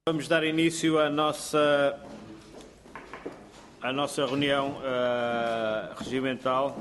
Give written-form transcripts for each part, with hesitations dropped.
Vamos dar início à nossa reunião regimental.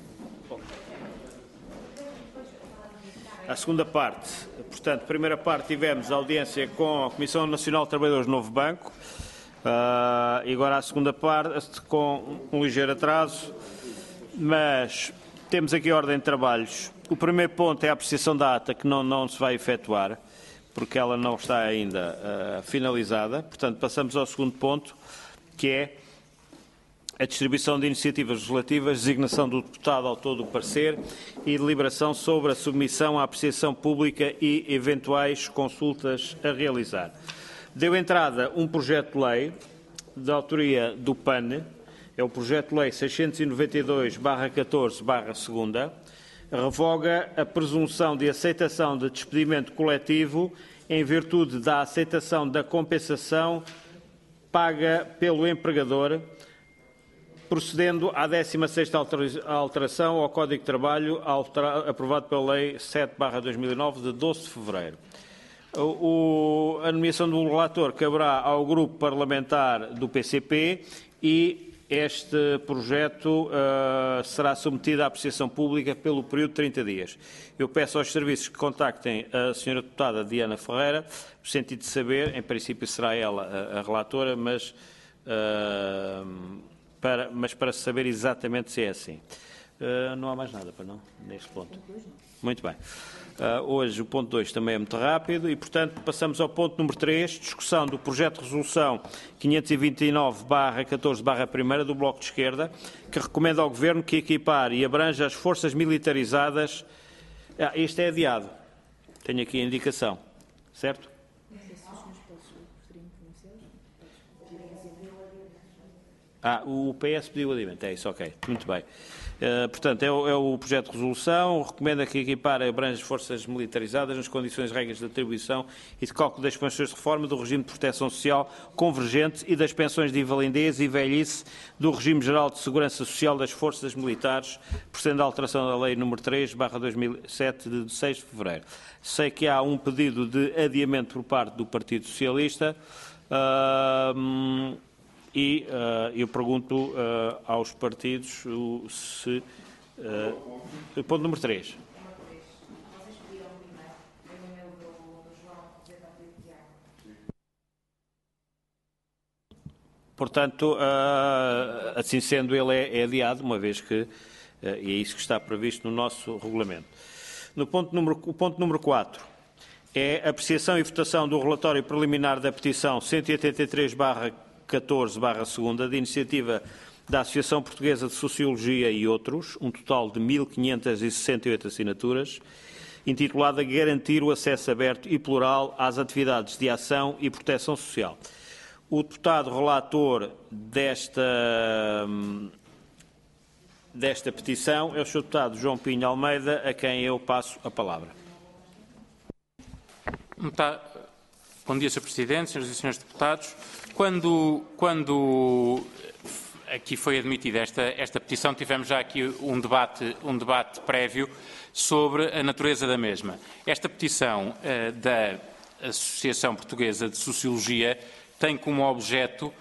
A segunda parte, portanto, primeira parte tivemos audiência com a Comissão Nacional de Trabalhadores do Novo Banco e agora a segunda parte com um ligeiro atraso, mas temos aqui a ordem de trabalhos. O primeiro ponto é a apreciação da ata, que não se vai efetuar, porque ela não está ainda finalizada. Portanto, passamos ao segundo ponto, que é a distribuição de iniciativas legislativas, designação do deputado autor do parecer e deliberação sobre a submissão à apreciação pública e eventuais consultas a realizar. Deu entrada um projeto de lei de autoria do PAN, é o projeto de lei 692/14/2, revoga a presunção de aceitação de despedimento coletivo em virtude da aceitação da compensação paga pelo empregador, procedendo à 16ª alteração ao Código de Trabalho, aprovado pela Lei 7/2009, de 12 de fevereiro. A nomeação do relator caberá ao grupo parlamentar do PCP e este projeto será submetido à apreciação pública pelo período de 30 dias. Eu peço aos serviços que contactem a Sra. Deputada Diana Ferreira, no sentido de saber, em princípio será ela a relatora, mas para saber exatamente se é assim. Não há mais nada para não, neste ponto. Muito bem. Hoje o ponto 2 também é muito rápido e, portanto, passamos ao ponto número 3, discussão do projeto de resolução 529/14/1 do Bloco de Esquerda, que recomenda ao Governo que equipare e abranja as forças militarizadas. Este é adiado. Tenho aqui a indicação. Certo? O PS pediu adiamento. É isso, ok. Muito bem. Portanto, é o projeto de resolução, recomenda que equipare e abranja as forças militarizadas nas condições e regras de atribuição e de cálculo das pensões de reforma do regime de proteção social convergente e das pensões de invalidez e velhice do regime geral de segurança social das forças militares, procedendo à alteração da Lei nº 3/2007, de 6 de fevereiro. Sei que há um pedido de adiamento por parte do Partido Socialista. E eu pergunto aos partidos se... ponto número 3. Portanto, assim sendo, ele é adiado, uma vez que é isso que está previsto no nosso regulamento. O ponto número 4 é a apreciação e votação do relatório preliminar da petição 183/14/2, de iniciativa da Associação Portuguesa de Sociologia e outros, um total de 1.568 assinaturas, intitulada Garantir o acesso aberto e plural às atividades de ação e proteção social. O deputado relator desta petição é o Sr. Deputado João Pinho Almeida, a quem eu passo a palavra. Bom dia, Sr. Presidente, Sras. e Srs. Deputados. Quando aqui foi admitida esta petição, tivemos já aqui um debate prévio sobre a natureza da mesma. Esta petição da Associação Portuguesa de Sociologia tem como objeto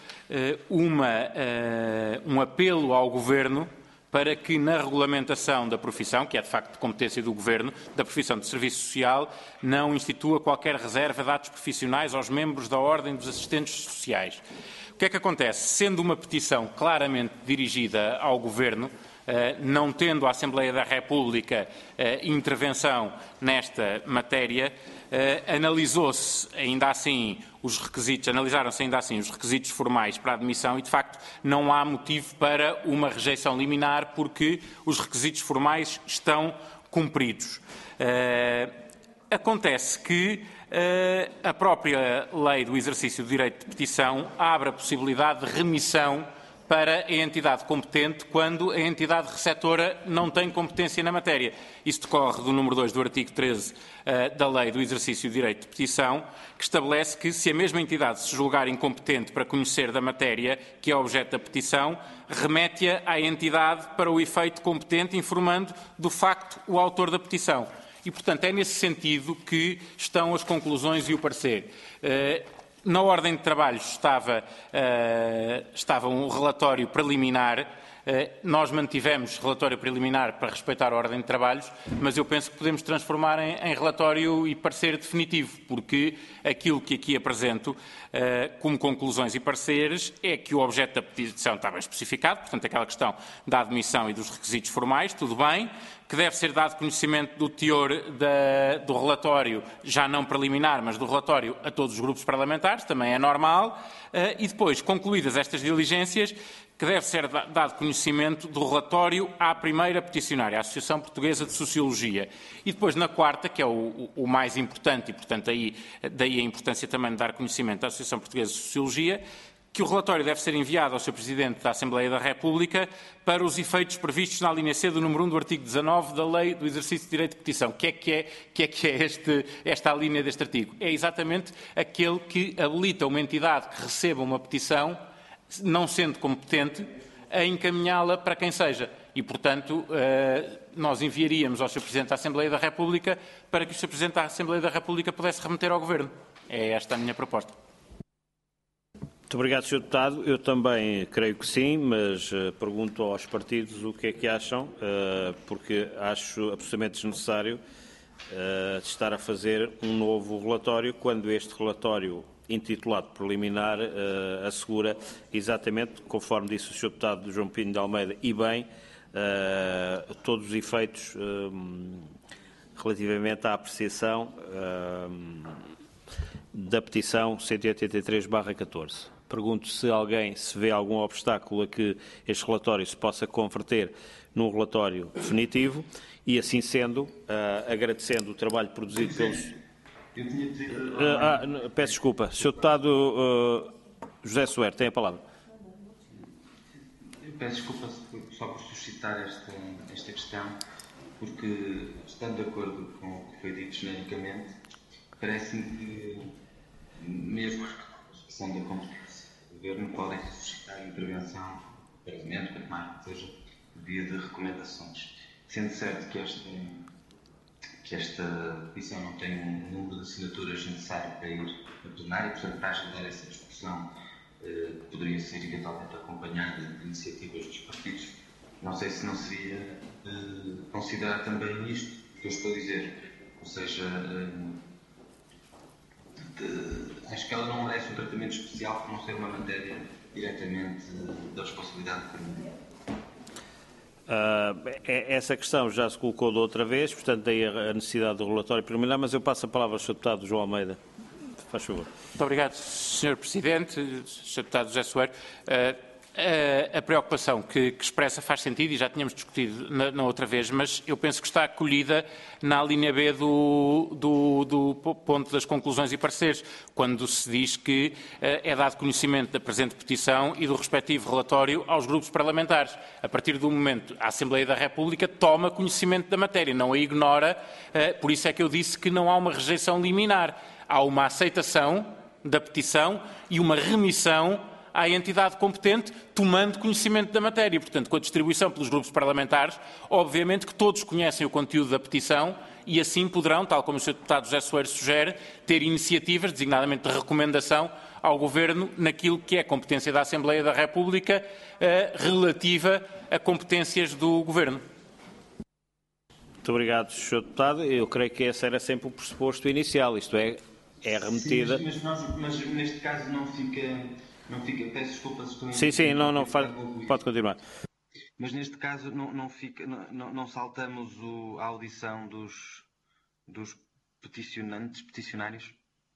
um apelo ao Governo para que, na regulamentação da profissão, que é de facto de competência do Governo, da profissão de serviço social, não institua qualquer reserva de atos profissionais aos membros da Ordem dos Assistentes Sociais. O que é que acontece? Sendo uma petição claramente dirigida ao Governo, não tendo a Assembleia da República intervenção nesta matéria, analisaram-se ainda assim os requisitos formais para a admissão e, de facto, não há motivo para uma rejeição liminar porque os requisitos formais estão cumpridos. Acontece que a própria lei do exercício do direito de petição abre a possibilidade de remissão para a entidade competente quando a entidade receptora não tem competência na matéria. Isso decorre do número 2 do artigo 13 da Lei do Exercício do Direito de Petição, que estabelece que, se a mesma entidade se julgar incompetente para conhecer da matéria que é objeto da petição, remete-a à entidade para o efeito competente, informando do facto o autor da petição. E, portanto, é nesse sentido que estão as conclusões e o parecer. Na ordem de trabalhos estava um relatório preliminar. Nós mantivemos relatório preliminar para respeitar a ordem de trabalhos, mas eu penso que podemos transformar em relatório e parecer definitivo, porque aquilo que aqui apresento como conclusões e pareceres é que o objeto da petição está bem especificado, portanto, aquela questão da admissão e dos requisitos formais, tudo bem, que deve ser dado conhecimento do teor do relatório, já não preliminar, mas do relatório a todos os grupos parlamentares, também é normal, e depois, concluídas estas diligências, que deve ser dado conhecimento do relatório à primeira peticionária, a Associação Portuguesa de Sociologia. E depois, na quarta, que é o mais importante, e, portanto, daí a importância também de dar conhecimento à Associação Portuguesa de Sociologia, que o relatório deve ser enviado ao Sr. Presidente da Assembleia da República para os efeitos previstos na linha C do número 1 do artigo 19 da Lei do Exercício de Direito de Petição. O que é esta linha deste artigo? É exatamente aquele que habilita uma entidade que receba uma petição, não sendo competente, a encaminhá-la para quem seja. E, portanto, nós enviaríamos ao Sr. Presidente da Assembleia da República para que o Sr. Presidente da Assembleia da República pudesse remeter ao Governo. É esta a minha proposta. Muito obrigado, Sr. Deputado. Eu também creio que sim, mas pergunto aos partidos o que é que acham, porque acho absolutamente desnecessário estar a fazer um novo relatório, quando este relatório intitulado preliminar assegura exatamente, conforme disse o Sr. Deputado João Pinho de Almeida, e bem, todos os efeitos relativamente à apreciação da petição 183/14. Pergunto se vê algum obstáculo a que este relatório se possa converter num relatório definitivo e, assim sendo, agradecendo o trabalho produzido pelos... peço desculpa. Sr. Deputado José Soeiro, tem a palavra. Eu peço desculpa só por suscitar esta questão, porque, estando de acordo com o que foi dito genericamente, parece-me que, mesmo as questões da competência do Governo, podem suscitar a intervenção do Parlamento, para que mais que seja via de recomendações. Sendo certo que esta petição não tem um número de assinaturas necessário para ir a plenário e, portanto, para agendar essa discussão poderia ser eventualmente acompanhada de iniciativas dos partidos. Não sei se não seria considerar também isto que eu estou a dizer. Ou seja, acho que ela não merece um tratamento especial por não ser uma matéria diretamente da responsabilidade do Primeiro-Ministro. Essa questão já se colocou de outra vez, portanto, daí a necessidade do relatório preliminar, mas eu passo a palavra ao Sr. Deputado João Almeida. Faz favor. Muito obrigado, Sr. Presidente, Sr. Deputado José Soeiro. A preocupação que expressa faz sentido e já tínhamos discutido na outra vez, mas eu penso que está acolhida na linha B do ponto das conclusões e pareceres, quando se diz que é dado conhecimento da presente petição e do respectivo relatório aos grupos parlamentares. A partir do momento, a Assembleia da República toma conhecimento da matéria, não a ignora, por isso é que eu disse que não há uma rejeição liminar, há uma aceitação da petição e uma remissão à entidade competente, tomando conhecimento da matéria. Portanto, com a distribuição pelos grupos parlamentares, obviamente que todos conhecem o conteúdo da petição e assim poderão, tal como o Sr. Deputado José Soeiro sugere, ter iniciativas, designadamente de recomendação, ao Governo naquilo que é competência da Assembleia da República relativa a competências do Governo. Muito obrigado, Sr. Deputado. Eu creio que esse era sempre o pressuposto inicial, isto é remetida... Sim, mas neste caso não fica, peço desculpa se estou... Sim, não, pode continuar. Mas neste caso não saltamos a audição dos peticionários?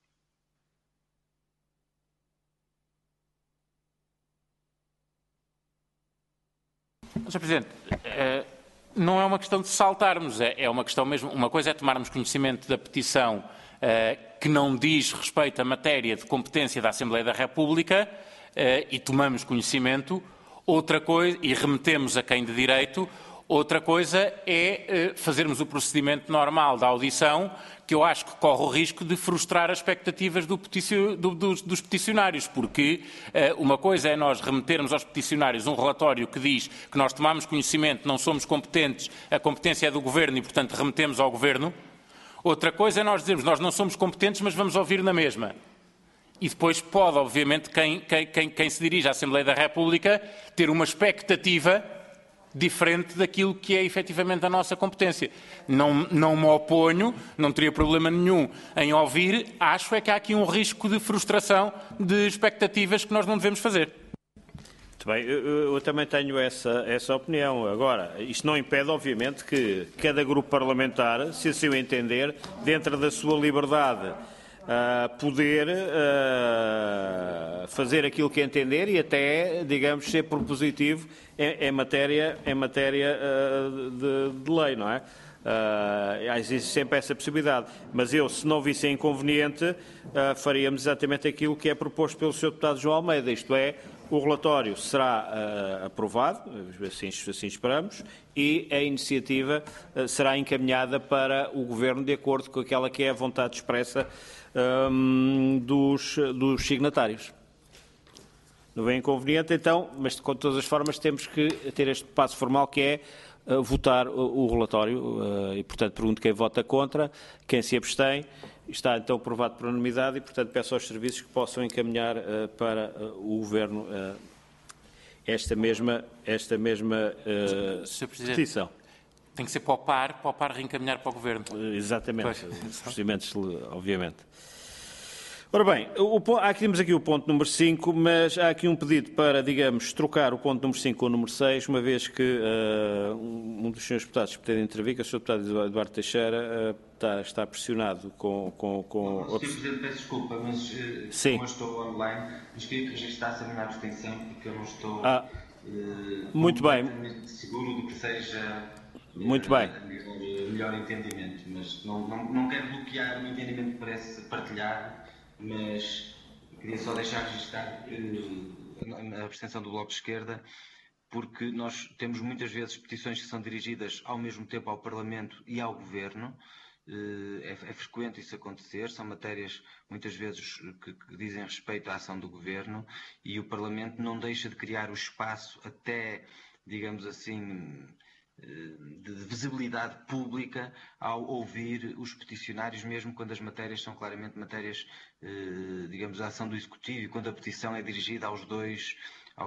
Sr. Presidente, não é uma questão de saltarmos, é uma questão mesmo... Uma coisa é tomarmos conhecimento da petição que não diz respeito à matéria de competência da Assembleia da República e tomamos conhecimento, outra coisa, e remetemos a quem de direito, outra coisa é fazermos o procedimento normal da audição, que eu acho que corre o risco de frustrar as expectativas dos peticionários, porque uma coisa é nós remetermos aos peticionários um relatório que diz que nós tomamos conhecimento, não somos competentes, a competência é do Governo e, portanto, remetemos ao Governo. Outra coisa é nós dizermos nós não somos competentes, mas vamos ouvir na mesma. E depois pode, obviamente, quem se dirige à Assembleia da República ter uma expectativa diferente daquilo que é efetivamente a nossa competência. Não me oponho, não teria problema nenhum em ouvir, acho é que há aqui um risco de frustração de expectativas que nós não devemos fazer. Muito bem, eu também tenho essa opinião. Agora, isto não impede, obviamente, que cada grupo parlamentar, se assim o entender, dentro da sua liberdade, poder fazer aquilo que entender e até, digamos, ser propositivo em matéria de lei, não é? Existe sempre essa possibilidade. Mas eu, se não visse inconveniente, faríamos exatamente aquilo que é proposto pelo Sr. Deputado João Almeida, isto é, o relatório será aprovado, assim esperamos, e a iniciativa será encaminhada para o Governo de acordo com aquela que é a vontade expressa dos signatários. Não é inconveniente, então, mas de todas as formas temos que ter este passo formal que é votar o relatório e, portanto, pergunto quem vota contra, quem se abstém. Está então aprovado por unanimidade e, portanto, peço aos serviços que possam encaminhar para o Governo esta mesma petição. Tem que ser para o par reencaminhar para o Governo. Exatamente, os procedimentos, obviamente. Ora bem, temos aqui o ponto número 5, mas há aqui um pedido para, digamos, trocar o ponto número 5 com o número 6, uma vez que um dos senhores deputados que pretende intervir, que é o Sr. Deputado Eduardo Teixeira, está pressionado com... Sr. Presidente, peço desculpa, mas como eu estou online, mas queria que registrasse a minha abstenção, porque eu não estou muito bem. Seguro de que seja muito bem. Melhor entendimento, mas não quero bloquear o entendimento que parece partilhado, mas queria só deixar registrar a abstenção do Bloco de Esquerda, porque nós temos muitas vezes petições que são dirigidas ao mesmo tempo ao Parlamento e ao Governo. É frequente isso acontecer, são matérias muitas vezes que dizem respeito à ação do Governo e o Parlamento não deixa de criar o espaço até, digamos assim, de visibilidade pública ao ouvir os peticionários, mesmo quando as matérias são claramente matérias, digamos, da ação do Executivo e quando a petição é dirigida aos dois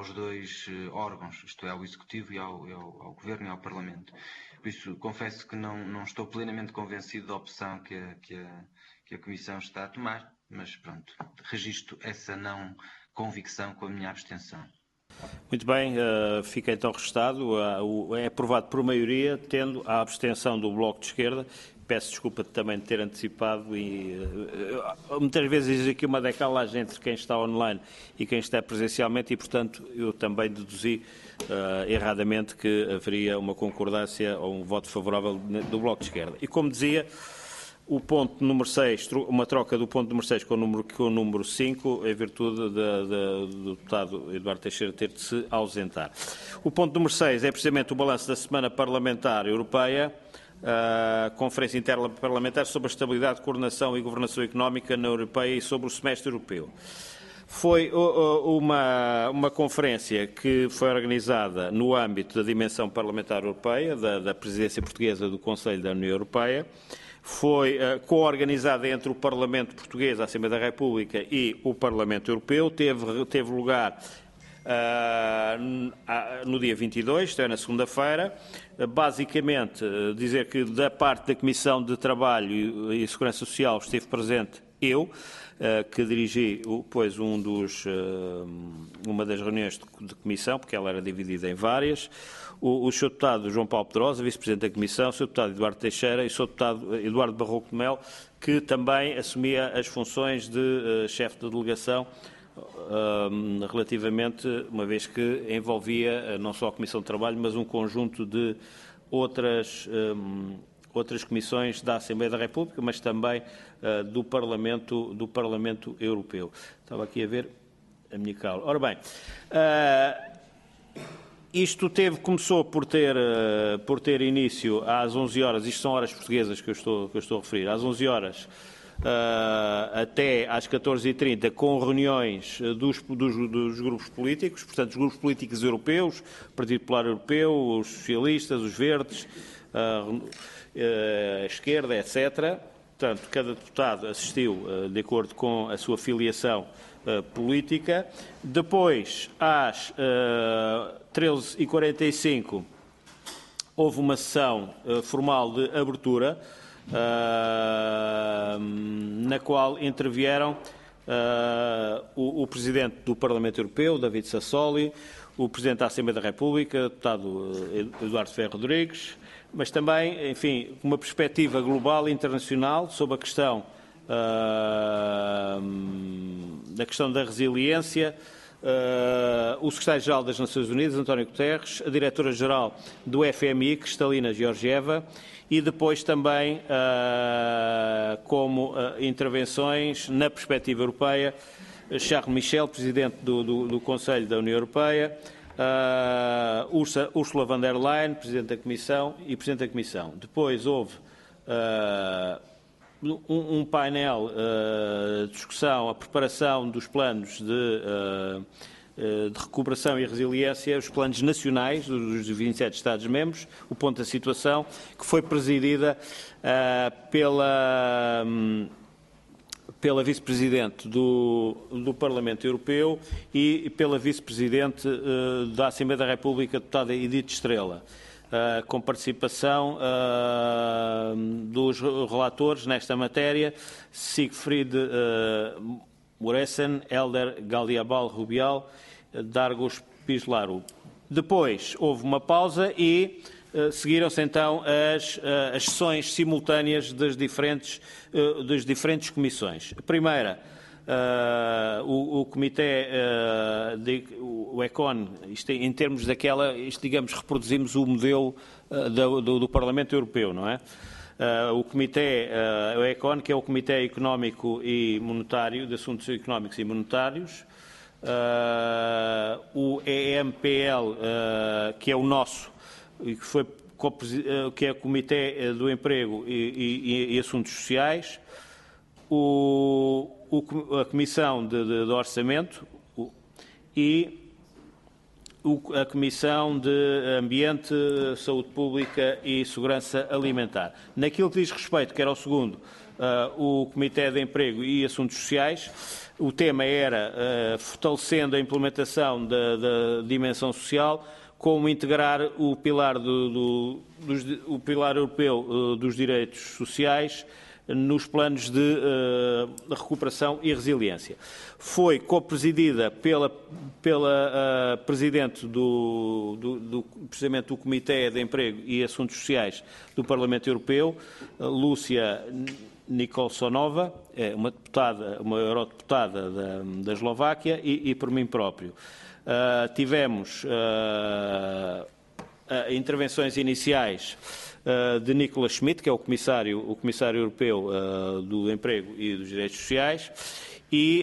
órgãos, isto é, ao Executivo e ao Governo e ao Parlamento. Por isso, confesso que não estou plenamente convencido da opção que a Comissão está a tomar, mas pronto, registro essa não convicção com a minha abstenção. Muito bem, fica então registado, é aprovado por maioria, tendo a abstenção do Bloco de Esquerda. Peço desculpa também de ter antecipado e muitas vezes existe aqui uma decalagem entre quem está online e quem está presencialmente e, portanto, eu também deduzi erradamente que haveria uma concordância ou um voto favorável do Bloco de Esquerda. E como dizia, o ponto número 6, uma troca do ponto número 6 com o número 5, em virtude do deputado Eduardo Teixeira ter de se ausentar. O ponto número 6 é precisamente o balanço da Semana Parlamentar Europeia, a Conferência Interparlamentar sobre a Estabilidade, Coordenação e Governação Económica na Europeia e sobre o Semestre Europeu. Foi uma conferência que foi organizada no âmbito da dimensão parlamentar europeia, da presidência portuguesa do Conselho da União Europeia. Foi co-organizada entre o Parlamento Português, a Assembleia da República e o Parlamento Europeu. Teve lugar no dia 22, isto é, na segunda-feira. Basicamente, dizer que da parte da Comissão de Trabalho e Segurança Social esteve presente eu, que dirigi, pois, uma das reuniões de comissão, porque ela era dividida em várias. O Sr. Deputado João Paulo Pedrosa, Vice-Presidente da Comissão, o Sr. Deputado Eduardo Teixeira e o Sr. Deputado Eduardo Barroco de Melo, que também assumia as funções de chefe de delegação, relativamente, uma vez que envolvia não só a Comissão de Trabalho, mas um conjunto de outras comissões da Assembleia da República, mas também do Parlamento Europeu. Estava aqui a ver a minha cala. Ora bem, isto começou por ter início às 11 horas, isto são horas portuguesas que eu estou a referir, às 11 horas até às 14h30, com reuniões dos grupos políticos, portanto, os grupos políticos europeus, o Partido Popular Europeu, os socialistas, os verdes, a esquerda, etc. portanto, cada deputado assistiu de acordo com a sua filiação política. Depois, às 13h45, houve uma sessão formal de abertura, na qual intervieram o Presidente do Parlamento Europeu, David Sassoli, o Presidente da Assembleia da República, o deputado Eduardo Ferro Rodrigues, mas também, enfim, uma perspectiva global e internacional sobre a questão da resiliência, o Secretário-Geral das Nações Unidas, António Guterres, a Diretora-Geral do FMI, Kristalina Georgieva, e depois também, como intervenções na perspectiva europeia, Charles Michel, Presidente do Conselho da União Europeia, Ursula von der Leyen, Presidente da Comissão e Presidente da Comissão. Depois houve um painel de discussão, a preparação dos planos de recuperação e resiliência, os planos nacionais dos 27 Estados-membros, o ponto da situação, que foi presidida pela Vice-Presidente do Parlamento Europeu e pela Vice-Presidente da Assembleia da República, deputada Edith Estrela, com participação dos relatores nesta matéria, Siegfried Muresan, Helder Gardiazabal Rubial, Dargos Pislaru. Depois houve uma pausa e seguiram-se então as sessões simultâneas das diferentes comissões. A primeira, o Comitê, o ECON, em termos daquela, digamos, reproduzimos o modelo do Parlamento Europeu, não é? O Comitê, o ECON, que é o Comitê Económico e Monetário, de Assuntos Económicos e Monetários, o EMPL, que é o nosso, que é o Comitê do Emprego e Assuntos Sociais, a Comissão de Orçamento e a Comissão de Ambiente, Saúde Pública e Segurança Alimentar. Naquilo que diz respeito, que era o segundo, o Comitê de Emprego e Assuntos Sociais, o tema era fortalecendo a implementação da dimensão social, como integrar o pilar, o pilar europeu dos direitos sociais nos planos de recuperação e resiliência. Foi co-presidida pela Presidente precisamente do Comitê de Emprego e Assuntos Sociais do Parlamento Europeu, Lúcia Nikolsonova, uma eurodeputada da Eslováquia, e por mim próprio. Tivemos intervenções iniciais de Nicolas Schmit, que é o Comissário Europeu do Emprego e dos Direitos Sociais, e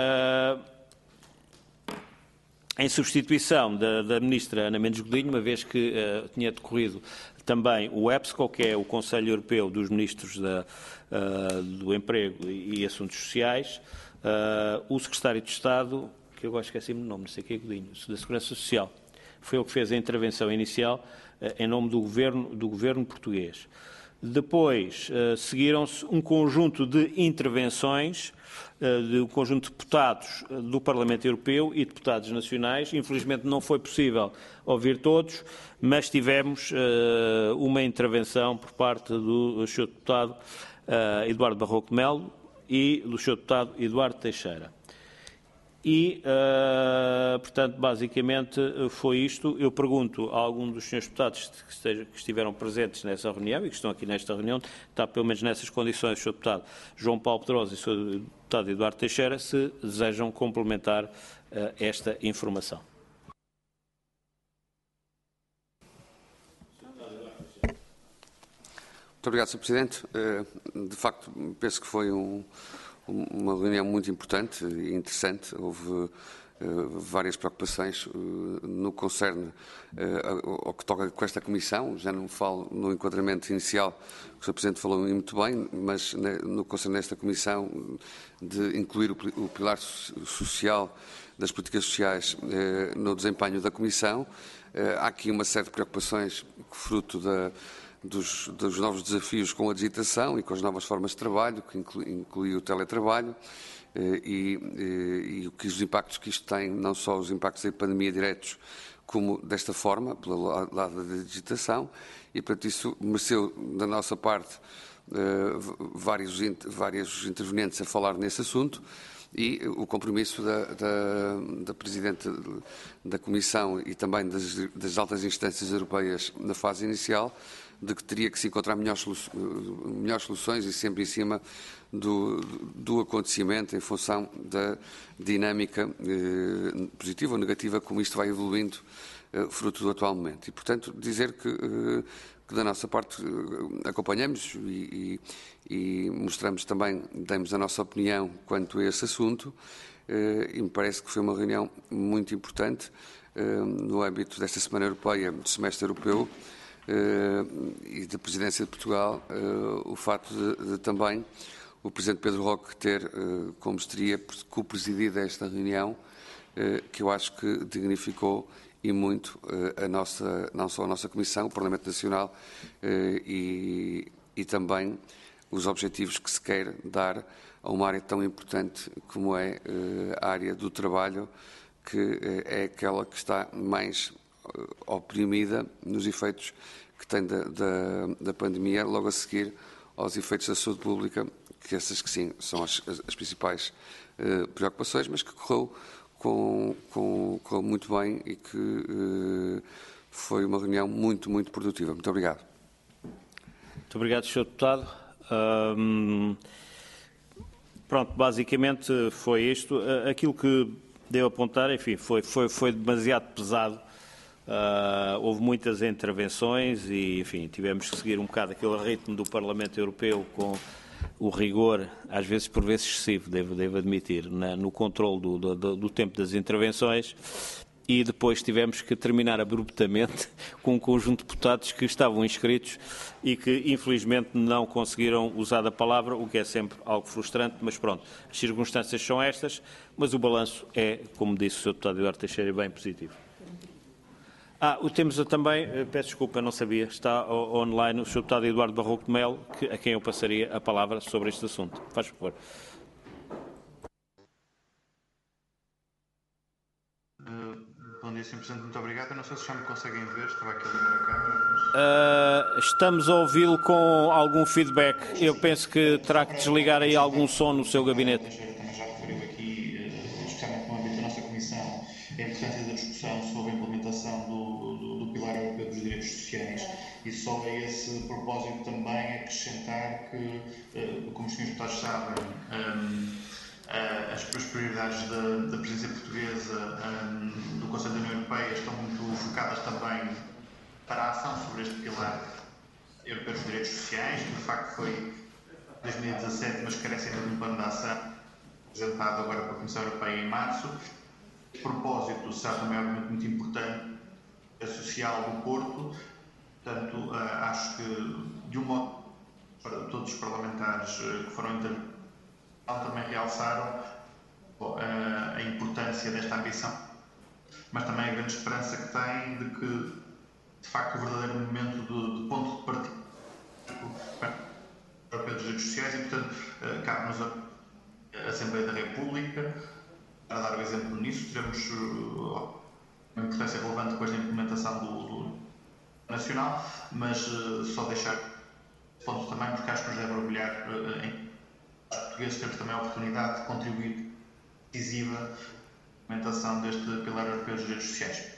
em substituição da Ministra Ana Mendes Godinho, uma vez que tinha decorrido também o EPSCO, que é o Conselho Europeu dos Ministros do Emprego e Assuntos Sociais, o Secretário de Estado, que eu agora esqueci-me do nome, não sei o que é Godinho, da Segurança Social, foi ele que fez a intervenção inicial em nome do governo português. Depois seguiram-se um conjunto de intervenções de um conjunto de deputados do Parlamento Europeu e deputados nacionais. Infelizmente não foi possível ouvir todos, mas tivemos uma intervenção por parte do Sr. Deputado Eduardo Barroco de Melo e do Sr. Deputado Eduardo Teixeira. E, portanto, basicamente foi isto. Eu pergunto a algum dos senhores deputados que estiveram presentes nessa reunião e que estão aqui nesta reunião, está pelo menos nessas condições, o Sr. Deputado João Paulo Pedrosa e o Sr. Deputado Eduardo Teixeira, se desejam complementar esta informação. Muito obrigado, Sr. Presidente. De facto, penso que foi uma reunião muito importante e interessante. Houve várias preocupações no que concerne ao que toca com esta Comissão. Já não falo no enquadramento inicial, que o Sr. Presidente falou muito bem, mas no que concerne esta Comissão, de incluir o pilar social das políticas sociais no desempenho da Comissão. Há aqui uma série de preocupações fruto dos novos desafios com a digitação e com as novas formas de trabalho, que inclui o teletrabalho, e os impactos que isto tem, não só os impactos da pandemia diretos, como desta forma, pelo lado da digitação, e, portanto, isso mereceu, da nossa parte, vários intervenientes a falar nesse assunto, e o compromisso da Presidente da Comissão e também das altas instâncias europeias na fase inicial, de que teria que se encontrar melhores soluções e sempre em cima do acontecimento em função da dinâmica positiva ou negativa como isto vai evoluindo fruto do atual momento. E, portanto, dizer que da nossa parte acompanhamos e mostramos também, demos a nossa opinião quanto a esse assunto, e me parece que foi uma reunião muito importante no âmbito desta Semana Europeia, do Semestre Europeu, e da Presidência de Portugal, o facto de também o Presidente Pedro Roque ter, como teria co-presidido esta reunião, que eu acho que dignificou e muito não só a nossa Comissão, o Parlamento Nacional, e também os objetivos que se quer dar a uma área tão importante como é a área do trabalho, que é aquela que está mais oprimida nos efeitos que tem da pandemia, logo a seguir aos efeitos da saúde pública, que essas que sim são as principais preocupações, mas que correu muito bem e que foi uma reunião muito, muito produtiva. Muito obrigado. Muito obrigado, Sr. Deputado. Pronto, basicamente foi isto. Aquilo que devo apontar, enfim, foi demasiado pesado. Houve muitas intervenções e, enfim, tivemos que seguir um bocado aquele ritmo do Parlamento Europeu com o rigor, às vezes por vezes excessivo, devo admitir, no controle do tempo das intervenções, e depois tivemos que terminar abruptamente com um conjunto de deputados que estavam inscritos e que infelizmente não conseguiram usar a palavra, o que é sempre algo frustrante, mas pronto, as circunstâncias são estas, mas o balanço é, como disse o Sr. Deputado Eduardo Teixeira, bem positivo. Temos também, peço desculpa, não sabia, está online o Sr. Deputado Eduardo Barroco de Melo, a quem eu passaria a palavra sobre este assunto. Faz favor. Bom dia, Sr. Presidente, muito obrigado. Eu não sei se já me conseguem ver, estava aqui a ligar a câmara. Estamos a ouvi-lo com algum feedback. Eu penso que terá que desligar aí algum som no seu gabinete. Também já referiu aqui, especialmente no âmbito da nossa Comissão, a importância da discussão sobre a implementação do Pilar Europeu dos Direitos Sociais, e só a esse propósito também acrescentar que, como os senhores deputados sabem, as prioridades da presidência portuguesa do Conselho da União Europeia estão muito focadas também para a ação sobre este Pilar Europeu dos Direitos Sociais, que de facto foi em 2017, mas carece ainda de um plano de ação apresentado agora pela Comissão Europeia em março. A propósito, será também muito importante a social do Porto, portanto, acho que, de um modo, para todos os parlamentares que foram intervenidos, também realçaram a importância desta ambição, mas também a grande esperança que tem de que, de facto, o verdadeiro momento de ponto de partida para os direitos sociais e, portanto, cabe-nos a Assembleia da República a dar o exemplo nisso. Teremos uma importância relevante depois da implementação do nacional, mas só deixar ponto também, porque acho que nos deve orgulhar em portugueses temos também a oportunidade de contribuir decisiva na implementação deste Pilar Europeu dos Direitos Sociais.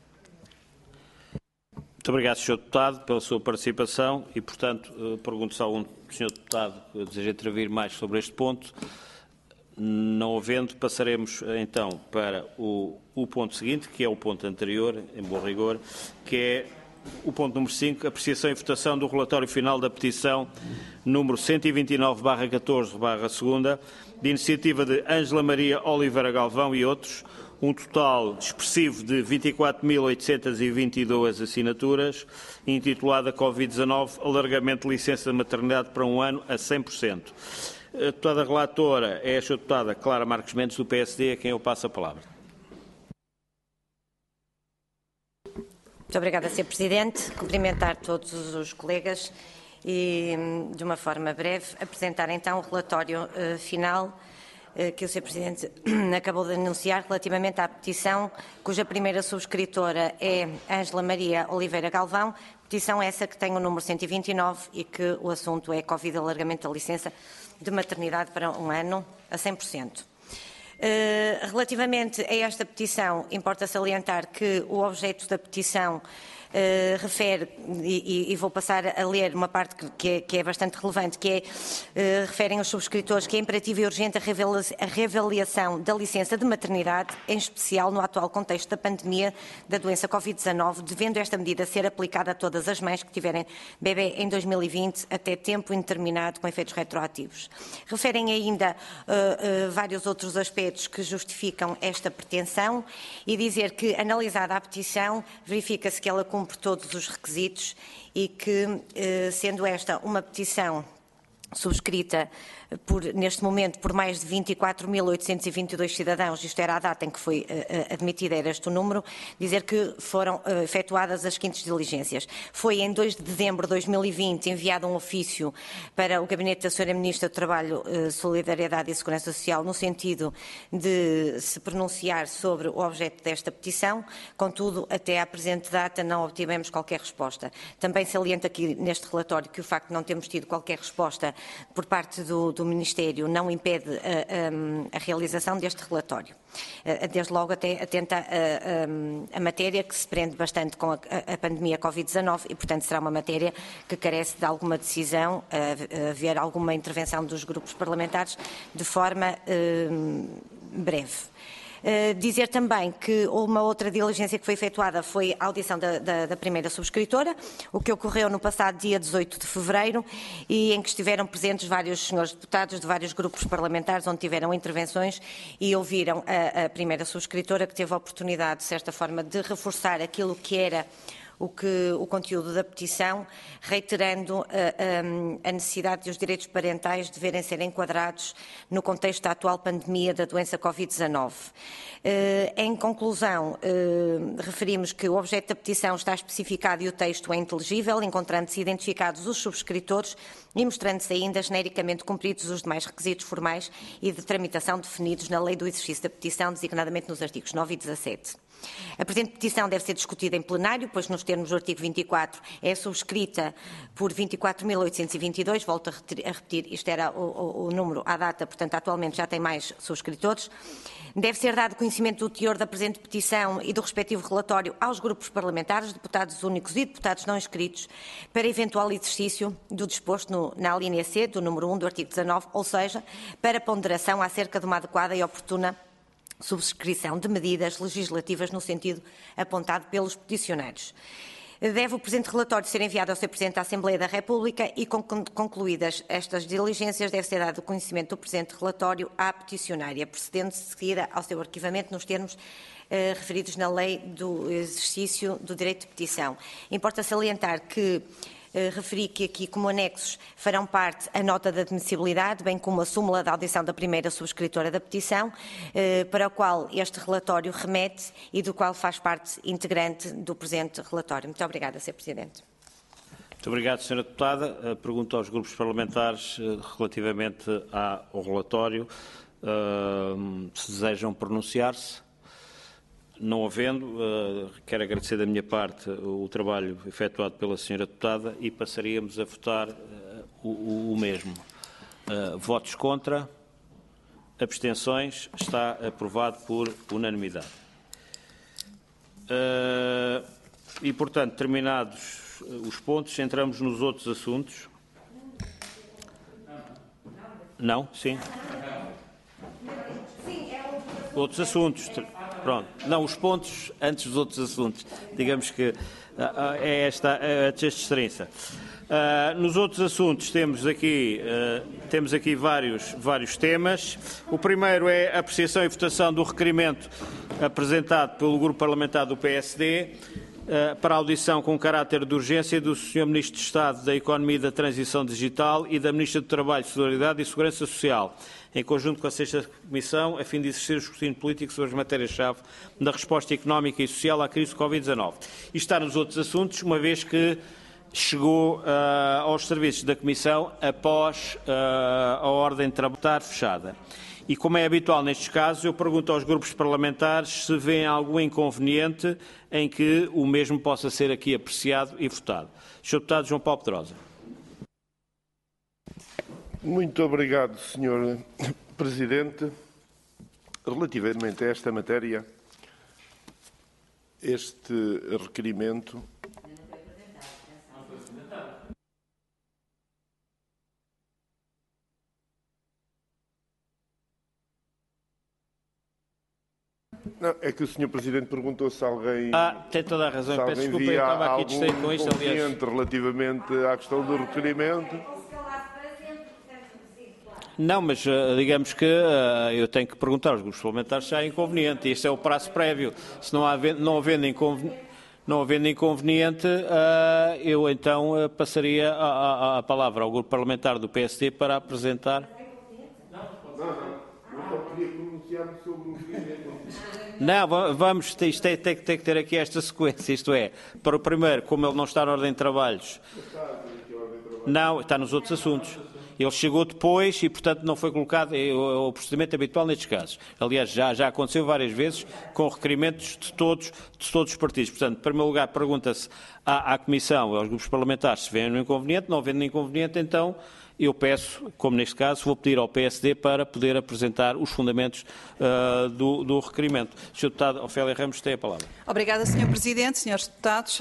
Muito obrigado, Sr. Deputado, pela sua participação e, portanto, pergunto se algum Sr. Deputado deseja intervir mais sobre este ponto. Não havendo, passaremos então para o ponto seguinte, que é o ponto anterior, em bom rigor, que é o ponto número 5, apreciação e votação do relatório final da petição número 129/14/2, de iniciativa de Ângela Maria Oliveira Galvão e outros, um total expressivo de 24.822 assinaturas, intitulada Covid-19, alargamento de licença de maternidade para um ano a 100%. A deputada relatora é a Sra. Deputada Clara Marques Mendes, do PSD, a quem eu passo a palavra. Muito obrigada, Sr. Presidente. Cumprimentar todos os colegas e, de uma forma breve, apresentar então o relatório final que o Sr. Presidente acabou de anunciar relativamente à petição, cuja primeira subscritora é Ângela Maria Oliveira Galvão, petição essa que tem o número 129 e que o assunto é Covid alargamento da licença de maternidade para um ano a 100%. Relativamente a esta petição, importa salientar que o objeto da petição refere, e vou passar a ler uma parte que é bastante relevante, que é, referem os subscritores que é imperativo e urgente a reavaliação da licença de maternidade, em especial no atual contexto da pandemia da doença Covid-19, devendo esta medida ser aplicada a todas as mães que tiverem bebê em 2020 até tempo indeterminado com efeitos retroativos. Referem ainda vários outros aspectos que justificam esta pretensão e dizer que, analisada a petição, verifica-se que ela cumpre todos os requisitos e que, sendo esta uma petição subscrita neste momento por mais de 24.822 cidadãos, isto era a data em que foi admitida, era este o número, dizer que foram efetuadas as seguintes diligências. Foi em 2 de dezembro de 2020 enviado um ofício para o Gabinete da Sra. Ministra do Trabalho, Solidariedade e Segurança Social no sentido de se pronunciar sobre o objeto desta petição, contudo, até à presente data não obtivemos qualquer resposta. Também saliento aqui neste relatório que o facto de não termos tido qualquer resposta por parte do Ministério não impede a realização deste relatório. Desde logo até atenta a matéria que se prende bastante com a pandemia Covid-19 e, portanto, será uma matéria que carece de alguma decisão, haver alguma intervenção dos grupos parlamentares de forma breve. Dizer também que uma outra diligência que foi efetuada foi a audição da primeira subscritora, o que ocorreu no passado dia 18 de fevereiro e em que estiveram presentes vários senhores deputados de vários grupos parlamentares onde tiveram intervenções e ouviram a primeira subscritora que teve a oportunidade, de certa forma, de reforçar aquilo que era o conteúdo da petição, reiterando a necessidade de os direitos parentais deverem ser enquadrados no contexto da atual pandemia da doença Covid-19. Em conclusão, referimos que o objeto da petição está especificado e o texto é inteligível, encontrando-se identificados os subscritores e mostrando-se ainda genericamente cumpridos os demais requisitos formais e de tramitação definidos na Lei do Exercício da Petição, designadamente nos artigos 9 e 17. A presente petição deve ser discutida em plenário, pois nos termos do artigo 24 é subscrita por 24.822, volto a repetir, isto era o número à data, portanto atualmente já tem mais subscritores. Deve ser dado conhecimento do teor da presente petição e do respectivo relatório aos grupos parlamentares, deputados únicos e deputados não inscritos, para eventual exercício do disposto na alínea C do número 1 do artigo 19, ou seja, para ponderação acerca de uma adequada e oportuna subscrição de medidas legislativas no sentido apontado pelos peticionários. Deve o presente relatório ser enviado ao Sr. Presidente da Assembleia da República e, concluídas estas diligências, deve ser dado o conhecimento do presente relatório à peticionária, procedendo-se de seguida ao seu arquivamento nos termos referidos na Lei do Exercício do Direito de Petição. Importa salientar que referi que aqui, como anexos, farão parte a nota de admissibilidade, bem como a súmula da audição da primeira subscritora da petição, para a qual este relatório remete e do qual faz parte integrante do presente relatório. Muito obrigada, Sr. Presidente. Muito obrigado, Sra. Deputada. Pergunto aos grupos parlamentares relativamente ao relatório se desejam pronunciar-se. Não havendo, quero agradecer da minha parte o trabalho efetuado pela Sra. Deputada e passaríamos a votar o mesmo. Votos contra, abstenções, está aprovado por unanimidade. E, portanto, terminados os pontos, entramos nos outros assuntos. Não? Sim? Outros assuntos. Pronto. Não, os pontos antes dos outros assuntos. Digamos que é esta a antecedência. Nos outros assuntos temos aqui vários temas. O primeiro é a apreciação e votação do requerimento apresentado pelo Grupo Parlamentar do PSD para a audição com caráter de urgência do Sr. Ministro de Estado da Economia e da Transição Digital e da Ministra do Trabalho, Solidariedade e Segurança Social, em conjunto com a Sexta Comissão, a fim de exercer o escrutínio político sobre as matérias-chave da resposta económica e social à crise do Covid-19. Isto está nos outros assuntos, uma vez que chegou aos serviços da Comissão após a ordem de trabalho fechada. E, como é habitual nestes casos, eu pergunto aos grupos parlamentares se vêem algum inconveniente em que o mesmo possa ser aqui apreciado e votado. Sr. Deputado João Paulo Pedrosa. Muito obrigado, Sr. Presidente. Relativamente a esta matéria, este requerimento não, é que o Sr. Presidente perguntou se alguém... Tem toda a razão. Peço desculpa, eu estava aqui distraído com isto, aliás. Relativamente à questão do requerimento. Não, mas digamos que eu tenho que perguntar aos grupos parlamentares se há inconveniente. Este é o prazo prévio. Se não havendo inconveniente, eu então passaria a palavra ao grupo parlamentar do PSD para apresentar... Não, vamos, isto tem que ter aqui esta sequência, isto é, para o primeiro, como ele não está na ordem de trabalhos, não, está nos outros assuntos. Ele chegou depois e, portanto, não foi colocado, é o procedimento habitual nestes casos. Aliás, já aconteceu várias vezes com requerimentos de todos os partidos. Portanto, em primeiro lugar, pergunta-se à Comissão e aos grupos parlamentares se vêem no inconveniente, não havendo inconveniente, então... Eu peço, como neste caso, vou pedir ao PSD para poder apresentar os fundamentos do requerimento. Sr. Deputado Ofélia Ramos, tem a palavra. Obrigada, Sr. Presidente, Srs. Deputados.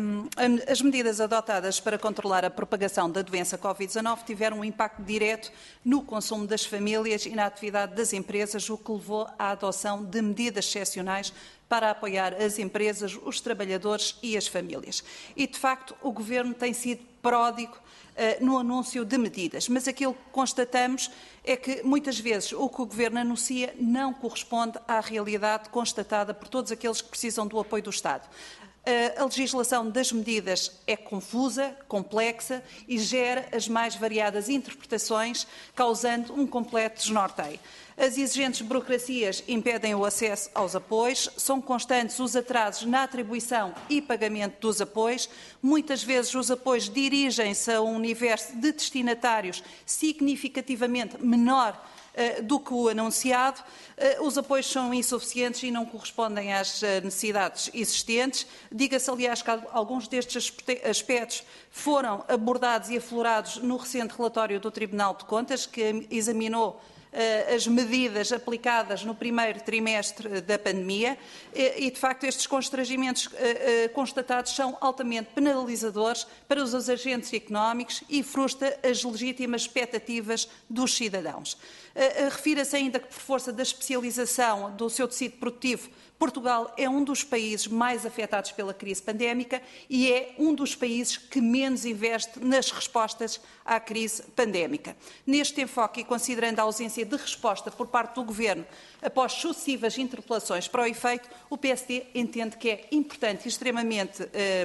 As medidas adotadas para controlar a propagação da doença Covid-19 tiveram um impacto direto no consumo das famílias e na atividade das empresas, o que levou à adoção de medidas excepcionais para apoiar as empresas, os trabalhadores e as famílias. E, de facto, o Governo tem sido pródigo no anúncio de medidas, mas aquilo que constatamos é que muitas vezes o que o Governo anuncia não corresponde à realidade constatada por todos aqueles que precisam do apoio do Estado. A legislação das medidas é confusa, complexa e gera as mais variadas interpretações, causando um completo desnorteio. As exigentes burocracias impedem o acesso aos apoios, são constantes os atrasos na atribuição e pagamento dos apoios, muitas vezes os apoios dirigem-se a um universo de destinatários significativamente menor do que o anunciado, os apoios são insuficientes e não correspondem às necessidades existentes. Diga-se, aliás, que alguns destes aspectos foram abordados e aflorados no recente relatório do Tribunal de Contas, que examinou as medidas aplicadas no primeiro trimestre da pandemia e, de facto, estes constrangimentos constatados são altamente penalizadores para os agentes económicos e frustra as legítimas expectativas dos cidadãos. Refira-se ainda que, por força da especialização do seu tecido produtivo, Portugal é um dos países mais afetados pela crise pandémica e é um dos países que menos investe nas respostas à crise pandémica. Neste enfoque e considerando a ausência de resposta por parte do Governo após sucessivas interpelações para o efeito, o PSD entende que é importante e extremamente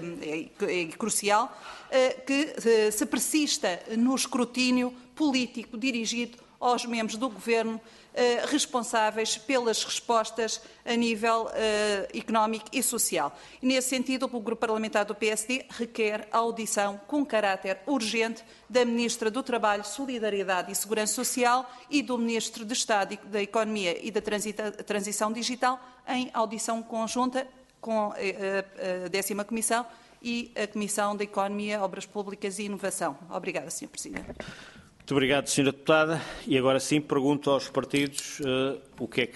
crucial que se persista no escrutínio político dirigido aos membros do Governo responsáveis pelas respostas a nível económico e social. E, nesse sentido, o Grupo Parlamentar do PSD requer a audição com caráter urgente da Ministra do Trabalho, Solidariedade e Segurança Social e do Ministro de Estado da Economia e da Transição Digital em audição conjunta com a 10ª Comissão e a Comissão da Economia, Obras Públicas e Inovação. Obrigada, Sr. Presidente. Muito obrigado, Sra. Deputada. E agora sim pergunto aos partidos o que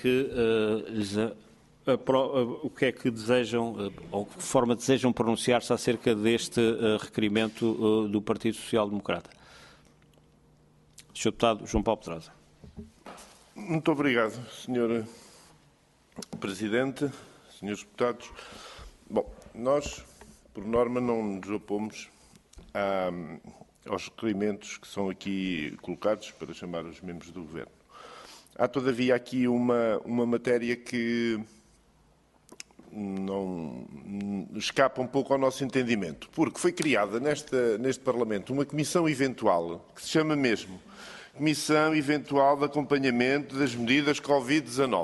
é que desejam, ou de que forma desejam pronunciar-se acerca deste requerimento do Partido Social Democrata. Sr. Deputado João Paulo Pedrosa. Muito obrigado, Sr. Presidente, Srs. Deputados. Bom, nós, por norma, não nos opomos aos requerimentos que são aqui colocados para chamar os membros do Governo. Há, todavia, aqui uma matéria que escapa um pouco ao nosso entendimento, porque foi criada neste Parlamento uma comissão eventual, que se chama mesmo Comissão Eventual de Acompanhamento das Medidas Covid-19.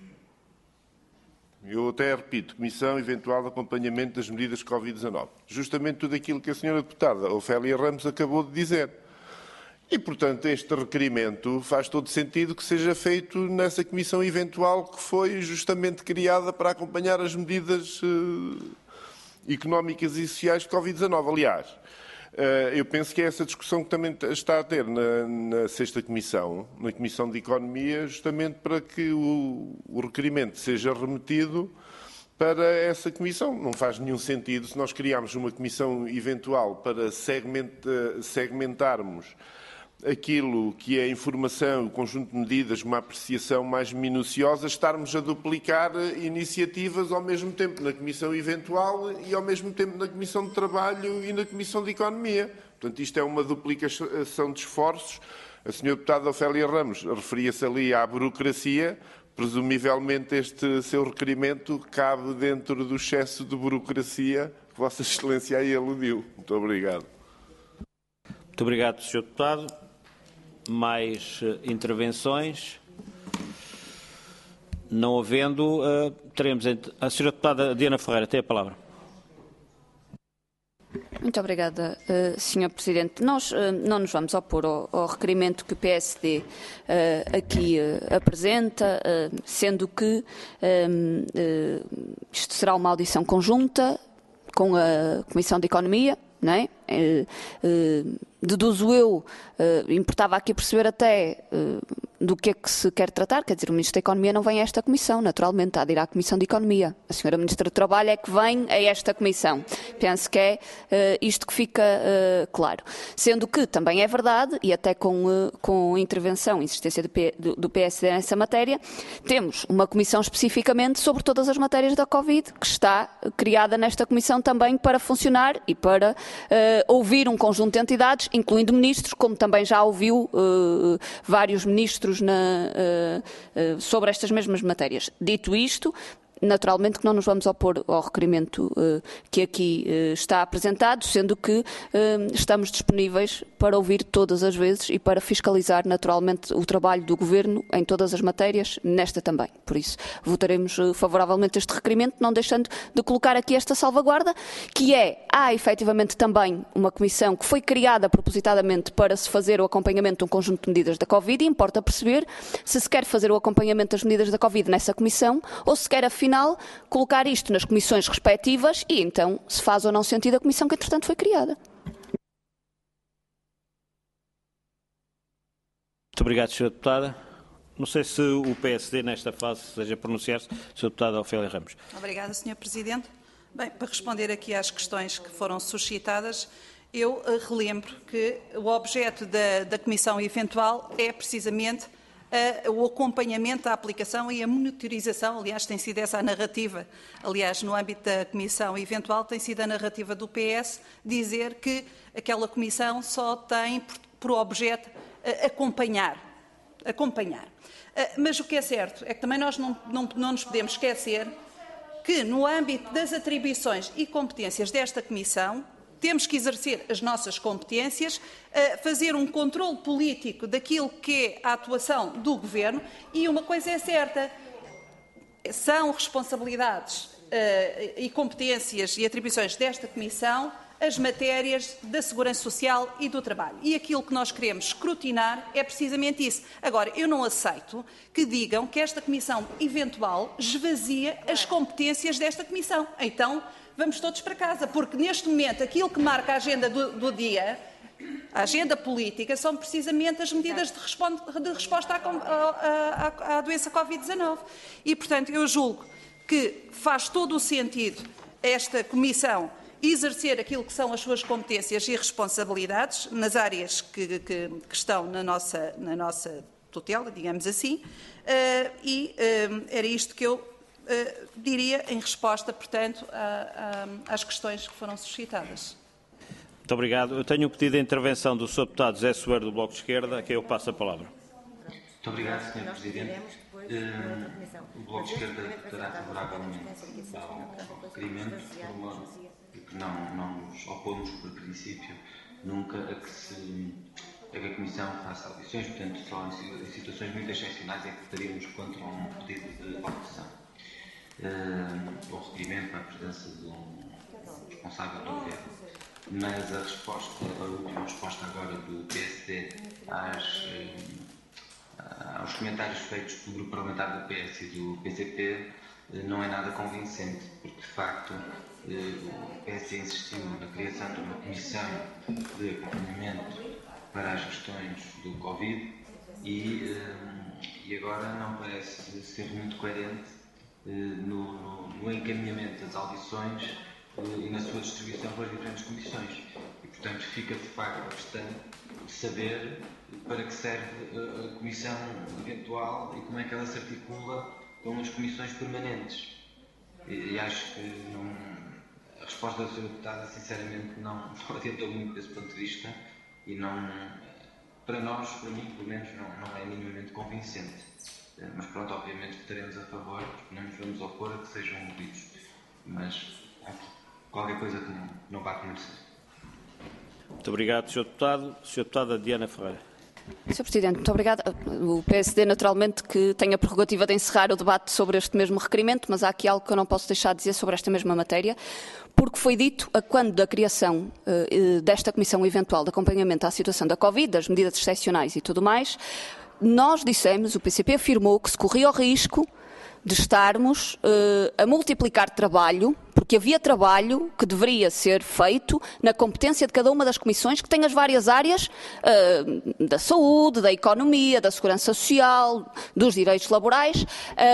Eu até repito, Comissão Eventual de Acompanhamento das Medidas Covid-19. Justamente tudo aquilo que a senhora deputada Ofélia Ramos acabou de dizer. E, portanto, este requerimento faz todo sentido que seja feito nessa comissão eventual que foi justamente criada para acompanhar as medidas económicas e sociais de Covid-19. Aliás, eu penso que é essa discussão que também está a ter na sexta comissão, na Comissão de Economia, justamente para que o requerimento seja remetido para essa comissão. Não faz nenhum sentido se nós criarmos uma comissão eventual para segmentarmos aquilo que é a informação, o conjunto de medidas, uma apreciação mais minuciosa, estarmos a duplicar iniciativas ao mesmo tempo na Comissão Eventual e ao mesmo tempo na Comissão de Trabalho e na Comissão de Economia. Portanto, isto é uma duplicação de esforços. A senhora deputada Ofélia Ramos referia-se ali à burocracia. Presumivelmente este seu requerimento cabe dentro do excesso de burocracia que Vossa Excelência aí aludiu. Muito obrigado. Muito obrigado, Sr. Deputado. Mais intervenções? Não havendo, teremos a Sra. Deputada Diana Ferreira tem a palavra. Muito obrigada, Sr. Presidente. Nós não nos vamos opor ao requerimento que o PSD aqui apresenta, sendo que isto será uma audição conjunta com a Comissão de Economia, não é? Deduzo eu, importava aqui perceber até do que é que se quer tratar, quer dizer, o Ministro da Economia não vem a esta Comissão, naturalmente, há de ir à Comissão de Economia. A Sra. Ministra do Trabalho é que vem a esta Comissão. Penso que é isto que fica claro. Sendo que também é verdade, e até com intervenção e insistência do PSD nessa matéria, temos uma Comissão especificamente sobre todas as matérias da Covid, que está criada nesta Comissão também para funcionar e para ouvir um conjunto de entidades, incluindo ministros, como também já ouviu vários ministros sobre estas mesmas matérias. Dito isto, naturalmente que não nos vamos opor ao requerimento que aqui está apresentado, sendo que estamos disponíveis para ouvir todas as vezes e para fiscalizar naturalmente o trabalho do Governo em todas as matérias, nesta também. Por isso, votaremos favoravelmente este requerimento, não deixando de colocar aqui esta salvaguarda, que há efetivamente também uma comissão que foi criada propositadamente para se fazer o acompanhamento de um conjunto de medidas da Covid, e importa perceber se quer fazer o acompanhamento das medidas da Covid nessa comissão ou se quer, afinal, colocar isto nas comissões respectivas e então se faz ou não sentido a comissão que entretanto foi criada. Muito obrigado, Sra. Deputada. Não sei se o PSD nesta fase deseja pronunciar-se. Sra. Deputada Ofélia Ramos. Obrigada, Sr. Presidente. Bem, para responder aqui às questões que foram suscitadas, eu relembro que o objeto da comissão eventual é precisamente o acompanhamento da aplicação e a monitorização. Aliás, tem sido essa a narrativa. Aliás, no âmbito da comissão eventual, tem sido a narrativa do PS dizer que aquela comissão só tem por objeto acompanhar. Mas o que é certo é que também nós não nos podemos esquecer que, no âmbito das atribuições e competências desta comissão, temos que exercer as nossas competências, fazer um controle político daquilo que é a atuação do Governo, e uma coisa é certa, são responsabilidades e competências e atribuições desta Comissão as matérias da Segurança Social e do Trabalho. E aquilo que nós queremos escrutinar é precisamente isso. Agora, eu não aceito que digam que esta Comissão eventual esvazia as competências desta Comissão. Então, vamos todos para casa, porque neste momento aquilo que marca a agenda do dia, a agenda política, são precisamente as medidas de resposta à doença Covid-19. E, portanto, eu julgo que faz todo o sentido esta Comissão exercer aquilo que são as suas competências e responsabilidades nas áreas que estão na nossa tutela, digamos assim, e era isto que eu diria em resposta, portanto, às questões que foram suscitadas. Muito obrigado. Eu tenho um pedido de intervenção do Sr. Deputado José Soeiro, do Bloco de Esquerda, a quem eu passo a palavra. Muito obrigado, Sr. Presidente. O Bloco de Esquerda votará favoravelmente ao requerimento, porque não nos opomos por princípio nunca a que a Comissão faça audições, portanto, só em situações muito excepcionais é que votaríamos contra um pedido de audição. O requerimento para a presença de um responsável do Governo. Mas a última resposta agora do PSD aos comentários feitos pelo grupo parlamentar do PS e do PCP não é nada convincente, porque de facto o PS insistiu na criação de uma comissão de acompanhamento para as questões do Covid e agora não parece ser muito coerente no encaminhamento das audições e na sua distribuição pelas diferentes comissões. E, portanto, fica de facto a questão de saber para que serve a comissão eventual e como é que ela se articula com as comissões permanentes. E acho que a resposta da Sra. Deputada, sinceramente, não adiantou muito desse ponto de vista e não, para nós, para mim, pelo menos, não é minimamente convincente. Mas pronto, obviamente votaremos a favor, porque não nos vamos opor a que sejam ouvidos. Mas qualquer coisa que não bate muito certo. Muito obrigado, Sr. Deputado. Sra. Deputada Diana Ferreira. Sr. Presidente, muito obrigada. O PSD, naturalmente, que tem a prerrogativa de encerrar o debate sobre este mesmo requerimento, mas há aqui algo que eu não posso deixar de dizer sobre esta mesma matéria, porque foi dito a quando da criação desta Comissão Eventual de Acompanhamento à Situação da Covid, das medidas excepcionais e tudo mais, nós dissemos, o PCP afirmou que se corria o risco de estarmos a multiplicar trabalho, porque havia trabalho que deveria ser feito na competência de cada uma das comissões que tem as várias áreas da saúde, da economia, da segurança social, dos direitos laborais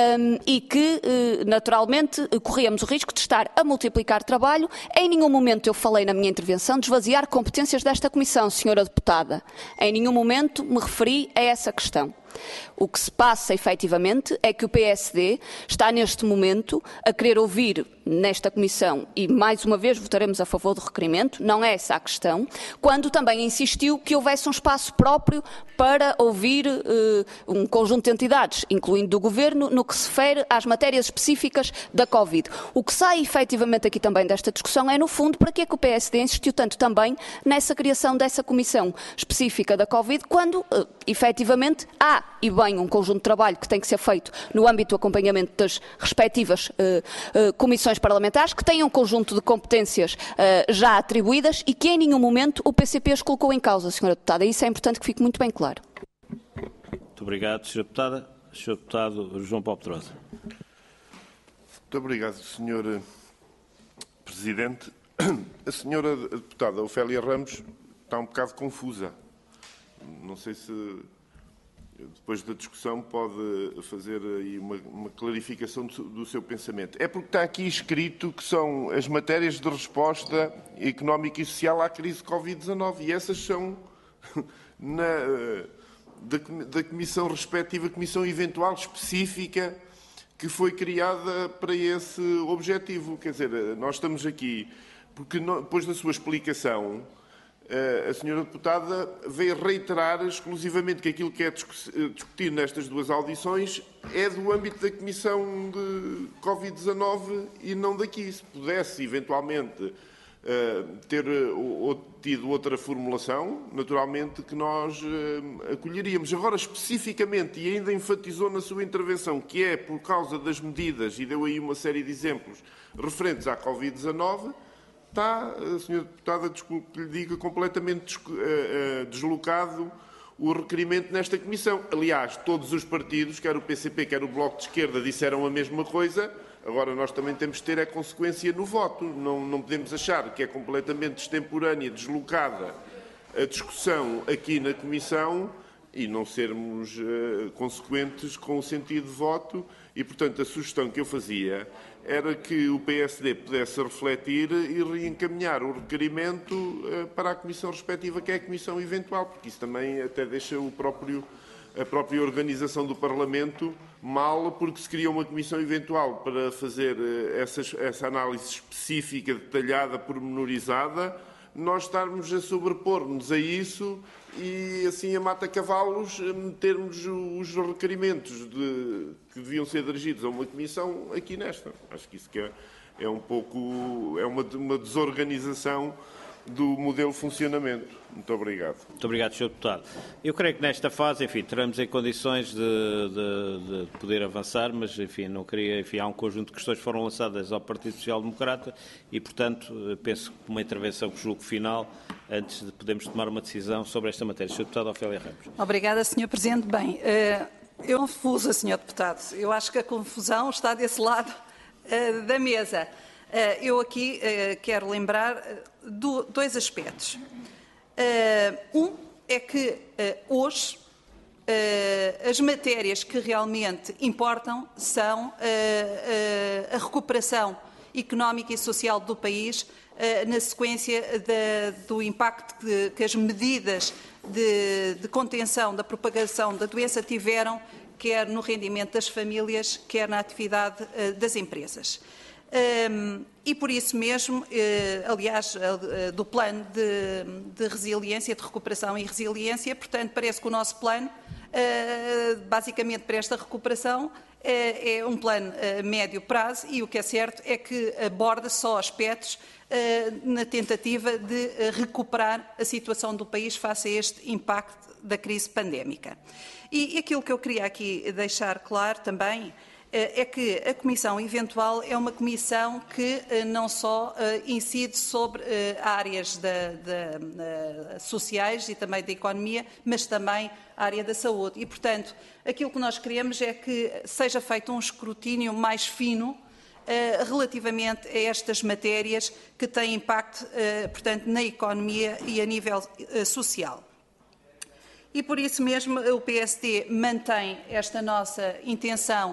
e que, naturalmente, corríamos o risco de estar a multiplicar trabalho. Em nenhum momento eu falei na minha intervenção de esvaziar competências desta comissão, Sra. Deputada. Em nenhum momento me referi a essa questão. O que se passa, efetivamente, é que o PSD está neste momento a querer ouvir nesta Comissão, e mais uma vez votaremos a favor do requerimento, não é essa a questão, quando também insistiu que houvesse um espaço próprio para ouvir um conjunto de entidades, incluindo do Governo, no que se refere às matérias específicas da Covid. O que sai efetivamente aqui também desta discussão é, no fundo, para que é que o PSD insistiu tanto também nessa criação dessa Comissão específica da Covid, quando efetivamente há, e bem, um conjunto de trabalho que tem que ser feito no âmbito do acompanhamento das respectivas comissões parlamentares, que têm um conjunto de competências já atribuídas e que em nenhum momento o PCP as colocou em causa, Sra. Deputada. E isso é importante que fique muito bem claro. Muito obrigado, Sra. Deputada. Sr. Deputado João Paulo Pedrosa. Muito obrigado, Sr. Presidente. A Sra. Deputada Ofélia Ramos está um bocado confusa. Não sei se depois da discussão pode fazer aí uma clarificação do seu pensamento. É porque está aqui escrito que são as matérias de resposta económica e social à crise Covid-19 e essas são da comissão respectiva, comissão eventual específica que foi criada para esse objetivo. Quer dizer, nós estamos aqui porque depois da sua explicação a Sra. Deputada veio reiterar exclusivamente que aquilo que é discutido nestas duas audições é do âmbito da Comissão de Covid-19 e não daqui. Se pudesse, eventualmente, ter tido outra formulação, naturalmente que nós acolheríamos. Agora, especificamente, e ainda enfatizou na sua intervenção, que é por causa das medidas, e deu aí uma série de exemplos referentes à Covid-19, está, Sra. Deputada, desculpe que lhe diga, completamente deslocado o requerimento nesta Comissão. Aliás, todos os partidos, quer o PCP, quer o Bloco de Esquerda, disseram a mesma coisa. Agora, nós também temos de ter a consequência no voto. Não podemos achar que é completamente extemporânea, deslocada a discussão aqui na Comissão e não sermos consequentes com o sentido de voto. E, portanto, a sugestão que eu fazia era que o PSD pudesse refletir e reencaminhar o requerimento para a comissão respectiva, que é a comissão eventual, porque isso também até deixa a própria organização do Parlamento mal, porque se cria uma comissão eventual para fazer essa análise específica, detalhada, pormenorizada, nós estarmos a sobrepor-nos a isso e assim a mata-cavalos metermos os requerimentos que deviam ser dirigidos a uma comissão aqui nesta. Acho que isso que é um pouco, é uma desorganização do modelo de funcionamento. Muito obrigado. Muito obrigado, Sr. Deputado. Eu creio que nesta fase, enfim, teremos em condições de poder avançar, mas, enfim, não queria, enfim, há um conjunto de questões que foram lançadas ao Partido Social Democrata e, portanto, penso que uma intervenção que julgo final, antes de podermos tomar uma decisão sobre esta matéria. Sr. Deputado Ofélia Ramos. Obrigada, Sr. Presidente. Bem, eu confusa, Sr. Deputado. Eu acho que a confusão está desse lado da mesa. Eu aqui quero lembrar dois aspectos. Um é que hoje as matérias que realmente importam são a recuperação económica e social do país na sequência do impacto que as medidas de contenção da propagação da doença tiveram, quer no rendimento das famílias, quer na atividade das empresas. E por isso mesmo, aliás, do plano de resiliência, de recuperação e resiliência, portanto, parece que o nosso plano, basicamente para esta recuperação, é um plano a médio prazo e o que é certo é que aborda só aspectos na tentativa de recuperar a situação do país face a este impacto da crise pandémica. E aquilo que eu queria aqui deixar claro também é que a comissão eventual é uma comissão que não só incide sobre áreas sociais e também da economia, mas também a área da saúde. E, portanto, aquilo que nós queremos é que seja feito um escrutínio mais fino relativamente a estas matérias que têm impacto, portanto, na economia e a nível social. E por isso mesmo o PSD mantém esta nossa intenção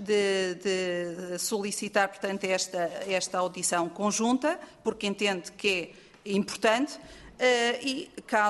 de solicitar, portanto, esta audição conjunta, porque entende que é importante e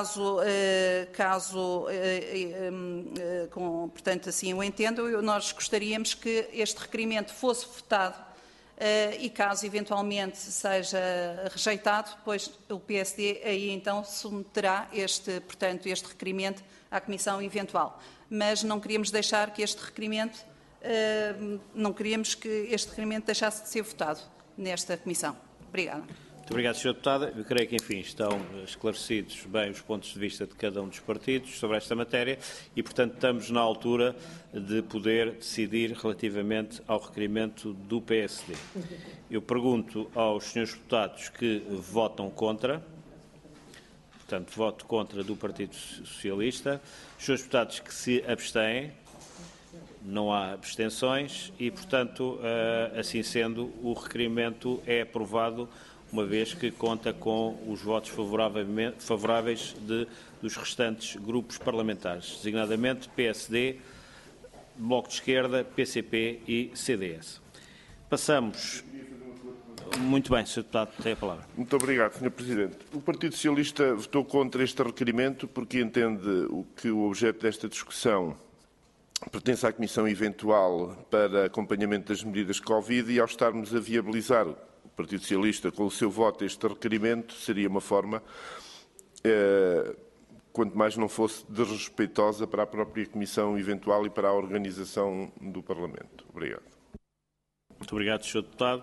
portanto, assim o entendo, nós gostaríamos que este requerimento fosse votado e caso eventualmente seja rejeitado, pois o PSD aí então submeterá portanto, este requerimento à comissão eventual. Mas não queríamos deixar que este requerimento não queríamos que este requerimento deixasse de ser votado nesta comissão. Obrigada. Muito obrigado, Sr. Deputado. Eu creio que, enfim, estão esclarecidos bem os pontos de vista de cada um dos partidos sobre esta matéria e, portanto, estamos na altura de poder decidir relativamente ao requerimento do PSD. Eu pergunto aos senhores deputados que votam contra, portanto, voto contra do Partido Socialista, os senhores deputados que se abstêm. Não há abstenções e, portanto, assim sendo, o requerimento é aprovado, uma vez que conta com os votos favoráveis dos restantes grupos parlamentares, designadamente PSD, Bloco de Esquerda, PCP e CDS. Passamos. Muito bem, Sr. Deputado, tem a palavra. Muito obrigado, Sr. Presidente. O Partido Socialista votou contra este requerimento porque entende que o objeto desta discussão pertence à Comissão Eventual para acompanhamento das medidas Covid e, ao estarmos a viabilizar o Partido Socialista com o seu voto este requerimento, seria uma forma, quanto mais não fosse desrespeitosa para a própria Comissão Eventual e para a organização do Parlamento. Obrigado. Muito obrigado, Sr. Deputado.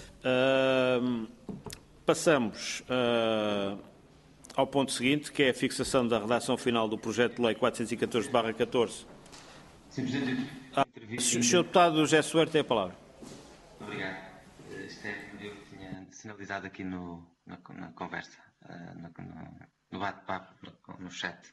Passamos ao ponto seguinte, que é a fixação da redação final do projeto de lei 414/14. Sr. Presidente, Sr. Deputado José Soeiro tem a palavra. Obrigado. Eu tinha sinalizado aqui na conversa, no bate-papo, no chat.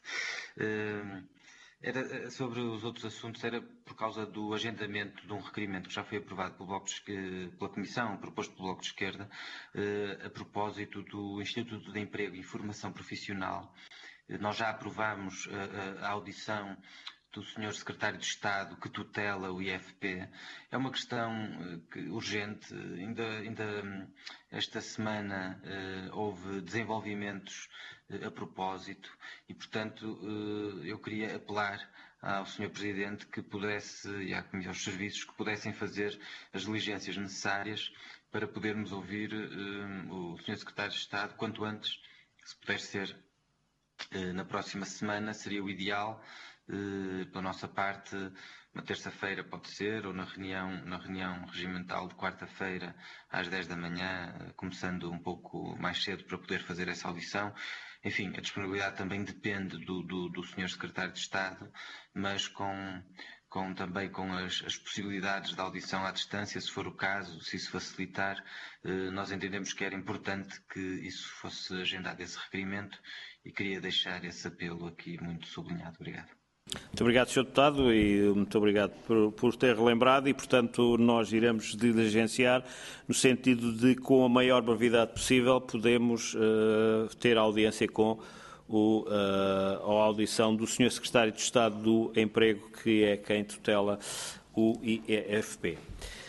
Era sobre os outros assuntos, era por causa do agendamento de um requerimento que já foi aprovado pela Comissão, proposto pelo Bloco de Esquerda, a propósito do Instituto de Emprego e Formação Profissional. Nós já aprovámos a audição do Sr. Secretário de Estado que tutela o IFP. É uma questão urgente. Ainda esta semana houve desenvolvimentos a propósito e, portanto, eu queria apelar ao Sr. Presidente que pudesse, e aos serviços, que pudessem fazer as diligências necessárias para podermos ouvir o Sr. Secretário de Estado quanto antes se puder ser na próxima semana, seria o ideal. Pela nossa parte, uma terça-feira pode ser, ou na reunião regimental de quarta-feira às 10 da manhã, começando um pouco mais cedo para poder fazer essa audição. Enfim, a disponibilidade também depende do Sr. Secretário de Estado, mas também com as possibilidades de audição à distância, se for o caso, se isso facilitar, nós entendemos que era importante que isso fosse agendado, esse requerimento, e queria deixar esse apelo aqui muito sublinhado. Obrigado. Muito obrigado, Sr. Deputado, e muito obrigado por ter relembrado, e, portanto, nós iremos diligenciar no sentido de, com a maior brevidade possível, podemos ter audiência com a audição do Sr. Secretário de Estado do Emprego, que é quem tutela o IEFP.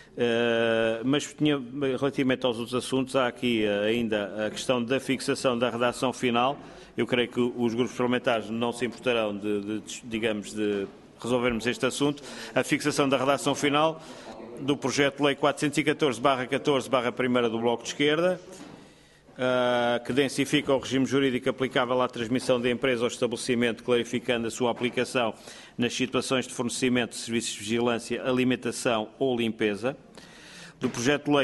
Mas relativamente aos outros assuntos, há aqui ainda a questão da fixação da redação final. Eu creio que os grupos parlamentares não se importarão de resolvermos este assunto. A fixação da redação final do projeto de lei 414/14/1 do Bloco de Esquerda, que densifica o regime jurídico aplicável à transmissão de empresa ou estabelecimento, clarificando a sua aplicação nas situações de fornecimento de serviços de vigilância, alimentação ou limpeza. Do projeto de lei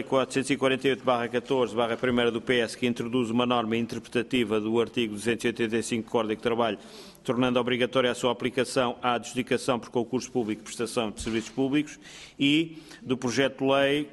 448/14/1 do PS, que introduz uma norma interpretativa do artigo 285 do Código de Trabalho, tornando obrigatória a sua aplicação à adjudicação por concurso público de prestação de serviços públicos, e do projeto de lei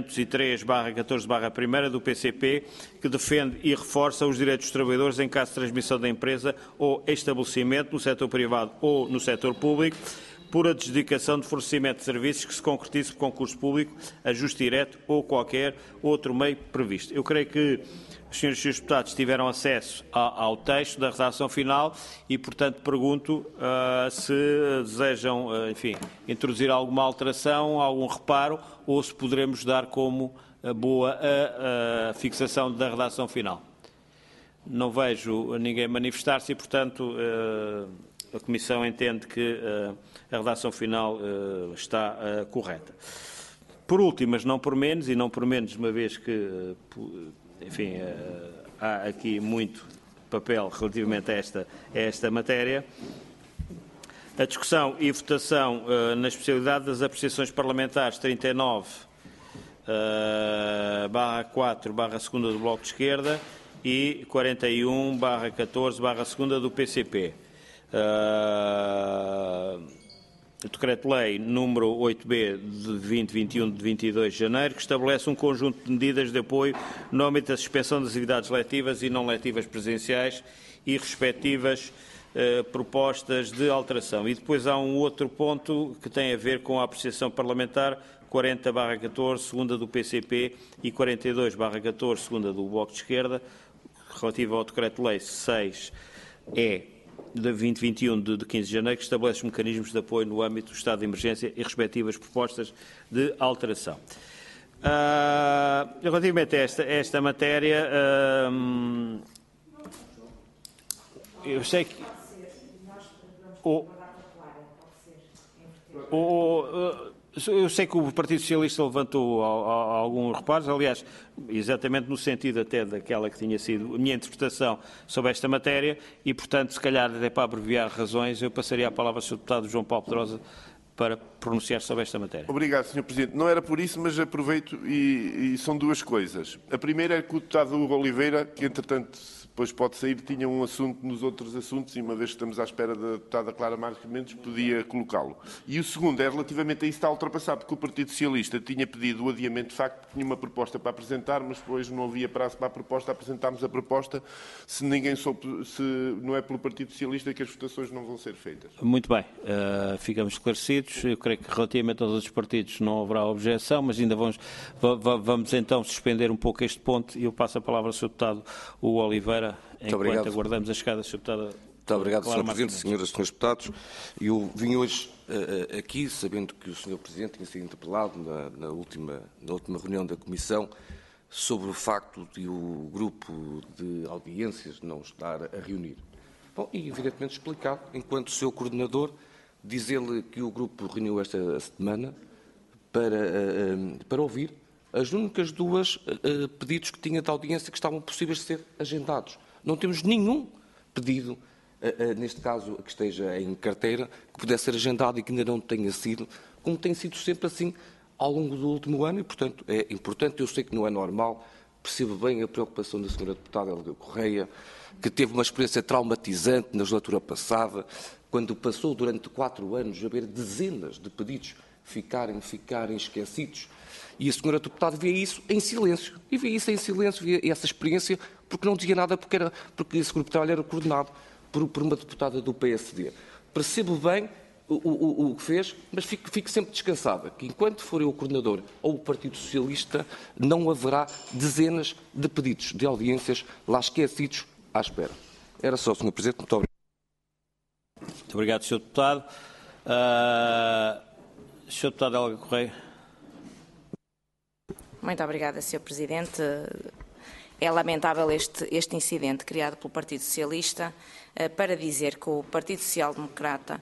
503/14/1 do PCP, que defende e reforça os direitos dos trabalhadores em caso de transmissão da empresa ou estabelecimento no setor privado ou no setor público, por adjudicação de fornecimento de serviços que se concretize por concurso público, ajuste direto ou qualquer outro meio previsto. Eu creio que os senhores deputados tiveram acesso ao texto da redação final e, portanto, pergunto se desejam, enfim, introduzir alguma alteração, algum reparo, ou se poderemos dar como boa a fixação da redação final. Não vejo ninguém manifestar-se e, portanto, a Comissão entende que a redação final está correta. Por último, mas não por menos, e não por menos, uma vez que, enfim, há aqui muito papel relativamente a esta matéria, a discussão e votação na especialidade das apreciações parlamentares 39/4/2 do Bloco de Esquerda e 41/14/2 do PCP. O Decreto-Lei número 8B de 2021 de 22 de janeiro, que estabelece um conjunto de medidas de apoio no âmbito da suspensão das atividades letivas e não letivas presenciais e respectivas propostas de alteração. E depois há um outro ponto que tem a ver com a apreciação parlamentar 40/14, segunda do PCP, e 42/14, segunda do Bloco de Esquerda, relativo ao Decreto-Lei 6E de 2021 de 15 de janeiro, que estabelece os mecanismos de apoio no âmbito do estado de emergência e respectivas propostas de alteração. Relativamente a esta matéria, eu sei que eu sei que o Partido Socialista levantou alguns reparos, aliás, exatamente no sentido até daquela que tinha sido a minha interpretação sobre esta matéria, e, portanto, se calhar, até para abreviar razões, eu passaria a palavra ao Sr. Deputado João Paulo Pedrosa para pronunciar sobre esta matéria. Obrigado, Sr. Presidente. Não era por isso, mas aproveito e são duas coisas. A primeira é que o deputado Hugo Oliveira, que entretanto depois pode sair, tinha um assunto nos outros assuntos e, uma vez que estamos à espera da deputada Clara Marques Mendes, podia colocá-lo. E o segundo é relativamente a isso está ultrapassado, porque o Partido Socialista tinha pedido o adiamento, de facto, tinha uma proposta para apresentar, mas depois não havia prazo para a proposta, apresentámos a proposta. Se ninguém soube, se não é pelo Partido Socialista que as votações não vão ser feitas. Muito bem, ficamos esclarecidos. Eu creio que relativamente aos outros partidos não haverá objeção, mas ainda vamos então suspender um pouco este ponto e eu passo a palavra ao Sr. Deputado Hugo Oliveira, enquanto aguardamos a chegada da Sra. Deputada. Muito obrigado, Sr. Presidente, Senhoras e Senhores Deputados. Eu vim hoje aqui, sabendo que o Sr. Presidente tinha sido interpelado na última reunião da Comissão sobre o facto de o grupo de audiências não estar a reunir. Bom, e evidentemente explicado, enquanto seu coordenador, dizer-lhe que o grupo reuniu esta semana para ouvir as únicas duas pedidos que tinha de audiência que estavam possíveis de ser agendados. Não temos nenhum pedido, neste caso, que esteja em carteira, que pudesse ser agendado e que ainda não tenha sido, como tem sido sempre assim ao longo do último ano, e, portanto, é importante. Eu sei que não é normal, percebo bem a preocupação da Sra. Deputada Helga Correia, que teve uma experiência traumatizante na legislatura passada, quando passou durante 4 anos a ver dezenas de pedidos ficarem esquecidos. E a Sra. Deputada via isso em silêncio. E via isso em silêncio, via essa experiência, porque não dizia nada, porque esse grupo de trabalho era coordenado por uma deputada do PSD. Percebo bem o que fez, mas fico sempre descansada, que enquanto for eu o coordenador ou o Partido Socialista, não haverá dezenas de pedidos de audiências lá esquecidos à espera. Era só, Sr. Presidente. Muito obrigado. Muito obrigado, Sr. Deputado. Sr. Deputado Helga Correia. Muito obrigada, Sr. Presidente. É lamentável este incidente criado pelo Partido Socialista para dizer que o Partido Social Democrata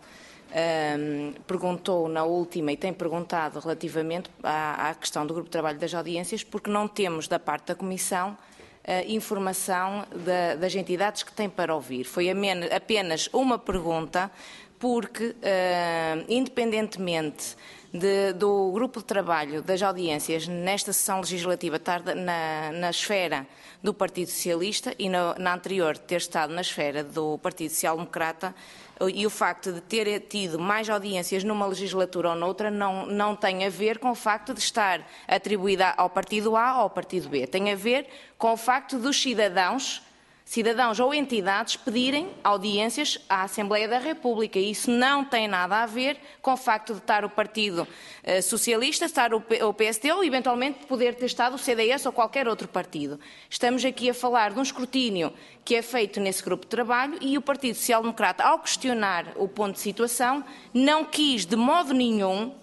perguntou na última e tem perguntado relativamente à questão do Grupo de Trabalho das Audiências, porque não temos da parte da Comissão informação das entidades que tem para ouvir. Foi apenas uma pergunta, porque, independentemente do Grupo de Trabalho das Audiências nesta sessão legislativa estar na esfera do Partido Socialista e na anterior ter estado na esfera do Partido Social Democrata, e o facto de ter tido mais audiências numa legislatura ou noutra não tem a ver com o facto de estar atribuída ao Partido A ou ao Partido B. Tem a ver com o facto dos cidadãos ou entidades pedirem audiências à Assembleia da República. Isso não tem nada a ver com o facto de estar o Partido Socialista, estar o PSD ou, eventualmente, poder ter estado o CDS ou qualquer outro partido. Estamos aqui a falar de um escrutínio que é feito nesse grupo de trabalho e o Partido Social Democrata, ao questionar o ponto de situação, não quis de modo nenhum,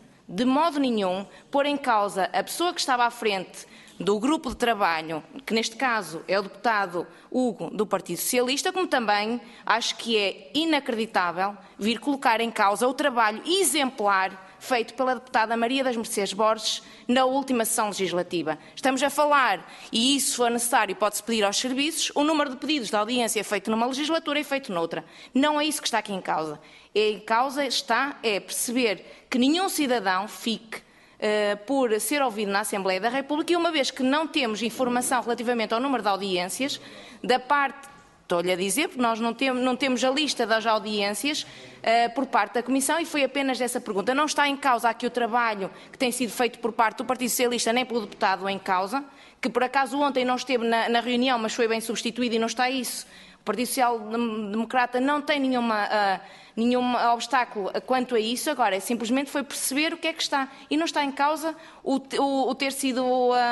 pôr em causa a pessoa que estava à frente do grupo de trabalho, que neste caso é o deputado Hugo do Partido Socialista, como também acho que é inacreditável vir colocar em causa o trabalho exemplar feito pela deputada Maria das Mercês Borges na última sessão legislativa. Estamos a falar, e isso se for necessário pode-se pedir aos serviços, o número de pedidos de audiência feito numa legislatura e feito noutra. Não é isso que está aqui em causa. Em causa está perceber que nenhum cidadão fique por ser ouvido na Assembleia da República, e uma vez que não temos informação relativamente ao número de audiências, da parte, estou-lhe a dizer, porque nós não temos a lista das audiências por parte da Comissão, e foi apenas essa pergunta. Não está em causa aqui o trabalho que tem sido feito por parte do Partido Socialista, nem pelo deputado em causa, que por acaso ontem não esteve na reunião, mas foi bem substituído, e não está isso. O Partido Social Democrata não tem nenhum obstáculo quanto a isso. Agora, simplesmente foi perceber o que é que está. E não está em causa o ter sido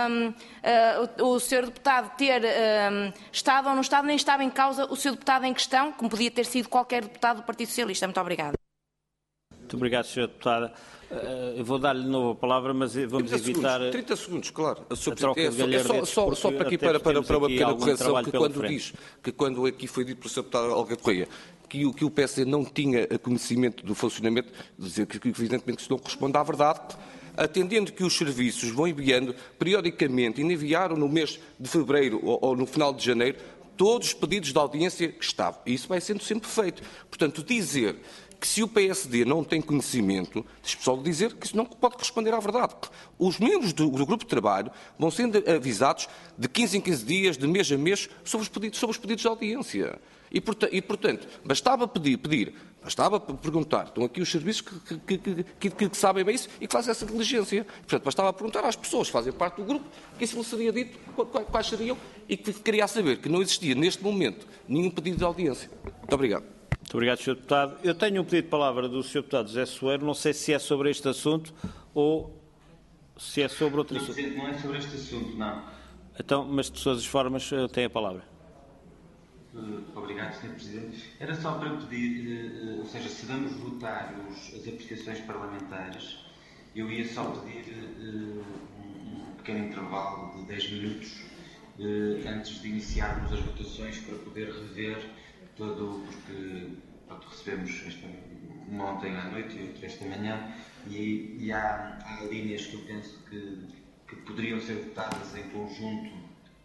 o Sr. Deputado ter estado ou não estado, nem estava em causa o Sr. Deputado em questão, como podia ter sido qualquer deputado do Partido Socialista. Muito obrigada. Muito obrigado, Sra. Deputada. Eu vou dar-lhe de novo a palavra, mas vamos evitar... 30 segundos, claro. Só para aqui, para uma pequena correção, que quando diz, que quando aqui foi dito pela Sra. Deputada Helga Correia, que o PSD não tinha conhecimento do funcionamento, dizer que evidentemente isso não corresponde à verdade, atendendo que os serviços vão enviando periodicamente, e enviaram no mês de fevereiro ou no final de janeiro, todos os pedidos de audiência que estavam. E isso vai sendo sempre feito. Portanto, dizer que se o PSD não tem conhecimento, deixe-me só dizer que isso não pode corresponder à verdade. Os membros do grupo de trabalho vão sendo avisados de 15 em 15 dias, de mês a mês, sobre os pedidos de audiência. E, portanto, bastava bastava perguntar, estão aqui os serviços que sabem bem isso e que fazem essa diligência. Portanto, bastava perguntar às pessoas que fazem parte do grupo que isso lhe seria dito, quais seriam, e que queria saber que não existia, neste momento, nenhum pedido de audiência. Muito obrigado. Muito obrigado, Sr. Deputado. Eu tenho um pedido de palavra do Sr. Deputado José Soeiro, não sei se é sobre este assunto ou se é sobre outro assunto. Não é sobre este assunto, não. Então, mas de todas as formas, tem a palavra. Obrigado, Sr. Presidente. Era só para pedir, ou seja, se vamos votar as apreciações parlamentares, eu ia só pedir um pequeno intervalo de 10 minutos antes de iniciarmos as votações para poder rever porque recebemos ontem à noite e outra esta manhã, e há linhas que eu penso que poderiam ser votadas em conjunto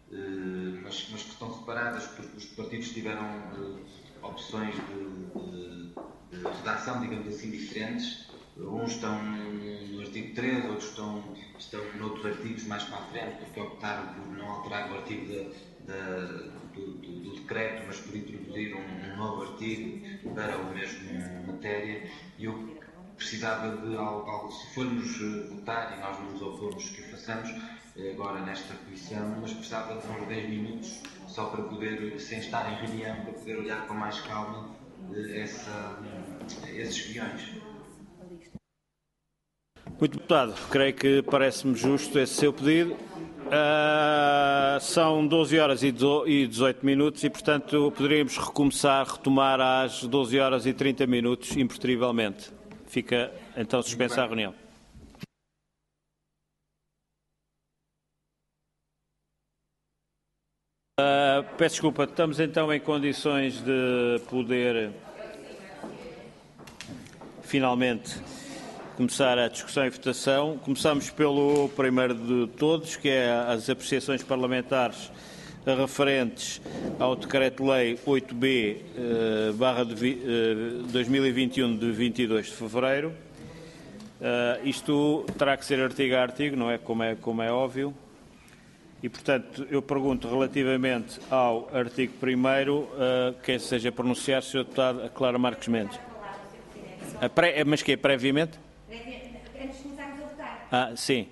mas que estão separadas porque os partidos tiveram opções de redação, digamos assim, diferentes. Uns estão no artigo 13, outros estão noutros artigos mais para a frente, porque optaram por não alterar o artigo do decreto, mas por introduzir um novo artigo para a mesma matéria. E eu precisava de algo, se formos votar, e nós não nos opomos que o façamos agora nesta comissão, mas precisava de uns 10 minutos só para poder, sem estar em reunião, para poder olhar com mais calma esses guiões. Muito deputado, creio que parece-me justo esse seu pedido. São 12 horas e 18 minutos e, portanto, poderíamos retomar às 12 horas e 30 minutos, impertrivelmente. Fica, então, suspensa a reunião. Peço desculpa, estamos então em condições de poder, finalmente, começar a discussão e votação. Começamos pelo primeiro de todos, que é as apreciações parlamentares referentes ao Decreto-Lei 8B/2021 de 22 de fevereiro. Isto terá que ser artigo a artigo, não é? Como é óbvio. E, portanto, eu pergunto relativamente ao artigo 1º, quem seja pronunciar, Sr. Deputado Clara Marques Mendes. Mas que é previamente? Antes de começarmos a votar. Sim.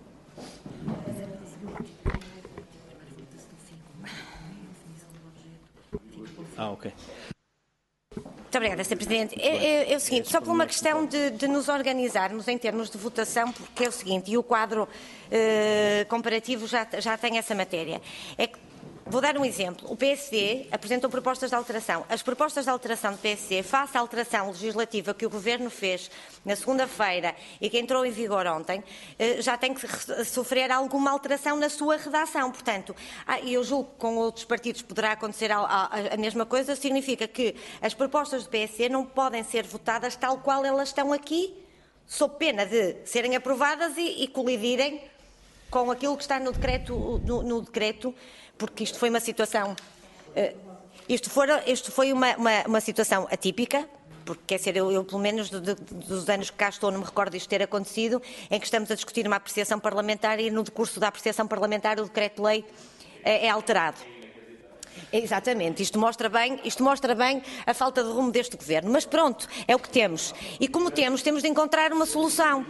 Ok. Muito obrigada, Sr. Presidente. É o seguinte, só por uma questão de nos organizarmos em termos de votação, porque é o seguinte, e o quadro comparativo já tem essa matéria. É que, vou dar um exemplo. O PSD apresentou propostas de alteração. As propostas de alteração do PSD, face à alteração legislativa que o Governo fez na segunda-feira e que entrou em vigor ontem, já tem que sofrer alguma alteração na sua redação. Portanto, eu julgo que com outros partidos poderá acontecer a mesma coisa. Significa que as propostas do PSD não podem ser votadas tal qual elas estão aqui, sob pena de serem aprovadas e colidirem com aquilo que está no decreto, porque isto foi uma situação, isto foi uma situação atípica, porque quer ser, eu pelo menos dos anos que cá estou não me recordo disto ter acontecido, em que estamos a discutir uma apreciação parlamentar e no decurso da apreciação parlamentar o decreto-lei é alterado. Exatamente, isto mostra bem a falta de rumo deste Governo, mas pronto, é o que temos. E como temos de encontrar uma solução.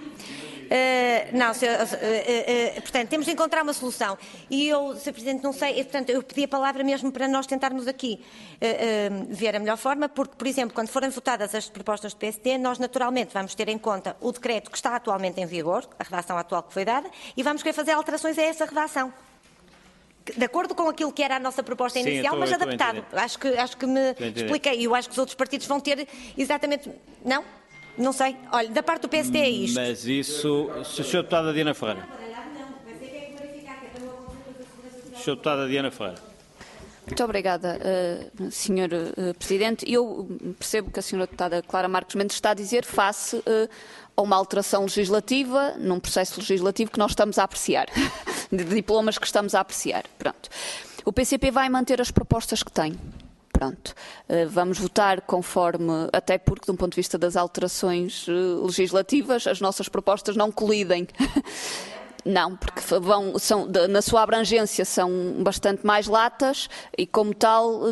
Portanto, temos de encontrar uma solução. E eu, Sr. Presidente, não sei, portanto, eu pedi a palavra mesmo para nós tentarmos aqui ver a melhor forma, porque, por exemplo, quando forem votadas as propostas do PSD, nós naturalmente vamos ter em conta o decreto que está atualmente em vigor, a redação atual que foi dada, e vamos querer fazer alterações a essa redação. De acordo com aquilo que era a nossa proposta inicial, mas adaptado. Acho que me expliquei. E eu acho que os outros partidos vão ter exatamente... Não? Não sei. Olha, da parte do PSD é isto. Mas isso... Sr. Deputada Diana Ferreira. Sr. Deputada Diana Ferreira. Muito obrigada, Sr. Presidente. Eu percebo que a Sra. Deputada Clara Marques Mendes está a dizer face a uma alteração legislativa, num processo legislativo que nós estamos a apreciar, de diplomas que estamos a apreciar. Pronto. O PCP vai manter as propostas que tem. Pronto. Vamos votar conforme, até porque, de um ponto de vista das alterações legislativas, as nossas propostas não colidem. Não, porque na sua abrangência são bastante mais latas e, como tal,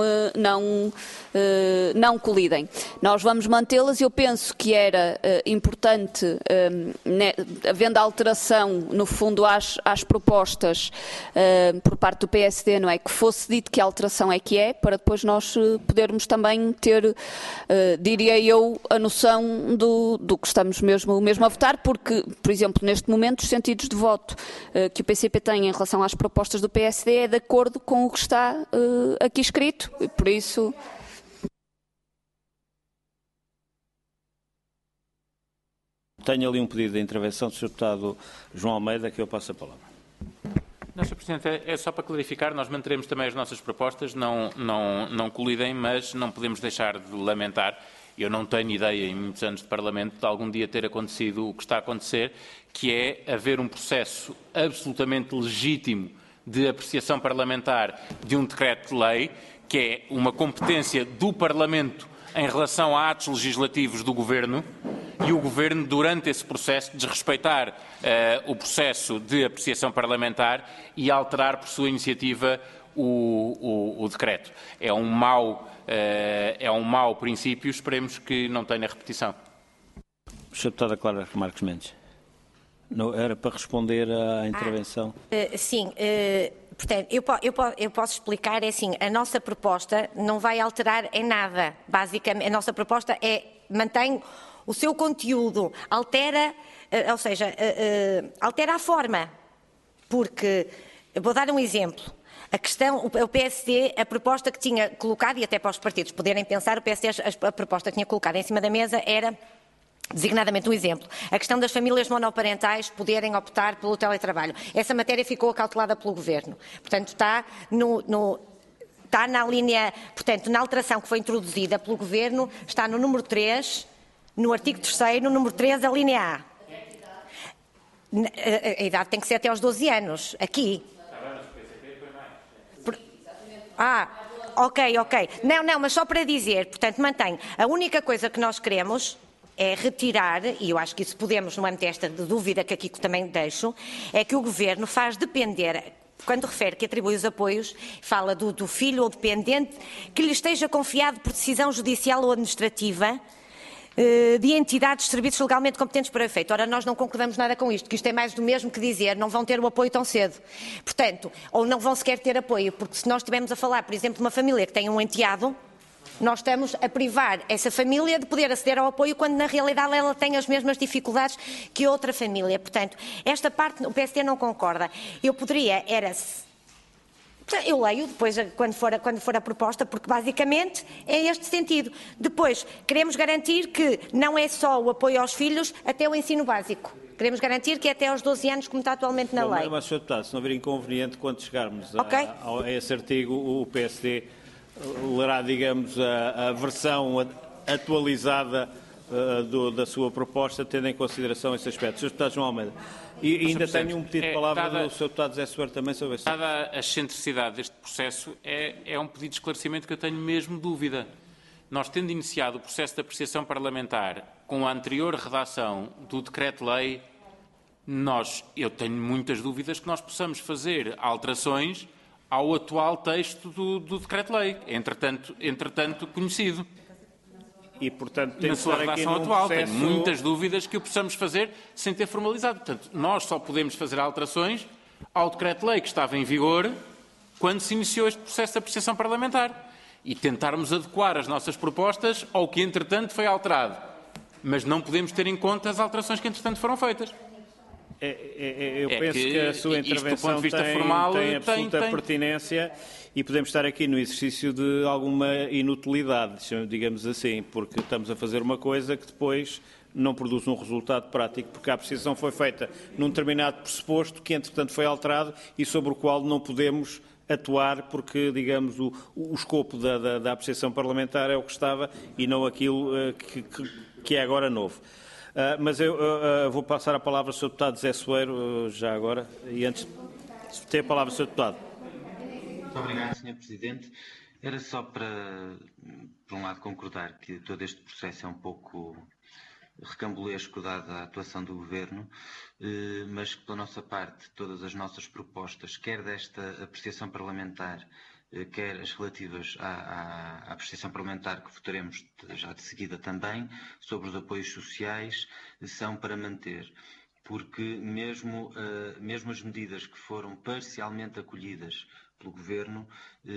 não colidem. Nós vamos mantê-las e eu penso que era importante, havendo alteração, no fundo, às propostas por parte do PSD, não é? Que fosse dito que a alteração é que é, para depois nós podermos também ter, diria eu, a noção do que estamos mesmo a votar, porque, por exemplo, neste momento, os sentidos de voto que o PCP tem em relação às propostas do PSD é de acordo com o que está aqui escrito, e por isso... Tenho ali um pedido de intervenção do Sr. Deputado João Almeida, que eu passo a palavra. Não, Sr. Presidente, é só para clarificar, nós manteremos também as nossas propostas, não colidem, mas não podemos deixar de lamentar. Eu não tenho ideia, em muitos anos de Parlamento, de algum dia ter acontecido o que está a acontecer, que é haver um processo absolutamente legítimo de apreciação parlamentar de um decreto-lei, que é uma competência do Parlamento em relação a atos legislativos do Governo, e o Governo, durante esse processo, desrespeitar o processo de apreciação parlamentar e alterar por sua iniciativa o decreto. É um mau princípio, esperemos que não tenha repetição. Sra. Deputada Clara Marques Mendes. Não, era para responder à intervenção. Sim, portanto, eu posso explicar, é assim, a nossa proposta não vai alterar em nada. Basicamente, a nossa proposta mantém o seu conteúdo, altera, ou seja, altera a forma. Porque, vou dar um exemplo. A questão, o PSD, a proposta que tinha colocado, e até para os partidos poderem pensar, o PSD, a proposta que tinha colocado em cima da mesa era, designadamente um exemplo, a questão das famílias monoparentais poderem optar pelo teletrabalho. Essa matéria ficou acautelada pelo Governo. Portanto, está na linha, portanto, na alteração que foi introduzida pelo Governo, está no número 3, no artigo 3º, no número 3, a linha A. A idade tem que ser até aos 12 anos, aqui. Ok. Não, mas só para dizer, portanto, mantém. A única coisa que nós queremos é retirar, e eu acho que isso podemos, no âmbito desta dúvida que aqui também deixo, é que o Governo faz depender, quando refere que atribui os apoios, fala do filho ou dependente que lhe esteja confiado por decisão judicial ou administrativa de entidades de serviços legalmente competentes para o efeito. Ora, nós não concordamos nada com isto, que isto é mais do mesmo que dizer não vão ter o apoio tão cedo. Portanto, ou não vão sequer ter apoio, porque se nós estivermos a falar, por exemplo, de uma família que tem um enteado, nós estamos a privar essa família de poder aceder ao apoio quando, na realidade, ela tem as mesmas dificuldades que outra família. Portanto, esta parte o PSD não concorda. Eu poderia, eu leio depois, quando for a proposta, porque basicamente é este sentido. Depois, queremos garantir que não é só o apoio aos filhos até o ensino básico. Queremos garantir que é até aos 12 anos, como está atualmente na lei. Mas, Sr. Deputado, se não houver inconveniente, quando chegarmos a esse artigo, o PSD lerá, digamos, a versão atualizada da sua proposta, tendo em consideração esse aspecto. Sr. Deputado João Almeida. E ainda tenho um pedido de palavra do Sr. Deputado José Soeiro também sobre isso. Dada a excentricidade deste processo, é um pedido de esclarecimento que eu tenho mesmo dúvida. Nós, tendo iniciado o processo de apreciação parlamentar com a anterior redação do decreto-lei, eu tenho muitas dúvidas que nós possamos fazer alterações ao atual texto do decreto-lei, entretanto conhecido. E, portanto, tem na sua redação atual, tenho muitas dúvidas que o possamos fazer sem ter formalizado. Portanto, nós só podemos fazer alterações ao decreto-lei que estava em vigor quando se iniciou este processo de apreciação parlamentar e tentarmos adequar as nossas propostas ao que, entretanto, foi alterado. Mas não podemos ter em conta as alterações que, entretanto, foram feitas. Eu penso que a sua intervenção tem absoluta pertinência e podemos estar aqui no exercício de alguma inutilidade, digamos assim, porque estamos a fazer uma coisa que depois não produz um resultado prático, porque a apreciação foi feita num determinado pressuposto que, entretanto, foi alterado e sobre o qual não podemos atuar porque, digamos, o escopo da apreciação parlamentar é o que estava e não aquilo que é agora novo. Mas eu vou passar a palavra ao Sr. Deputado José Soeiro, já agora, e antes de ter a palavra, Sr. Deputado. Muito obrigado, Sr. Presidente. Era só para, por um lado, concordar que todo este processo é um pouco recambulesco, dada a atuação do Governo, mas que, pela nossa parte, todas as nossas propostas, quer desta apreciação parlamentar, quer as relativas à apreciação parlamentar que votaremos já de seguida também, sobre os apoios sociais, são para manter. Porque mesmo as medidas que foram parcialmente acolhidas pelo Governo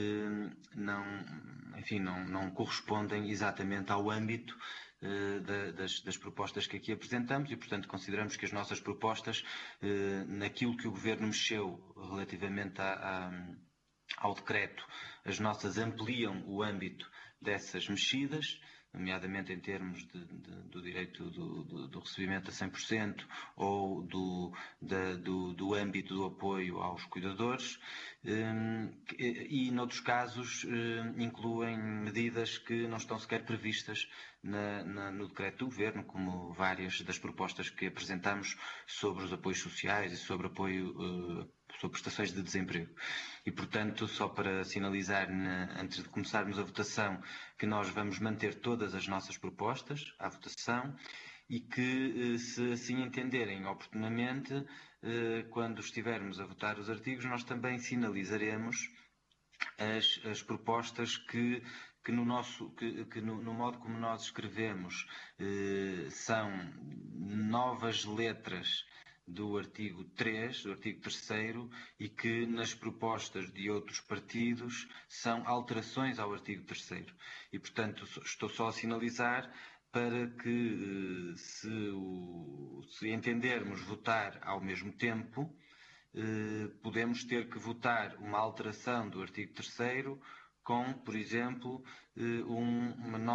não correspondem exatamente ao âmbito das propostas que aqui apresentamos e, portanto, consideramos que as nossas propostas, naquilo que o Governo mexeu relativamente ao decreto, as nossas ampliam o âmbito dessas mexidas, nomeadamente em termos do direito do recebimento a 100% ou do âmbito do apoio aos cuidadores e, noutros casos, incluem medidas que não estão sequer previstas no decreto do Governo, como várias das propostas que apresentamos sobre os apoios sociais e sobre apoio prestações de desemprego. E, portanto, só para sinalizar, antes de começarmos a votação, que nós vamos manter todas as nossas propostas à votação e que, se assim entenderem oportunamente, quando estivermos a votar os artigos, nós também sinalizaremos as propostas que no modo como nós escrevemos são novas letras do artigo 3, do artigo 3º, e que nas propostas de outros partidos são alterações ao artigo 3º. E, portanto, estou só a sinalizar para que, se entendermos votar ao mesmo tempo, podemos ter que votar uma alteração do artigo 3º com, por exemplo, um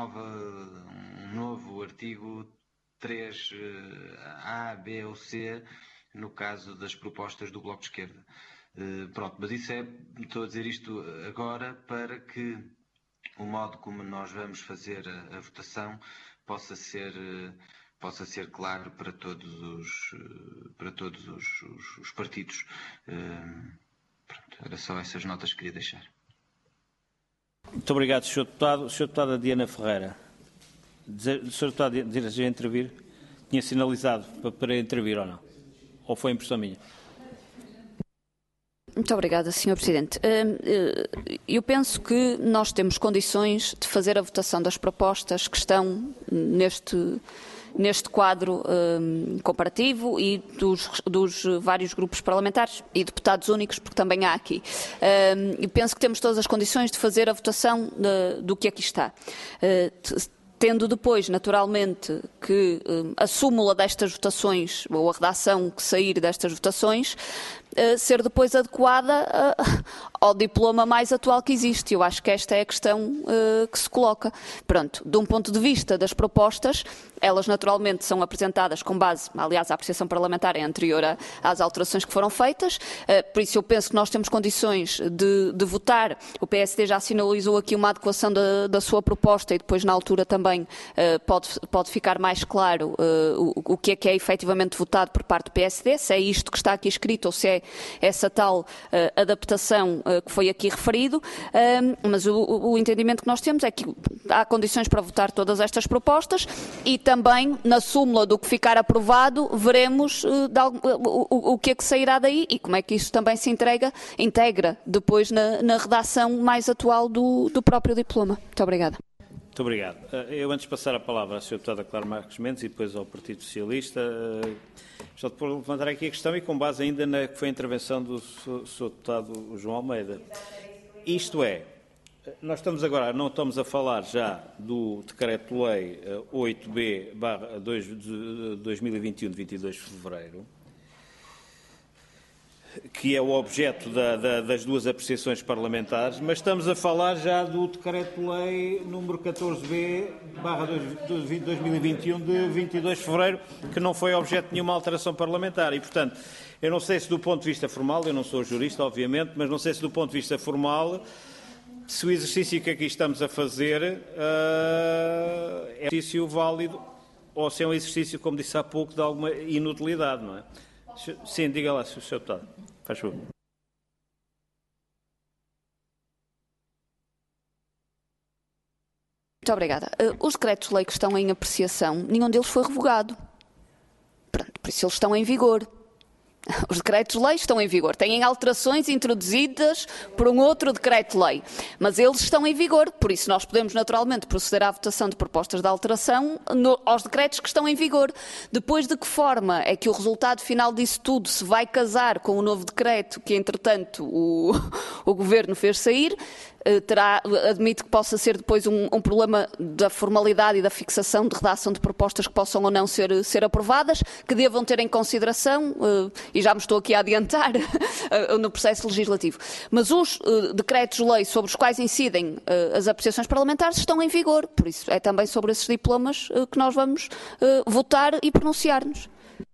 novo artigo 3A, B ou C, no caso das propostas do Bloco de Esquerda. Pronto, mas estou a dizer isto agora para que o modo como nós vamos fazer a votação possa ser claro para todos os partidos. Pronto, era só essas notas que queria deixar. Muito obrigado, Sr. Deputado. Sr. Deputada Diana Ferreira. O Sr. Deputado deseja intervir? Tinha sinalizado para intervir ou não? Ou foi impressão minha? Muito obrigada, Sr. Presidente. Eu penso que nós temos condições de fazer a votação das propostas que estão neste quadro comparativo e dos vários grupos parlamentares e deputados únicos, porque também há aqui. E penso que temos todas as condições de fazer a votação do que aqui está. Tendo depois, naturalmente, que a súmula destas votações, ou a redação que sair destas votações, ser depois adequada ao diploma mais atual que existe. Eu acho que esta é a questão que se coloca. Pronto, de um ponto de vista das propostas, elas naturalmente são apresentadas com base, aliás, a apreciação parlamentar é anterior às alterações que foram feitas, por isso eu penso que nós temos condições de votar. O PSD já sinalizou aqui uma adequação da sua proposta e depois na altura também pode ficar mais claro o que é efetivamente votado por parte do PSD, se é isto que está aqui escrito ou se é essa tal adaptação que foi aqui referido, mas o entendimento que nós temos é que há condições para votar todas estas propostas e também na súmula do que ficar aprovado veremos o que é que sairá daí e como é que isso também se integra depois na redação mais atual do próprio diploma. Muito obrigada. Muito obrigado. Eu, antes de passar a palavra à Sra. Deputada Clara Marques Mendes e depois ao Partido Socialista, estou a levantar aqui a questão e com base ainda na que foi a intervenção do Sr. Deputado João Almeida. Isto é, nós estamos agora, não estamos a falar já do Decreto-Lei 8B/2021 de 22 de fevereiro, que é o objeto das duas apreciações parlamentares, mas estamos a falar já do Decreto-Lei número 14B/2021 de 22 de fevereiro, que não foi objeto de nenhuma alteração parlamentar. E, portanto, eu não sei se do ponto de vista formal, eu não sou jurista, obviamente, mas não sei se do ponto de vista formal, se o exercício que aqui estamos a fazer é um exercício válido ou se é um exercício, como disse há pouco, de alguma inutilidade, não é? Sim, diga lá, Sr. Deputado. Faz favor. Muito obrigada. Os decretos-lei que estão em apreciação, nenhum deles foi revogado. Pronto, por isso eles estão em vigor. Os decretos-lei estão em vigor. Têm alterações introduzidas por um outro decreto-lei, mas eles estão em vigor. Por isso nós podemos naturalmente proceder à votação de propostas de alteração aos decretos que estão em vigor. Depois, de que forma é que o resultado final disso tudo se vai casar com o novo decreto que, entretanto, o Governo fez sair, admito que possa ser depois um problema da formalidade e da fixação de redação de propostas que possam ou não ser aprovadas, que devam ter em consideração, e já me estou aqui a adiantar, no processo legislativo. Mas os decretos-lei sobre os quais incidem as apreciações parlamentares estão em vigor, por isso é também sobre esses diplomas que nós vamos votar e pronunciar-nos.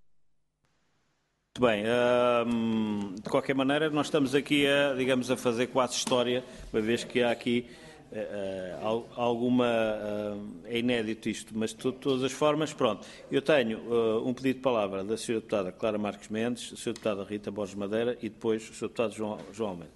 Muito bem, de qualquer maneira nós estamos aqui a fazer quase história, uma vez que há aqui alguma... é inédito isto, mas de todas as formas, pronto. Eu tenho um pedido de palavra da Sra. Deputada Clara Marques Mendes, da Sra. Deputada Rita Borges Madeira e depois o Sr. Deputado João Almeida.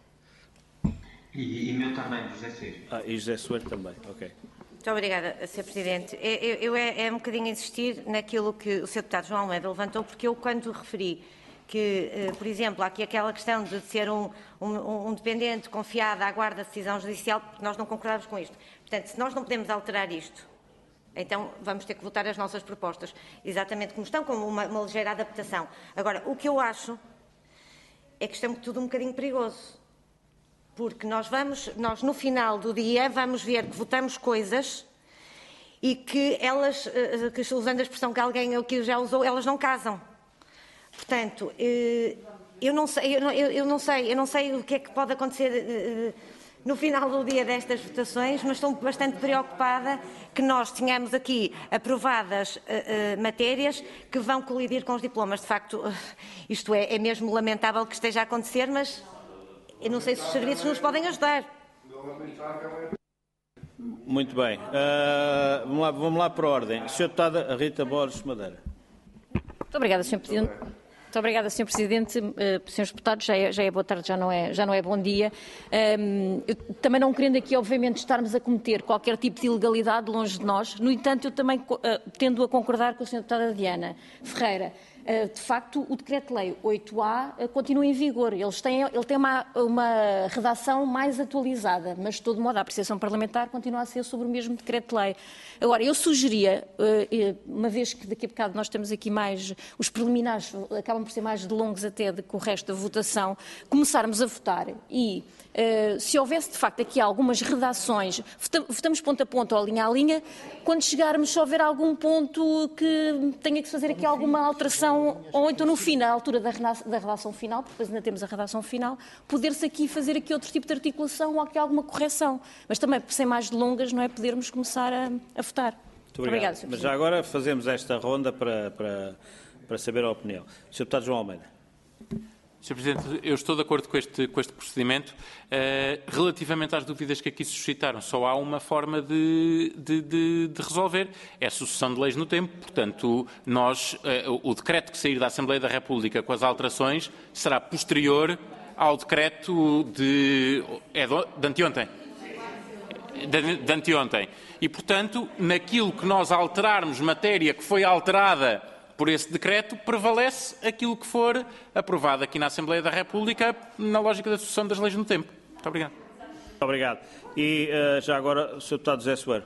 E meu também, José Soeiro. E José Soeiro também, ok. Muito obrigada, Sr. Presidente. Eu é um bocadinho insistir naquilo que o Sr. Deputado João Almeida levantou, porque eu, quando referi que, por exemplo, há aqui aquela questão de ser um dependente confiado à guarda de decisão judicial, porque nós não concordamos com isto. Portanto, se nós não podemos alterar isto, então vamos ter que votar as nossas propostas, exatamente como estão, com uma ligeira adaptação. Agora, o que eu acho é que isto é tudo um bocadinho perigoso, porque nós no final do dia, vamos ver que votamos coisas e que elas, que usando a expressão que alguém aqui já usou, elas não casam. Portanto, eu não sei o que é que pode acontecer no final do dia destas votações, mas estou bastante preocupada que nós tenhamos aqui aprovadas matérias que vão colidir com os diplomas. De facto, isto é mesmo lamentável que esteja a acontecer, mas eu não sei se os serviços nos podem ajudar. Muito bem. Vamos lá para a ordem. Sra. Deputada Rita Borges Madeira. Muito obrigada, Sr. Presidente. Muito obrigada, Sr. Presidente. Senhores deputados, já é boa tarde, já não é bom dia. Eu também não querendo aqui, obviamente, estarmos a cometer qualquer tipo de ilegalidade longe de nós. No entanto, eu também tendo a concordar com a Sra. Deputada Diana Ferreira. De facto, o Decreto-Lei 8A continua em vigor. Ele tem uma redação mais atualizada, mas, de todo modo, a apreciação parlamentar continua a ser sobre o mesmo Decreto-Lei. Agora, eu sugeria, uma vez que daqui a bocado nós temos aqui mais, os preliminares acabam por ser mais longos até do que o resto da votação, começarmos a votar e, se houvesse, de facto, aqui algumas redações, votamos ponto a ponto ou linha a linha, quando chegarmos, se houver algum ponto que tenha que fazer aqui alguma alteração, ou então no fim, na altura da redação final, porque depois ainda temos a redação final, poder-se aqui fazer aqui outro tipo de articulação ou aqui alguma correção. Mas também, sem mais delongas, não é podermos começar a votar. Muito obrigado. Mas já agora fazemos esta ronda para saber a opinião. Sr. Deputado João Almeida. Sr. Presidente, eu estou de acordo com este procedimento. Relativamente às dúvidas que aqui se suscitaram, só há uma forma de resolver. É a sucessão de leis no tempo. Portanto, o decreto que sair da Assembleia da República com as alterações será posterior ao decreto de anteontem. De anteontem. E, portanto, naquilo que nós alterarmos matéria que foi alterada por esse decreto, prevalece aquilo que for aprovado aqui na Assembleia da República na lógica da sucessão das leis no tempo. Muito obrigado. Muito obrigado. E já agora, o Sr. Deputado José Soeiro.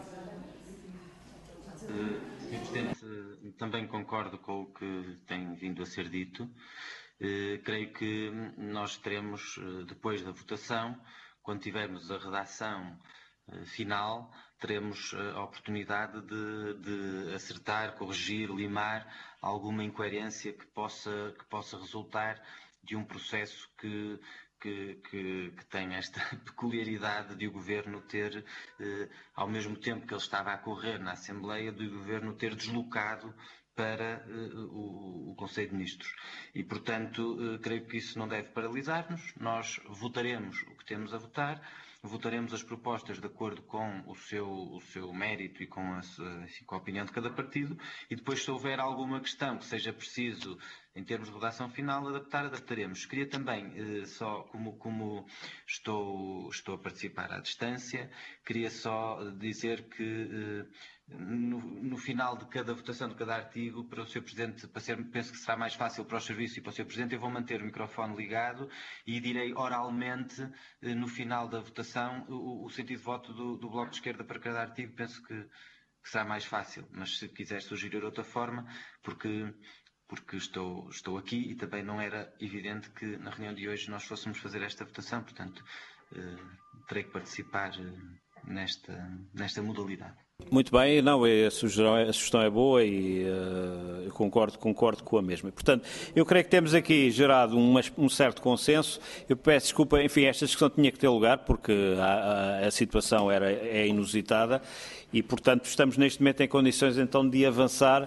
Sr. Presidente, também concordo com o que tem vindo a ser dito. Creio que nós teremos, depois da votação, quando tivermos a redação final, teremos a oportunidade de acertar, corrigir, limar alguma incoerência que possa resultar de um processo que tem esta peculiaridade de o Governo ter, ao mesmo tempo que ele estava a correr na Assembleia, de o Governo ter deslocado para o Conselho de Ministros. E, portanto, creio que isso não deve paralisar-nos. Nós votaremos o que temos a votar, votaremos as propostas de acordo com o seu mérito e com a opinião de cada partido, e depois, se houver alguma questão que seja preciso, em termos de redação final, adaptaremos. Queria também, só como estou a participar à distância, queria só dizer que no final de cada votação de cada artigo, para o Sr. Presidente, penso que será mais fácil para os serviços e para o Sr. Presidente, eu vou manter o microfone ligado e direi oralmente, no final da votação, o sentido de voto do Bloco de Esquerda para cada artigo. Penso que será mais fácil, mas se quiser sugerir outra forma, porque estou aqui e também não era evidente que na reunião de hoje nós fôssemos fazer esta votação, portanto, terei que participar nesta modalidade. Muito bem, não, a sugestão é boa e eu concordo com a mesma. Portanto, eu creio que temos aqui gerado um certo consenso. Eu peço desculpa, enfim, esta discussão tinha que ter lugar porque a situação é inusitada e, portanto, estamos neste momento em condições então de avançar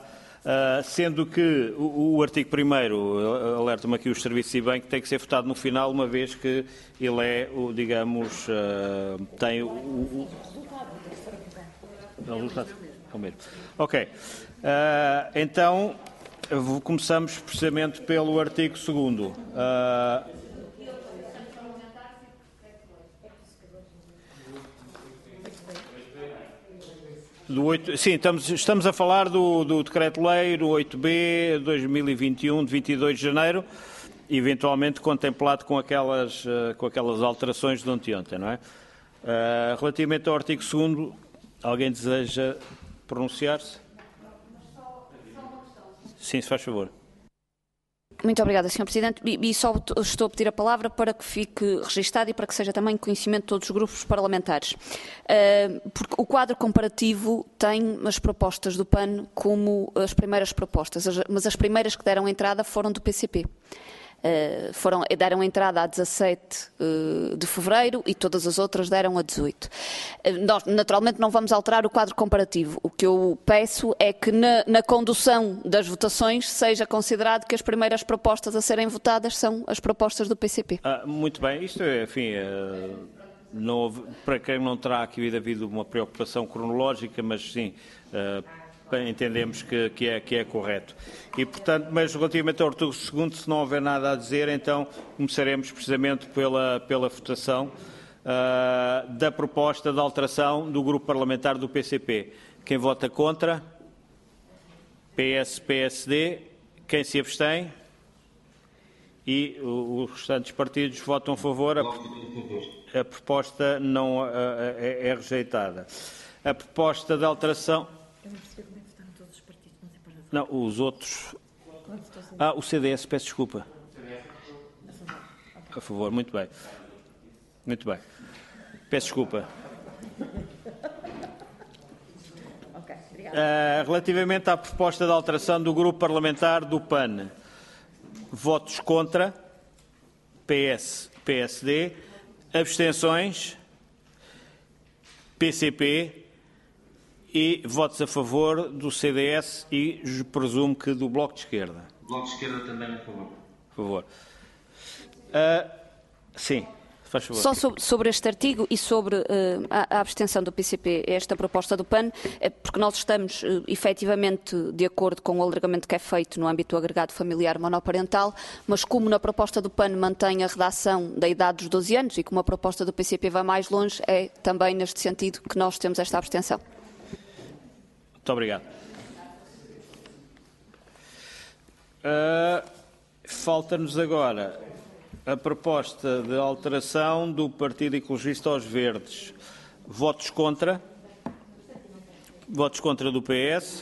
sendo que o artigo 1º alerta-me aqui os serviços e bem que tem que ser votado no final, uma vez que ele é, digamos, tem o resultado. Ok. Então, começamos precisamente pelo artigo 2º. Sim, estamos a falar do Decreto-Lei, do 8B 2021, de 22 de janeiro, eventualmente contemplado com aquelas alterações de ontem, não é? Relativamente ao artigo 2º, alguém deseja pronunciar-se? Sim, se faz favor. Muito obrigada, Sr. Presidente. E só estou a pedir a palavra para que fique registado e para que seja também conhecimento de todos os grupos parlamentares. Porque o quadro comparativo tem as propostas do PAN como as primeiras propostas, mas as primeiras que deram entrada foram do PCP. Deram entrada a 17 de fevereiro e todas as outras deram a 18. Nós, naturalmente, não vamos alterar o quadro comparativo. O que eu peço é que na condução das votações seja considerado que as primeiras propostas a serem votadas são as propostas do PCP. Muito bem. Isto é, enfim, para quem não terá aqui havido uma preocupação cronológica, mas sim... entendemos que é correto. E, portanto, mas relativamente ao artigo 2º, se não houver nada a dizer, então começaremos precisamente pela votação da proposta de alteração do grupo parlamentar do PCP. Quem vota contra? PS, PSD. Quem se abstém? E os restantes partidos votam a favor. A proposta não é rejeitada. A proposta de alteração... Não, os outros... o CDS, peço desculpa. A favor, muito bem. Muito bem. Peço desculpa. Relativamente à proposta de alteração do grupo parlamentar do PAN, votos contra, PS, PSD, abstenções, PCP, e votos a favor do CDS e presumo que do Bloco de Esquerda. O Bloco de Esquerda também a favor. Por favor. Sim, faz favor. Só sobre este artigo e sobre a abstenção do PCP, esta proposta do PAN, porque nós estamos efetivamente de acordo com o alargamento que é feito no âmbito do agregado familiar monoparental, mas como na proposta do PAN mantém a redação da idade dos 12 anos e como a proposta do PCP vai mais longe, é também neste sentido que nós temos esta abstenção. Muito obrigado. Falta-nos agora a proposta de alteração do Partido Ecologista aos Verdes. Votos contra? Votos contra do PS?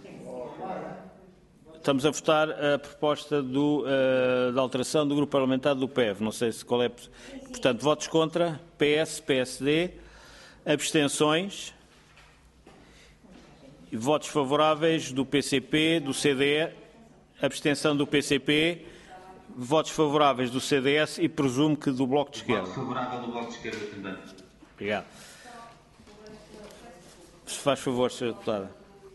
Estamos a votar a proposta de alteração do Grupo Parlamentar do PEV. Não sei se qual é. Portanto, votos contra? PS, PSD. Abstenções? Votos favoráveis do PCP, do CDS, abstenção do PCP, votos favoráveis do CDS e presumo que do Bloco de Esquerda. Voto favorável do Bloco de Esquerda também. Obrigado. Se faz favor, Sra. Deputada.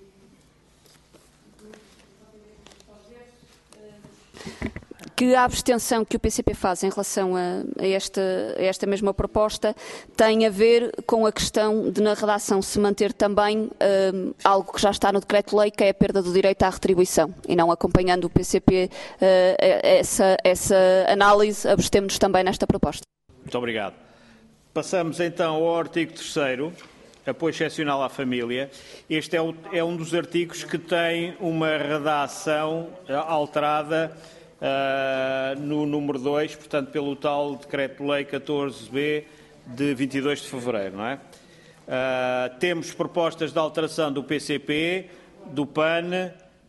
Que a abstenção que o PCP faz em relação a esta mesma proposta tem a ver com a questão de, na redação, se manter também algo que já está no Decreto-Lei, que é a perda do direito à retribuição. E não acompanhando o PCP essa análise, abstemos também nesta proposta. Muito obrigado. Passamos então ao artigo 3º, apoio excepcional à família. Este é um dos artigos que tem uma redação alterada no número 2, portanto, pelo tal Decreto-Lei 14B de 22 de fevereiro, não é? Temos propostas de alteração do PCP, do PAN,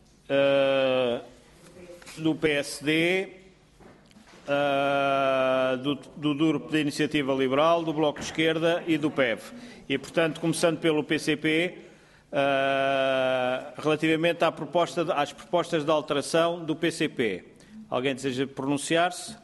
do PSD, do Grupo da Iniciativa Liberal, do Bloco de Esquerda e do PEV. E, portanto, começando pelo PCP, relativamente às propostas de alteração do PCP. Alguém deseja pronunciar-se?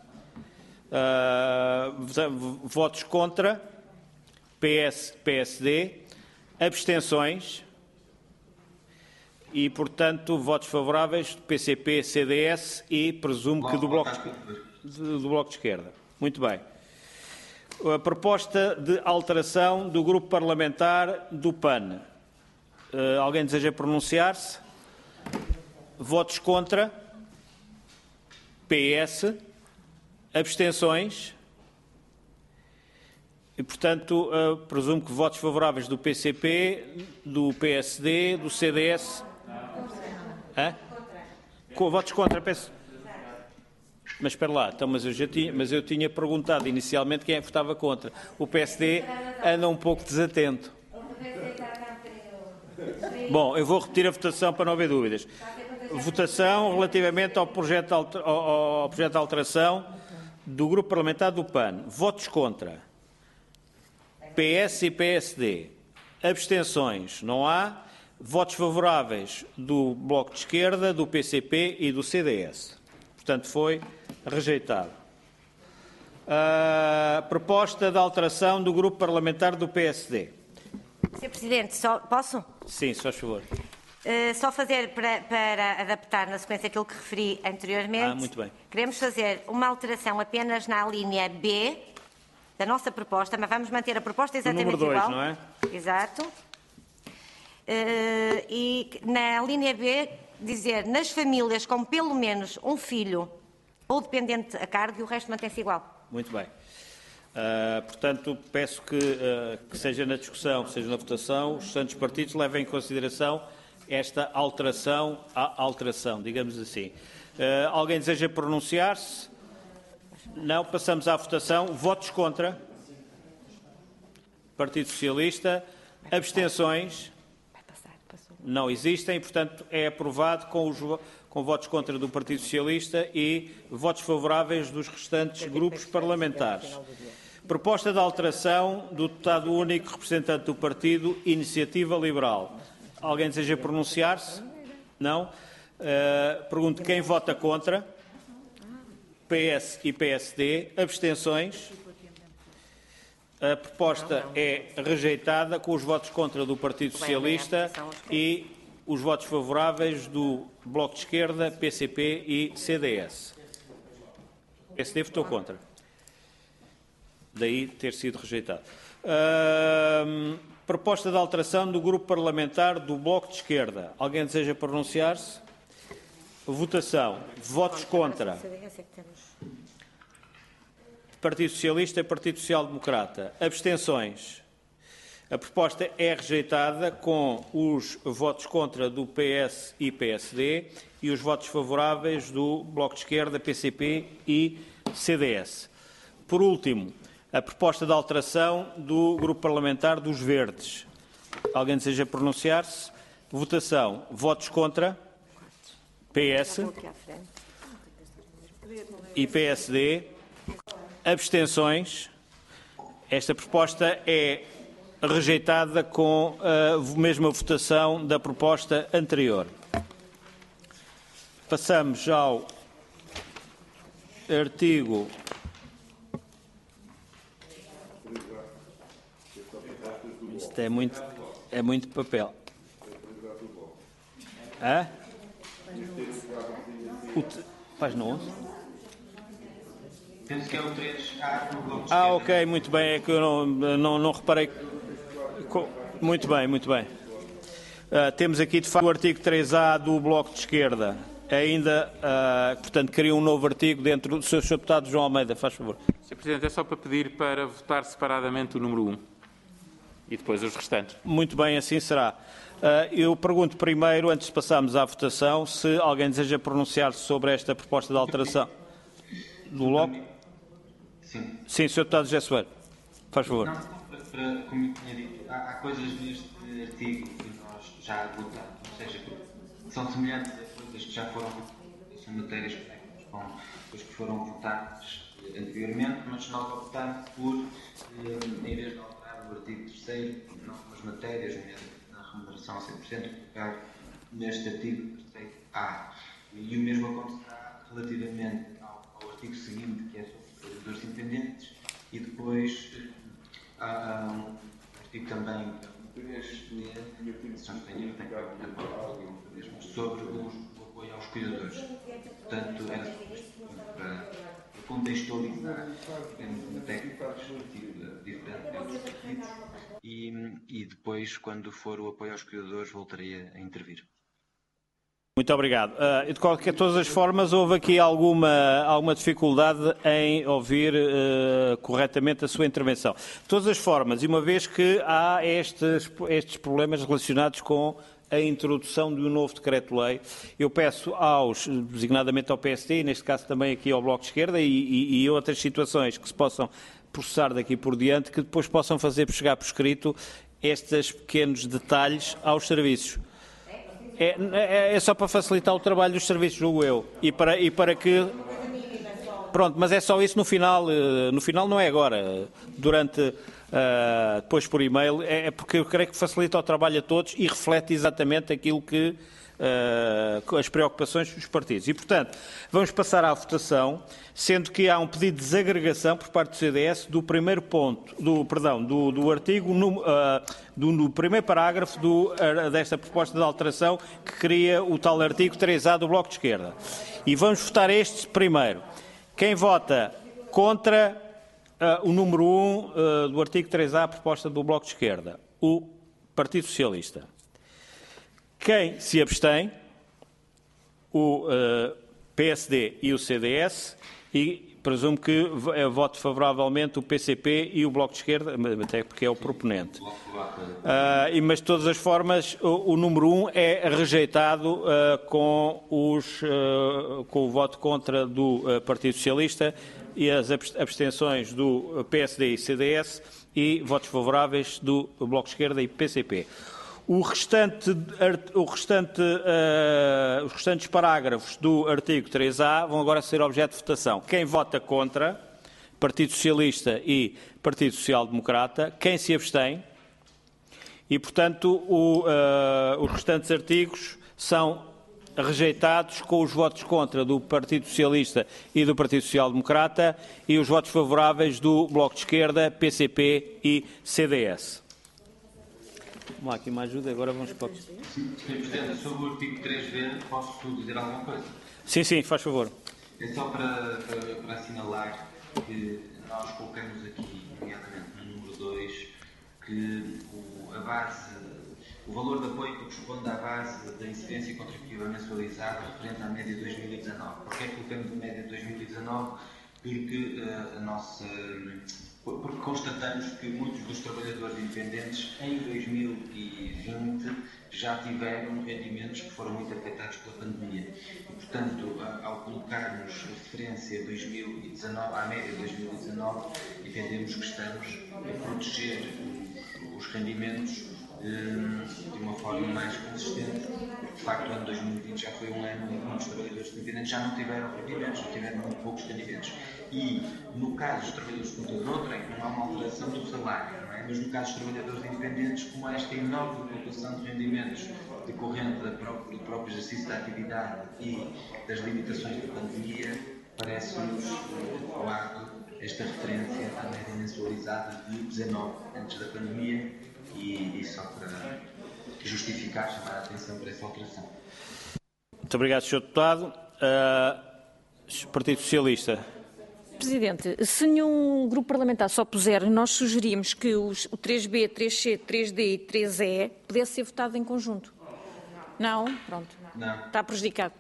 Votos contra? PS, PSD. Abstenções? e, portanto, votos favoráveis do PCP, CDS e presumo que do Bloco de Esquerda. Muito bem. A proposta de alteração do Grupo Parlamentar do PAN. Alguém deseja pronunciar-se? Votos contra? PS? Abstenções? E, portanto, presumo que votos favoráveis do PCP, do PSD, do CDS... Votos contra, peço. Mas espera lá, então, mas eu tinha perguntado inicialmente quem é que votava contra. O PSD anda um pouco desatento. Bom, eu vou repetir a votação para não haver dúvidas. Votação relativamente ao projeto de alteração do Grupo Parlamentar do PAN. Votos contra. PS e PSD. Abstenções. Não há. Votos favoráveis do Bloco de Esquerda, do PCP e do CDS. Portanto, foi rejeitado. A proposta de alteração do Grupo Parlamentar do PSD. Sr. Presidente, posso? Sim, se faz favor. Só fazer para adaptar na sequência aquilo que referi anteriormente. Muito bem. Queremos fazer uma alteração apenas na linha B da nossa proposta, mas vamos manter a proposta exatamente número 2, igual. Não é? Exato. E na linha B dizer nas famílias com pelo menos um filho ou dependente a cargo e o resto mantém-se igual. Muito bem. Portanto, peço que seja na discussão, seja na votação, os restantes partidos levem em consideração esta alteração à alteração, digamos assim. Alguém deseja pronunciar-se? Não. Passamos à votação. Votos contra? Partido Socialista. Abstenções? Não existem, portanto, é aprovado com votos contra do Partido Socialista e votos favoráveis dos restantes grupos parlamentares. Proposta de alteração do deputado único representante do partido Iniciativa Liberal. Alguém deseja pronunciar-se? Não. Pergunto quem vota contra. PS e PSD. Abstenções? A proposta é rejeitada com os votos contra do Partido Socialista e os votos favoráveis do Bloco de Esquerda, PCP e CDS. O PSD votou contra. Daí ter sido rejeitado. Proposta de alteração do Grupo Parlamentar do Bloco de Esquerda. Alguém deseja pronunciar-se? Votação. Votos contra. Partido Socialista e Partido Social Democrata. Abstenções. A proposta é rejeitada com os votos contra do PS e PSD e os votos favoráveis do Bloco de Esquerda, PCP e CDS. Por último, a proposta de alteração do Grupo Parlamentar dos Verdes. Alguém deseja pronunciar-se? Votação. Votos contra. PS e PSD. Abstenções. Esta proposta é rejeitada com a mesma votação da proposta anterior. Passamos ao artigo. Isto é muito papel. Página 11? Penso que é o 3A no Bloco de Esquerda. Ok, muito bem, é que eu não reparei. Muito bem. Temos aqui, de facto, o artigo 3A do Bloco de Esquerda. Ainda, portanto, cria um novo artigo dentro do Sr. Deputado João Almeida, faz favor. Sr. Presidente, é só para pedir para votar separadamente o número 1 e depois os restantes. Muito bem, assim será. Eu pergunto primeiro, antes de passarmos à votação, se alguém deseja pronunciar-se sobre esta proposta de alteração do Bloco. Sim, Sr. Deputado José Soeiro, faz favor. Não, como eu tinha dito, há coisas neste artigo que nós já votamos, ou seja, são semelhantes a coisas que já foram votadas, são matérias que foram votadas anteriormente, mas nós optamos por, em vez de alterar o artigo 3º, em algumas matérias, na remuneração a 100%, colocar neste artigo 3A. E o mesmo acontecerá relativamente ao artigo seguinte, que é sobre os trabalhadores independentes, e depois há um artigo também sobre o apoio aos cuidadores. Portanto, era para contextualizar uma técnica diferente de outros partidos e depois, quando for o apoio aos cuidadores, voltarei a intervir. Muito obrigado. De todas as formas, houve aqui alguma dificuldade em ouvir corretamente a sua intervenção. De todas as formas, e uma vez que há estes problemas relacionados com a introdução de um novo decreto-lei, eu peço designadamente ao PSD, e neste caso também aqui ao Bloco de Esquerda e outras situações que se possam processar daqui por diante, que depois possam fazer chegar por escrito estes pequenos detalhes aos serviços. É só para facilitar o trabalho dos serviços, julgo eu. E para que... Pronto, mas é só isso no final. No final não é agora. Depois por e-mail. É porque eu creio que facilita o trabalho a todos e reflete exatamente aquilo que... as preocupações dos partidos. E, portanto, vamos passar à votação, sendo que há um pedido de desagregação por parte do CDS do primeiro ponto, do artigo, do primeiro parágrafo desta proposta de alteração que cria o tal artigo 3A do Bloco de Esquerda. E vamos votar este primeiro. Quem vota contra o número 1 do artigo 3A, a proposta do Bloco de Esquerda? O Partido Socialista. Quem se abstém? O PSD e o CDS, e presumo que vote favoravelmente o PCP e o Bloco de Esquerda, até porque é o proponente. Mas de todas as formas, o número 1 é rejeitado com o voto contra do Partido Socialista e as abstenções do PSD e CDS e votos favoráveis do Bloco de Esquerda e PCP. Os restantes parágrafos do artigo 3A vão agora ser objeto de votação. Quem vota contra? Partido Socialista e Partido Social Democrata. Quem se abstém? E, portanto, os restantes artigos são rejeitados com os votos contra do Partido Socialista e do Partido Social Democrata e os votos favoráveis do Bloco de Esquerda, PCP e CDS. Vamos aqui uma ajuda, agora vamos para... Sr. Presidente, sobre o artigo 3B, posso dizer alguma coisa? Sim, faz favor. É só para assinalar que nós colocamos aqui, nomeadamente no número 2, que o valor de apoio corresponde à base da incidência contributiva mensualizada referente à média de 2019. Porquê é que colocamos a média de 2019? Porque constatamos que muitos dos trabalhadores independentes em 2020 já tiveram rendimentos que foram muito afetados pela pandemia. E, portanto, ao colocarmos referência 2019, à média de 2019, entendemos que estamos a proteger os rendimentos de uma forma mais consistente. De facto, o ano 2020 já foi um ano em que muitos trabalhadores independentes já não tiveram rendimentos, ou tiveram muito poucos rendimentos. E, no caso dos trabalhadores de conta de outra, não há uma alteração do salário, não é? Mas no caso dos trabalhadores independentes, como há esta enorme flutuação de rendimentos decorrente do próprio exercício da atividade e das limitações da pandemia, parece-nos adequado esta referência à média mensualizada de 19 antes da pandemia e só para justificar, chamar a atenção para essa alteração. Muito obrigado, Sr. Deputado. Partido Socialista. Presidente, se nenhum grupo parlamentar se opuser, nós sugerimos que o 3B, 3C, 3D e 3E pudesse ser votado em conjunto. Não? Pronto. Não. Está prejudicado.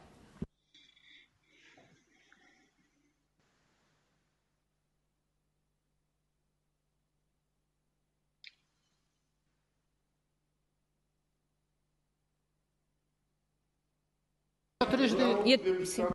Sim.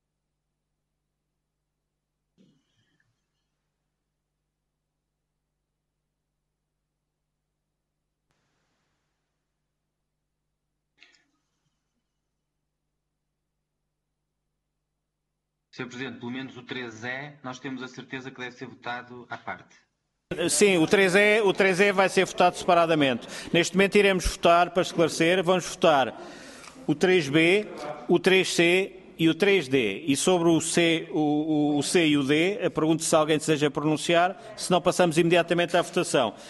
Sr. Presidente, pelo menos o 3E, nós temos a certeza que deve ser votado à parte. Sim, o 3E vai ser votado separadamente. Neste momento iremos votar, para esclarecer, vamos votar o 3B, o 3C e o 3D. E sobre o C e o D, pergunto se alguém deseja pronunciar, se não passamos imediatamente à votação.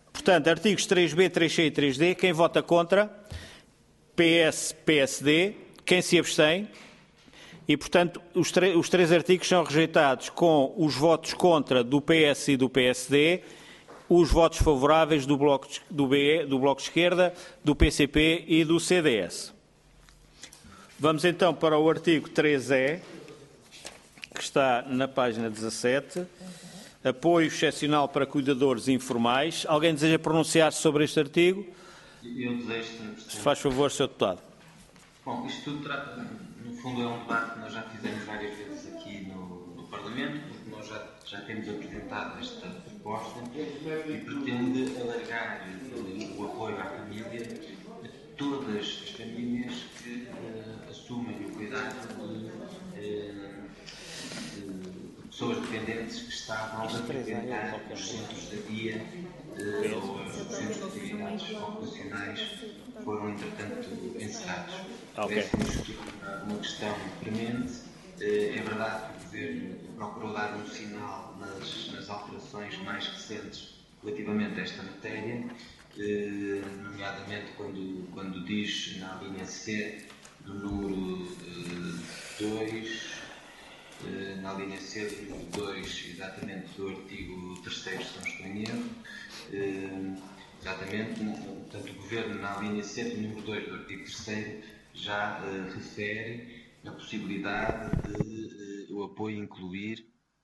Portanto, artigos 3B, 3C e 3D, quem vota contra? PS, PSD. Quem se abstém? E, portanto, os três artigos são rejeitados com os votos contra do PS e do PSD, os votos favoráveis do Bloco de Esquerda, do PCP e do CDS. Vamos então para o artigo 3E, que está na página 17. Apoio excepcional para cuidadores informais. Alguém deseja pronunciar-se sobre este artigo? Eu desejo, Sr. Presidente. Se faz favor, Sr. Deputado. Bom, isto tudo trata, no fundo, é um debate que nós já fizemos várias vezes aqui no Parlamento, porque nós já temos apresentado esta proposta e pretende alargar o apoio à família a todas as famílias que assumem o cuidado de pessoas dependentes que estavam a frequentar os centros de dia ou os centros de atividades ocupacionais que foram, entretanto, encerrados. Parece-nos que é uma questão premente. É verdade que o Governo procurou dar um sinal nas alterações mais recentes relativamente a esta matéria, nomeadamente quando diz na linha C do número 2, na linha C do número 2, exatamente do artigo 3º, se não estou em erro, exatamente, portanto, o Governo, na linha C do número 2 do artigo 3º, já refere a possibilidade de o apoio incluir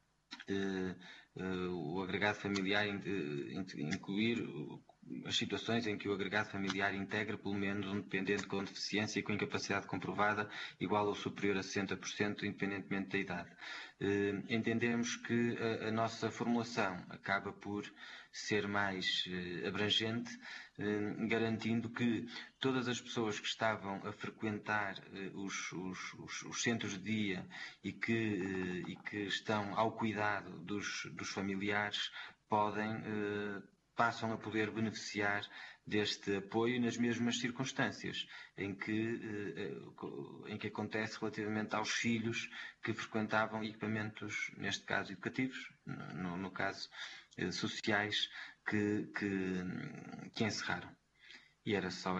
o agregado familiar, incluir as situações em que o agregado familiar integra pelo menos um dependente com deficiência e com incapacidade comprovada igual ou superior a 60%, independentemente da idade. Entendemos que a nossa formulação acaba por ser mais abrangente, garantindo que todas as pessoas que estavam a frequentar os centros de dia e que estão ao cuidado dos familiares passam a poder beneficiar deste apoio nas mesmas circunstâncias em que acontece relativamente aos filhos que frequentavam equipamentos, neste caso educativos, no caso sociais, que encerraram. E era só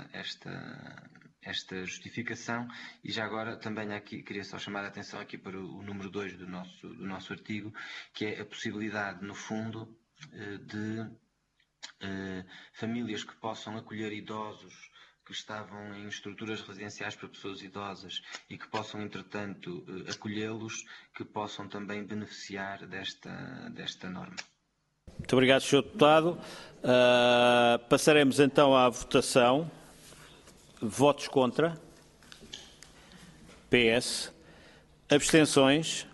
esta justificação. E já agora também aqui queria só chamar a atenção aqui para o número 2 do nosso artigo, que é a possibilidade, no fundo, de famílias que possam acolher idosos que estavam em estruturas residenciais para pessoas idosas e que possam, entretanto, acolhê-los, que possam também beneficiar desta norma. Muito obrigado, Sr. Deputado. Passaremos então à votação. Votos contra. PS. Abstenções.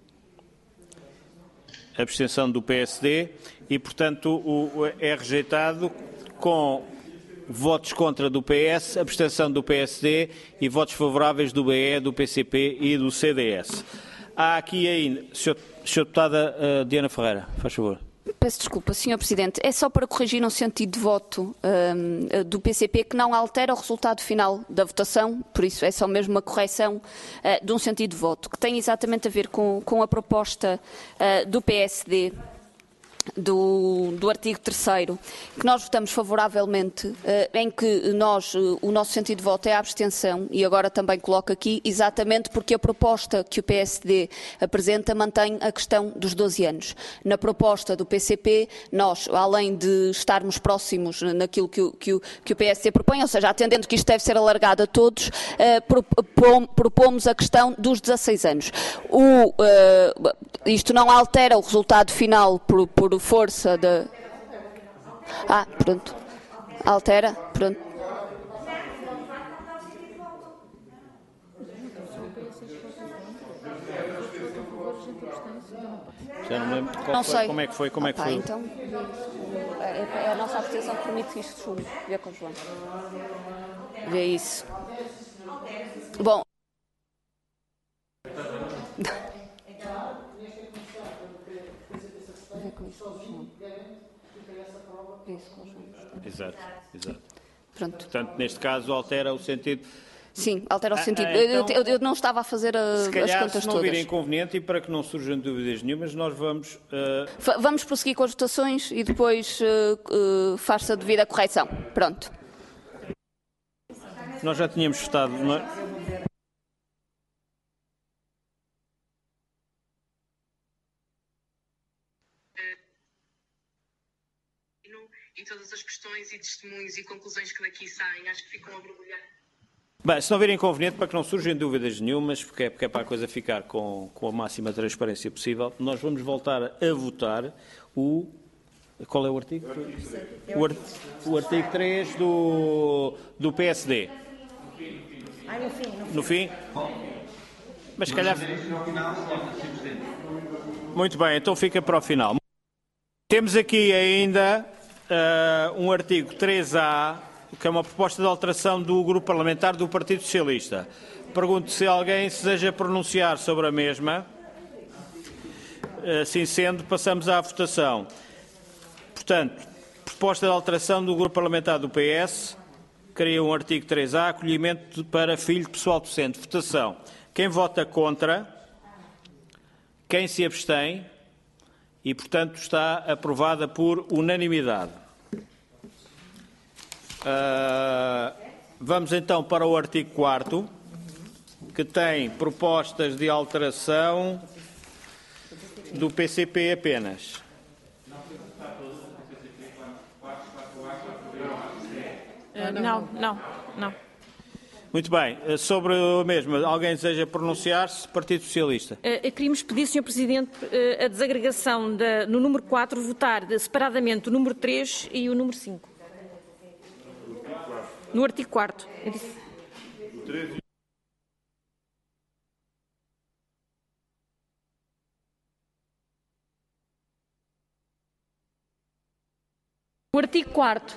Abstenção do PSD e, portanto, é rejeitado com votos contra do PS, abstenção do PSD e votos favoráveis do BE, do PCP e do CDS. Há aqui ainda... Sr. Deputada Diana Ferreira, faz favor. Peço desculpa, Sr. Presidente. É só para corrigir um sentido de voto do PCP que não altera o resultado final da votação, por isso é só mesmo uma correção de um sentido de voto, que tem exatamente a ver com a proposta do PSD. Do artigo 3º, que nós votamos favoravelmente, em que o nosso sentido de voto é a abstenção, e agora também coloco aqui, exatamente porque a proposta que o PSD apresenta mantém a questão dos 12 anos. Na proposta do PCP, nós, além de estarmos próximos naquilo que o PSD propõe, ou seja, atendendo que isto deve ser alargado a todos, propomos a questão dos 16 anos. Isto não altera o resultado final por força da... pronto. Altera, pronto. Já não lembro não sei. Como é que foi? Então, é a nossa abstenção que permite que isto suba. Vê com o João. Vê isso. Bom. Exato. Pronto. Portanto, neste caso, altera o sentido. Sim, altera o sentido. Então, eu não estava a fazer as contas se não todas. vir inconveniente e para que não surjam dúvidas nenhumas, nós vamos... Vamos prosseguir com as votações e depois faz-se a devida correção. Pronto. Nós já tínhamos votado... E todas as questões e testemunhos e conclusões que daqui saem, acho que ficam a borbulhar. Bem, se não vir inconveniente, para que não surjam dúvidas nenhumas, porque é para a coisa ficar com a máxima transparência possível, nós vamos voltar a votar o... Qual é o artigo? O artigo 3 do PSD. No fim? Mas se calhar... Muito bem, então fica para o final. Temos aqui ainda um artigo 3A, que é uma proposta de alteração do Grupo Parlamentar do Partido Socialista. Pergunto se alguém se deseja pronunciar sobre a mesma. Assim sendo, passamos à votação. Portanto, proposta de alteração do Grupo Parlamentar do PS, cria um artigo 3A, acolhimento para filho pessoal docente. Votação. Quem vota contra? Quem se abstém? E, portanto, está aprovada por unanimidade. Vamos então para o artigo 4º, que tem propostas de alteração do PCP apenas. Não. Muito bem. Sobre o mesmo, alguém deseja pronunciar-se? Partido Socialista. Queríamos pedir, Sr. Presidente, a desagregação no número 4, votar separadamente o número 3 e o número 5. No artigo 4º. O artigo 4º.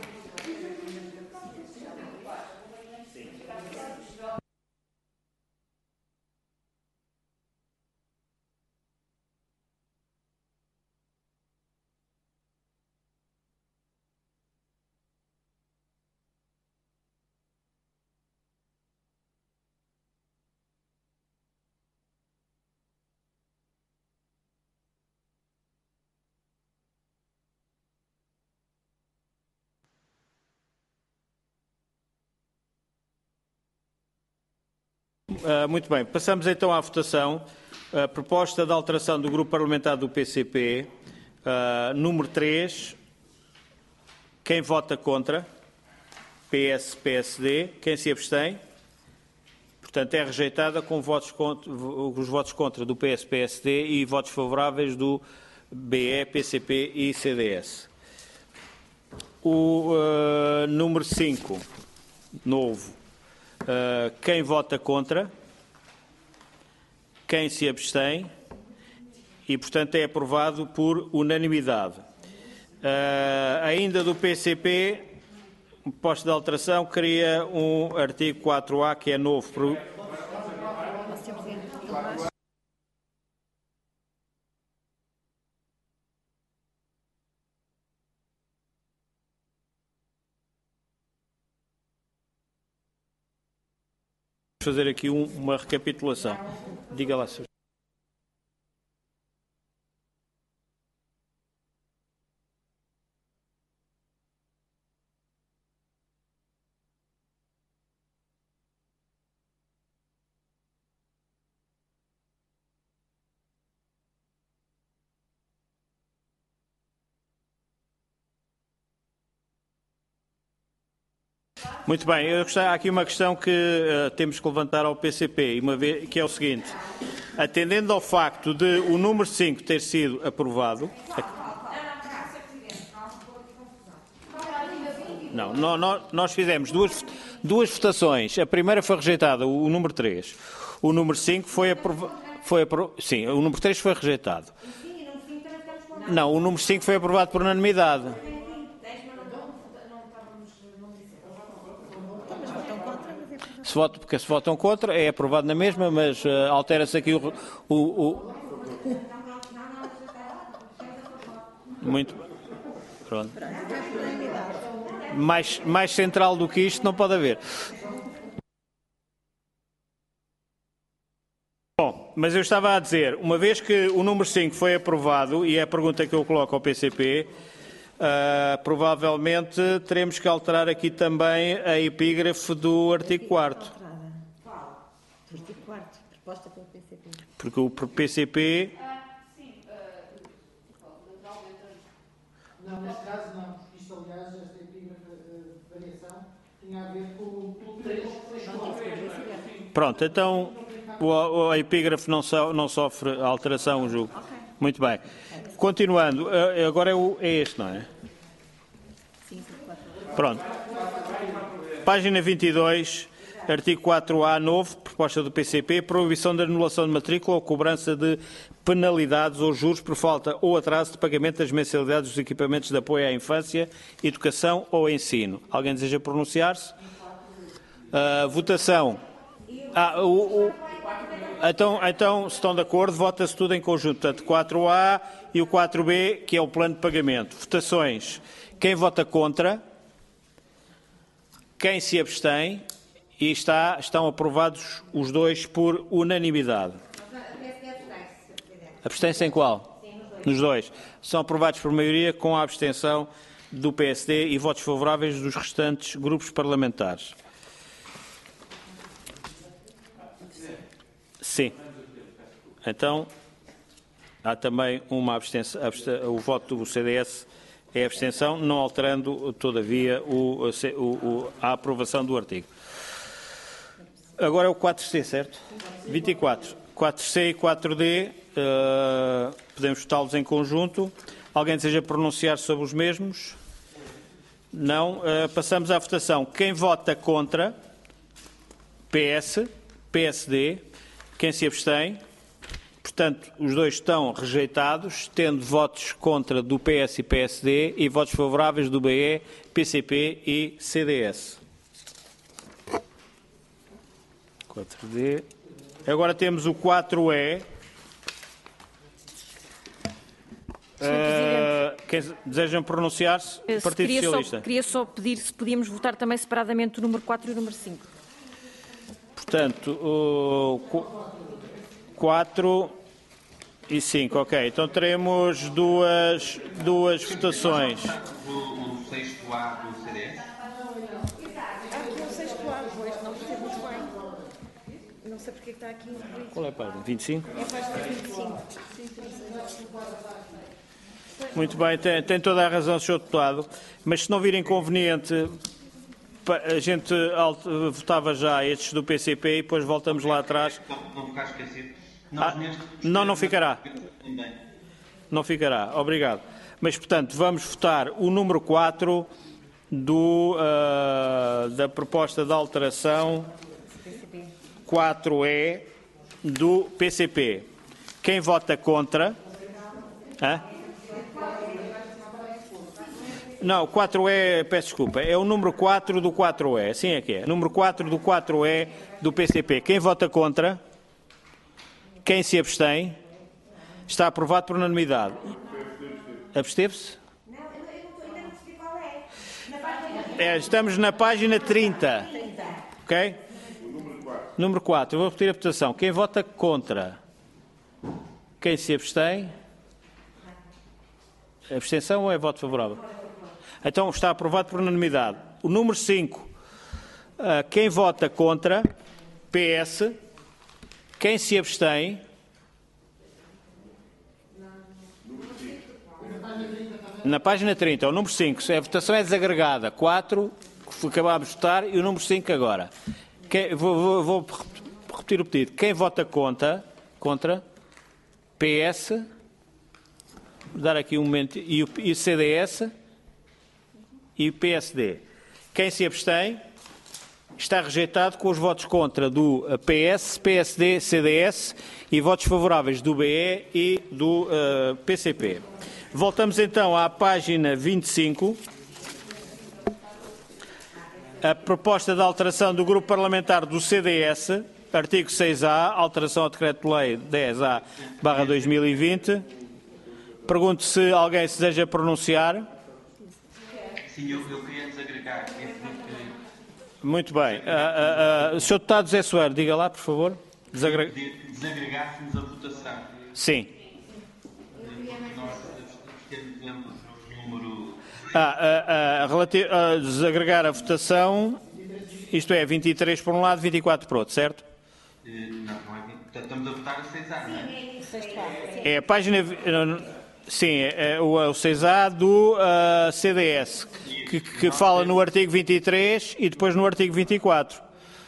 Muito bem, passamos então à votação. A proposta de alteração do Grupo Parlamentar do PCP, número 3. Quem vota contra? PS, PSD. Quem se abstém? Portanto, é rejeitada com os votos contra do PS, PSD e votos favoráveis do BE, PCP e CDS. O número 5, novo. Quem vota contra? Quem se abstém? E, portanto, é aprovado por unanimidade. Ainda do PCP, proposta de alteração, cria um artigo 4A, que é novo. Fazer aqui uma recapitulação. Diga lá, Sr. Muito bem, há aqui uma questão que temos que levantar ao PCP, que é o seguinte: atendendo ao facto de o número 5 ter sido aprovado... Não, nós fizemos duas votações. A primeira foi rejeitada, o número 3. O número 5 foi aprovado. Sim, o número 3 foi rejeitado. Não, o número 5 foi aprovado por unanimidade. Porque se votam contra, é aprovado na mesma, mas altera-se aqui Muito bem. Pronto. Mais central do que isto não pode haver. mas eu estava a dizer, uma vez que o número 5 foi aprovado, e é a pergunta que eu coloco ao PCP, provavelmente teremos que alterar aqui também a epígrafe do artigo 4º. Qual? Do artigo 4º, proposta pelo PCP. Porque o PCP... Não, neste caso não. Isto, aliás, esta epígrafe de variação tinha a ver com o Pronto, então a epígrafe não sofre alteração, julgo. Okay. Muito bem. Continuando, agora é este, não é? Pronto. Página 22, artigo 4A novo, proposta do PCP, proibição de anulação de matrícula ou cobrança de penalidades ou juros por falta ou atraso de pagamento das mensalidades dos equipamentos de apoio à infância, educação ou ensino. Alguém deseja pronunciar-se? Votação. Então, se estão de acordo, vota-se tudo em conjunto. Portanto, 4A e o 4B, que é o plano de pagamento. Votações. Quem vota contra? Quem se abstém? E estão aprovados os dois por unanimidade. Abstém-se em qual? Nos dois. São aprovados por maioria com a abstenção do PSD e votos favoráveis dos restantes grupos parlamentares. Sim. Então, há também uma abstenção. O voto do CDS é abstenção, não alterando, todavia, a aprovação do artigo. Agora é o 4C, certo? 24. 4C e 4D, podemos votá-los em conjunto. Alguém deseja pronunciar sobre os mesmos? Não. Passamos à votação. Quem vota contra? PS, PSD. Quem se abstém? Portanto, os dois estão rejeitados, tendo votos contra do PS e PSD e votos favoráveis do BE, PCP e CDS. 4D. Agora temos o 4E. Quem desejam pronunciar-se? Partido Socialista. Queria só pedir se podíamos votar também separadamente o número 4 e o número 5. Portanto, o 4 e 5, ok. Então teremos duas votações. O 6º do CDS? Aqui é o 6º, pois, não percebo muito bem. Não sei porque está aqui. Qual é a página? 25? É a página 25. Muito bem, tem toda a razão, Sr. Deputado, mas se não vir inconveniente, a gente votava já estes do PCP e depois voltamos lá atrás. Não ficar esquecido. Não ficará. Não ficará, obrigado. Mas, portanto, vamos votar o número 4 da proposta de alteração 4E do PCP. Quem vota contra? Não, 4E, peço desculpa, é o número 4 do 4E, assim é que é. Número 4 do 4E do PCP. Quem vota contra? Quem se abstém? Está aprovado por unanimidade. Absteve-se? Não, eu ainda não percebi qual é. Estamos na página 30. Ok? Número 4. Eu vou repetir a votação. Quem vota contra? Quem se abstém? Abstenção ou é voto favorável? Então está aprovado por unanimidade. O número 5. Quem vota contra? PS. Quem se abstém? Na página 30, o número 5. A votação é desagregada. 4, que acabámos de votar, e o número 5 agora. Vou repetir o pedido. Quem vota contra? PS. Vou dar aqui um momento. E o CDS? E o PSD. Quem se abstém? Está rejeitado com os votos contra do PS, PSD, CDS e votos favoráveis do BE e do PCP. Voltamos então à página 25. A proposta de alteração do Grupo Parlamentar do CDS, artigo 6A, alteração ao Decreto-Lei 10A/2020. Pergunto se alguém se deseja pronunciar. Sim, eu queria desagregar. Muito bem. Sr. Deputado José Soares, diga lá, por favor. desagregássemos a votação. Sim. Nós temos o número... Desagregar a votação, isto é, 23 por um lado, 24 por outro, certo? Não é 20. Estamos a votar a 6A, não é? É a página... Sim, é o 6A do CDS, que fala no artigo 23 e depois no artigo 24.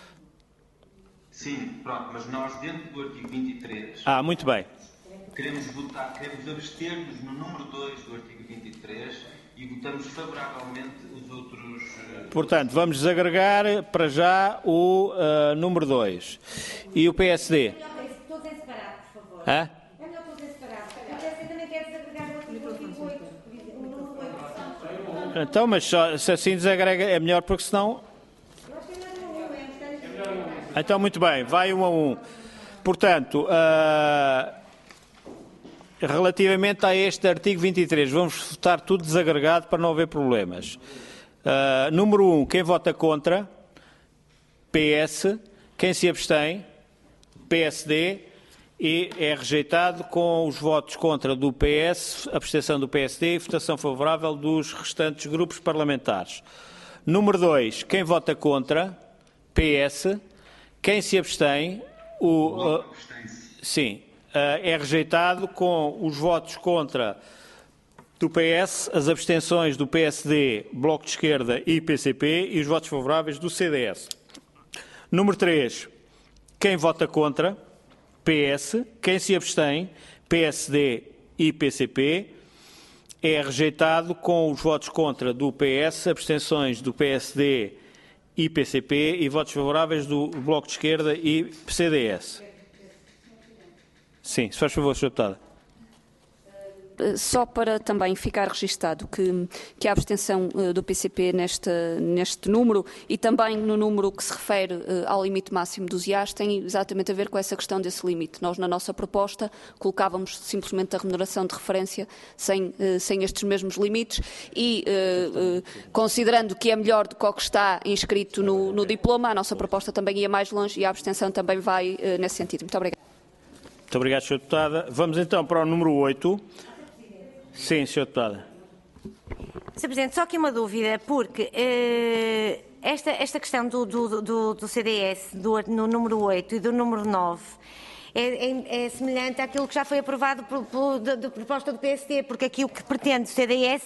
Sim, pronto, mas nós dentro do artigo 23... Muito bem. Queremos abster-nos no número 2 do artigo 23 e votamos favoravelmente os outros... Portanto, vamos desagregar para já o número 2. E o PSD? Todos em separado, por favor. Hã? É melhor todos em separado. O PSD também quer desagregar o artigo 28, o número 8. Então, mas se assim desagrega é melhor, porque senão... Então, muito bem, vai 1 a 1. Portanto, relativamente a este artigo 23, vamos votar tudo desagregado para não haver problemas. Número 1, quem vota contra? PS. Quem se abstém? PSD. E é rejeitado com os votos contra do PS, abstenção do PSD e votação favorável dos restantes grupos parlamentares. Número 2, quem vota contra? PS. Quem se abstém? Sim. É rejeitado com os votos contra do PS, as abstenções do PSD, Bloco de Esquerda e PCP e os votos favoráveis do CDS. Número 3. Quem vota contra? PS. Quem se abstém? PSD e PCP. É rejeitado com os votos contra do PS, abstenções do PSD e PCP e votos favoráveis do Bloco de Esquerda e CDS. Sim, se faz favor, Sra. Deputada. Só para também ficar registado que a abstenção do PCP neste número e também no número que se refere ao limite máximo dos IAs tem exatamente a ver com essa questão desse limite. Nós, na nossa proposta, colocávamos simplesmente a remuneração de referência sem estes mesmos limites e, considerando que é melhor do que o que está inscrito no diploma, a nossa proposta também ia mais longe e a abstenção também vai nesse sentido. Muito obrigada. Muito obrigado, Sra. Deputada. Vamos então para o número 8. Sim, Sra. Deputada. Sr. Presidente, só aqui uma dúvida, porque esta questão do CDS, no número 8 e do número 9, é semelhante àquilo que já foi aprovado da proposta do PSD, porque aqui o que pretende o CDS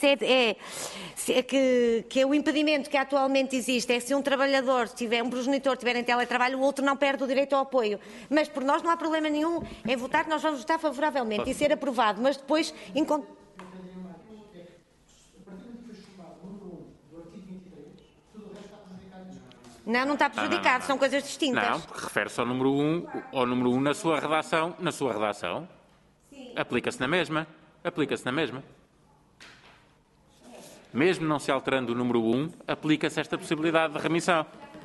que é o impedimento que atualmente existe, é se um trabalhador, um progenitor estiver em teletrabalho, o outro não perde o direito ao apoio. Mas por nós não há problema nenhum em votar, nós vamos votar favoravelmente e ser aprovado, mas depois... Não está prejudicado, são coisas distintas. Não, porque refere-se ao número 1, na sua redação. Na sua redação. Aplica-se na mesma. Mesmo não se alterando o número 1, aplica-se esta possibilidade de remissão.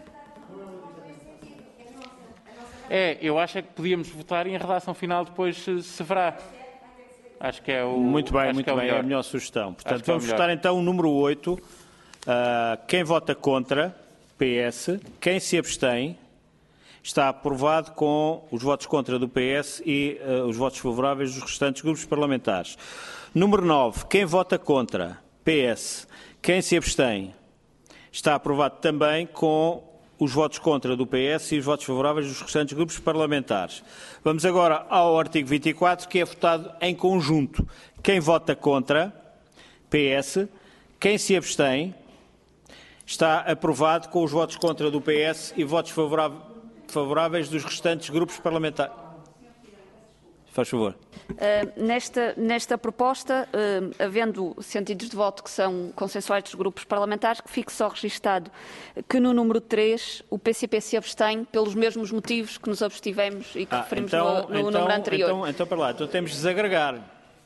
Eu acho que podíamos votar e em redação final depois se verá. Acho que é o Muito bem, é a melhor sugestão. Portanto, vamos votar então o número 8. Quem vota contra? PS. Quem se abstém? Está aprovado com os votos contra do PS e os votos favoráveis dos restantes grupos parlamentares. Número 9. Quem vota contra? PS. Quem se abstém? Está aprovado também com os votos contra do PS e os votos favoráveis dos restantes grupos parlamentares. Vamos agora ao artigo 24, que é votado em conjunto. Quem vota contra? PS. Quem se abstém? Está aprovado com os votos contra do PS e votos favoráveis dos restantes grupos parlamentares. Faz favor. Nesta proposta, havendo sentidos de voto que são consensuais dos grupos parlamentares, que fique só registado que no número 3 o PCP se abstém pelos mesmos motivos que nos abstivemos e que referimos no número anterior. Então, para lá, temos de desagregar.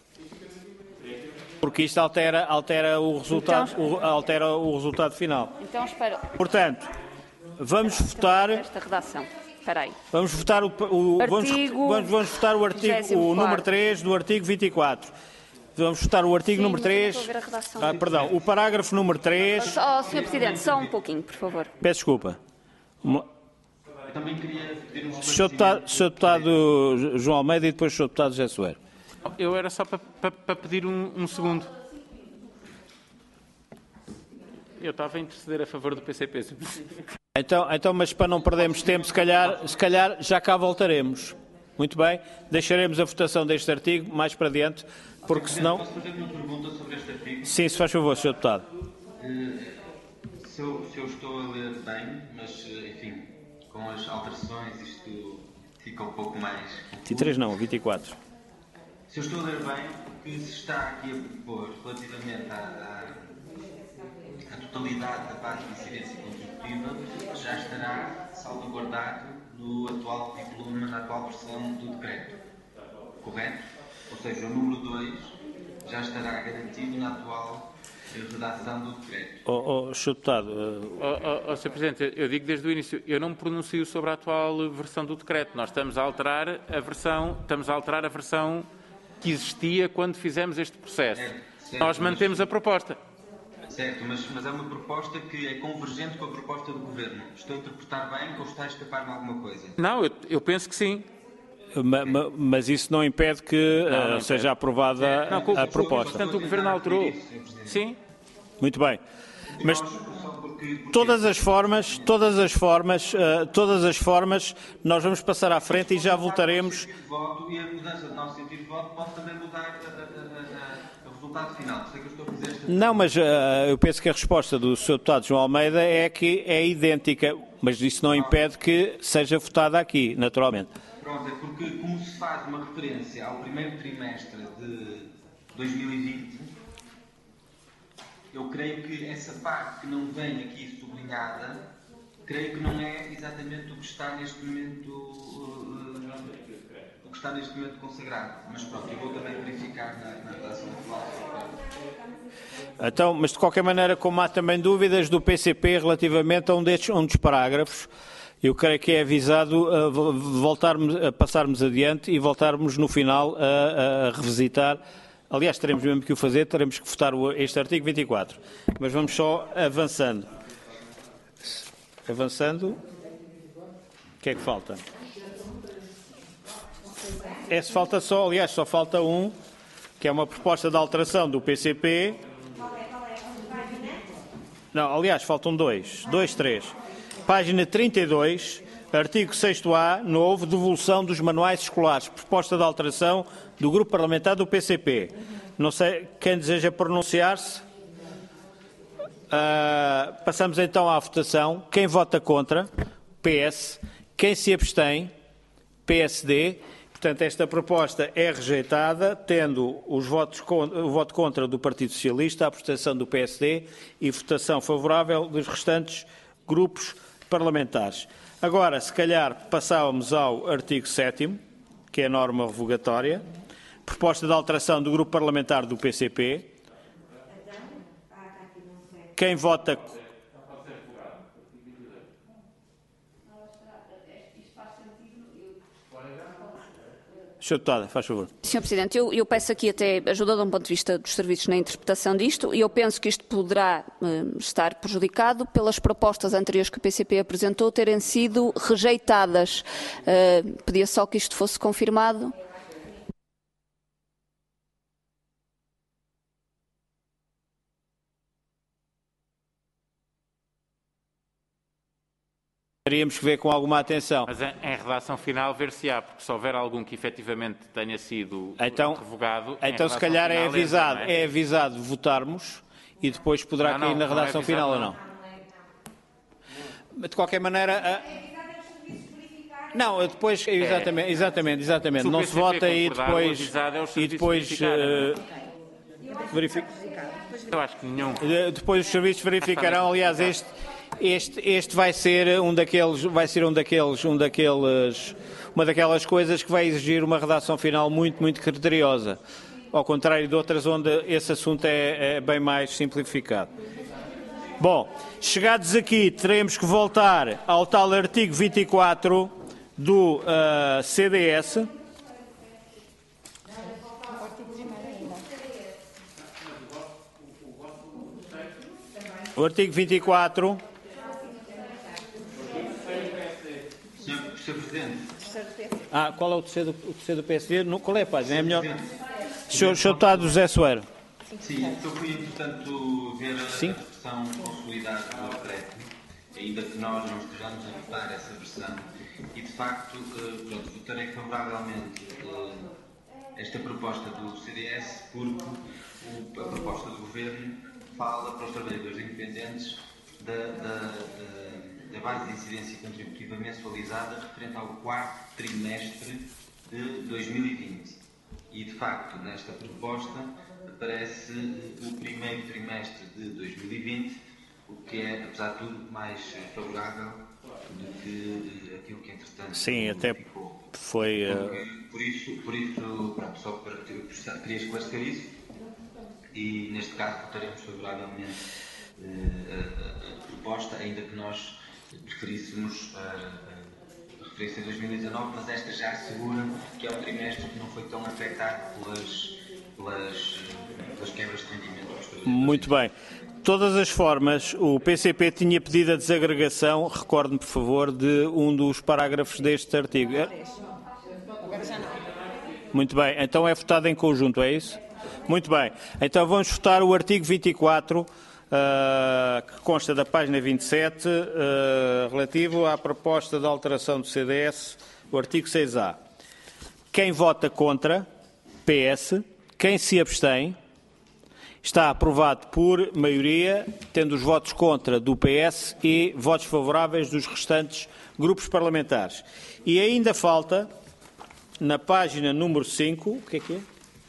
Porque isto altera o resultado final. Então, espera. Portanto, vamos votar... Esta redação. Espera aí. Vamos votar o número 3 do artigo 24. Vamos votar o artigo número 3... Perdão, o parágrafo número 3... Sr. Presidente, só um pouquinho, por favor. Peço desculpa. Eu também queria pedir um Sr. Deputado João Almeida e depois o Sr. Deputado José Soeiro. Eu era só para pedir um segundo. Eu estava a interceder a favor do PCP. Então, mas para não perdermos tempo, se calhar já cá voltaremos. Muito bem, deixaremos a votação deste artigo mais para diante, porque senão... Posso fazer uma pergunta sobre este artigo? Sim, se faz favor, Sr. Deputado. Se eu estou a ler bem, mas, enfim, com as alterações isto fica um pouco mais... 23 não, 24. Se eu estou a ler bem, o que se está aqui a propor relativamente à totalidade da base de incidência contributiva já estará salvaguardado no atual diploma, na atual versão do decreto, correto? Ou seja, o número 2 já estará garantido na atual redação do decreto. Sr. Deputado... Sr. Presidente, eu digo desde o início, eu não me pronuncio sobre a atual versão do decreto. Nós estamos a alterar a versão que existia quando fizemos este processo. Certo, nós mantemos a proposta. Certo, mas é uma proposta que é convergente com a proposta do Governo. Estou a interpretar bem ou está a escapar-me alguma coisa? Não, eu penso que sim. Mas isso não impede que não seja aprovada a proposta. Portanto, o Governo alterou. Sim. Muito bem. Mas todas as formas, nós vamos passar à frente e já voltaremos. E a mudança do nosso sentido de voto pode também mudar o resultado final. Sei que eu estou a fazer esta... Não, mas eu penso que a resposta do Sr. Deputado João Almeida é que é idêntica, mas isso não impede que seja votada aqui, naturalmente. Pronto, é porque como se faz uma referência ao primeiro trimestre de 2020, eu creio que essa parte que não vem aqui sublinhada, creio que não é exatamente o que está neste momento consagrado. Mas pronto, eu vou também verificar na redação atual. Então, mas de qualquer maneira, como há também dúvidas do PCP relativamente a um dos parágrafos, eu creio que é avisado a passarmos adiante e voltarmos no final a revisitar. Aliás, teremos mesmo que o fazer, teremos que votar este artigo 24. Mas vamos só avançando. O que é que falta? Só falta um, que é uma proposta de alteração do PCP. Não, aliás, faltam dois, 3. Página 32, artigo 6º-A, novo, devolução dos manuais escolares. Proposta de alteração do Grupo Parlamentar do PCP. Não sei, quem deseja pronunciar-se? Passamos então à votação. Quem vota contra? PS. Quem se abstém? PSD. Portanto, esta proposta é rejeitada, tendo o voto contra do Partido Socialista, a abstenção do PSD e votação favorável dos restantes grupos parlamentares. Agora, se calhar, passávamos ao artigo 7º, que é a norma revogatória. Proposta de alteração do Grupo Parlamentar do PCP. Quem vota... Sr. Deputada, faz favor. Sr. Presidente, eu peço aqui até ajuda de um ponto de vista dos serviços na interpretação disto e eu penso que isto poderá estar prejudicado pelas propostas anteriores que o PCP apresentou terem sido rejeitadas. Pedia só que isto fosse confirmado. Teríamos que ver com alguma atenção. Mas em redação final ver-se-á, porque se houver algum que efetivamente tenha sido revogado... Então se calhar é avisado votarmos e depois poderá cair na redação final ou não? De qualquer maneira... Não, depois... Exatamente. Não se vota e depois... verifica. Eu acho que nenhum. Depois os serviços verificarão, aliás, este vai ser uma daquelas coisas que vai exigir uma redação final muito, muito criteriosa, ao contrário de outras onde esse assunto é bem mais simplificado. Bom, chegados aqui, teremos que voltar ao tal artigo 24 do CDS. O artigo 24... Qual é o terceiro do PSD? Qual é a página? É melhor. Senhor Deputado José Soeiro. Sim, eu fui, portanto, ver a versão consolidada do acréscimo, ainda que nós não estejamos a votar essa versão, e de facto, votarei favoravelmente esta proposta do CDS, porque a proposta do Governo fala para os trabalhadores independentes da base de incidência contributiva mensualizada referente ao quarto trimestre de 2020. E, de facto, nesta proposta aparece o primeiro trimestre de 2020, o que é, apesar de tudo, mais favorável do que aquilo que, entretanto, sim, até ficou. Foi... Por isso pronto, só para queria esclarecer isso, e, neste caso, votaremos favoravelmente a proposta, ainda que nós preferíssemos a referência de 2019, mas esta já assegura que é um trimestre que não foi tão afetado pelas quebras de rendimento. Muito bem. De todas as formas, o PCP tinha pedido a desagregação, recorde-me, por favor, de um dos parágrafos deste artigo. Muito bem. Então é votado em conjunto, é isso? Muito bem. Então vamos votar o artigo 24, que consta da página 27, relativo à proposta de alteração do CDS, o artigo 6A. Quem vota contra, PS. Quem se abstém, está aprovado por maioria, tendo os votos contra do PS e votos favoráveis dos restantes grupos parlamentares. E ainda falta, na página número 5, o que é?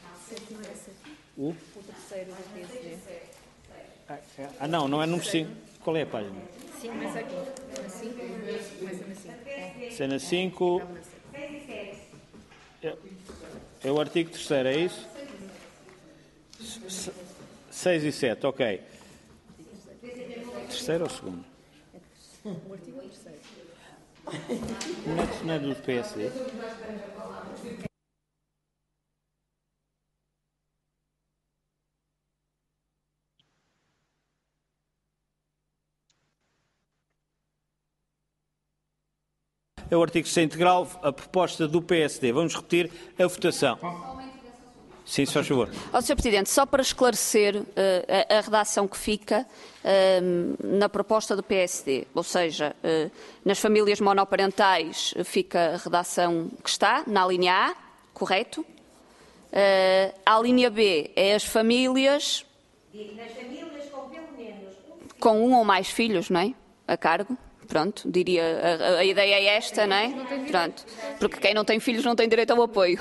O terceiro do PSD. Não é número 5. Qual é a página? 5, mas aqui. Na 5, começa na 5. Se é na 5. É o artigo 3º, é isso? 6 e 7, ok. Terceiro ou segundo? O artigo é o terceiro. Não é do PSD? É o artigo 6 integral, a proposta do PSD. Vamos repetir a votação. Sim, se faz favor. Sr. Presidente, só para esclarecer a redação que fica na proposta do PSD, ou seja, nas famílias monoparentais fica a redação que está, na linha A, correto? A linha B é as famílias... Nas famílias com pelo menos com um ou mais filhos, não é? A cargo. Pronto, diria, a ideia é esta, não é? Pronto, porque quem não tem filhos não tem direito ao apoio.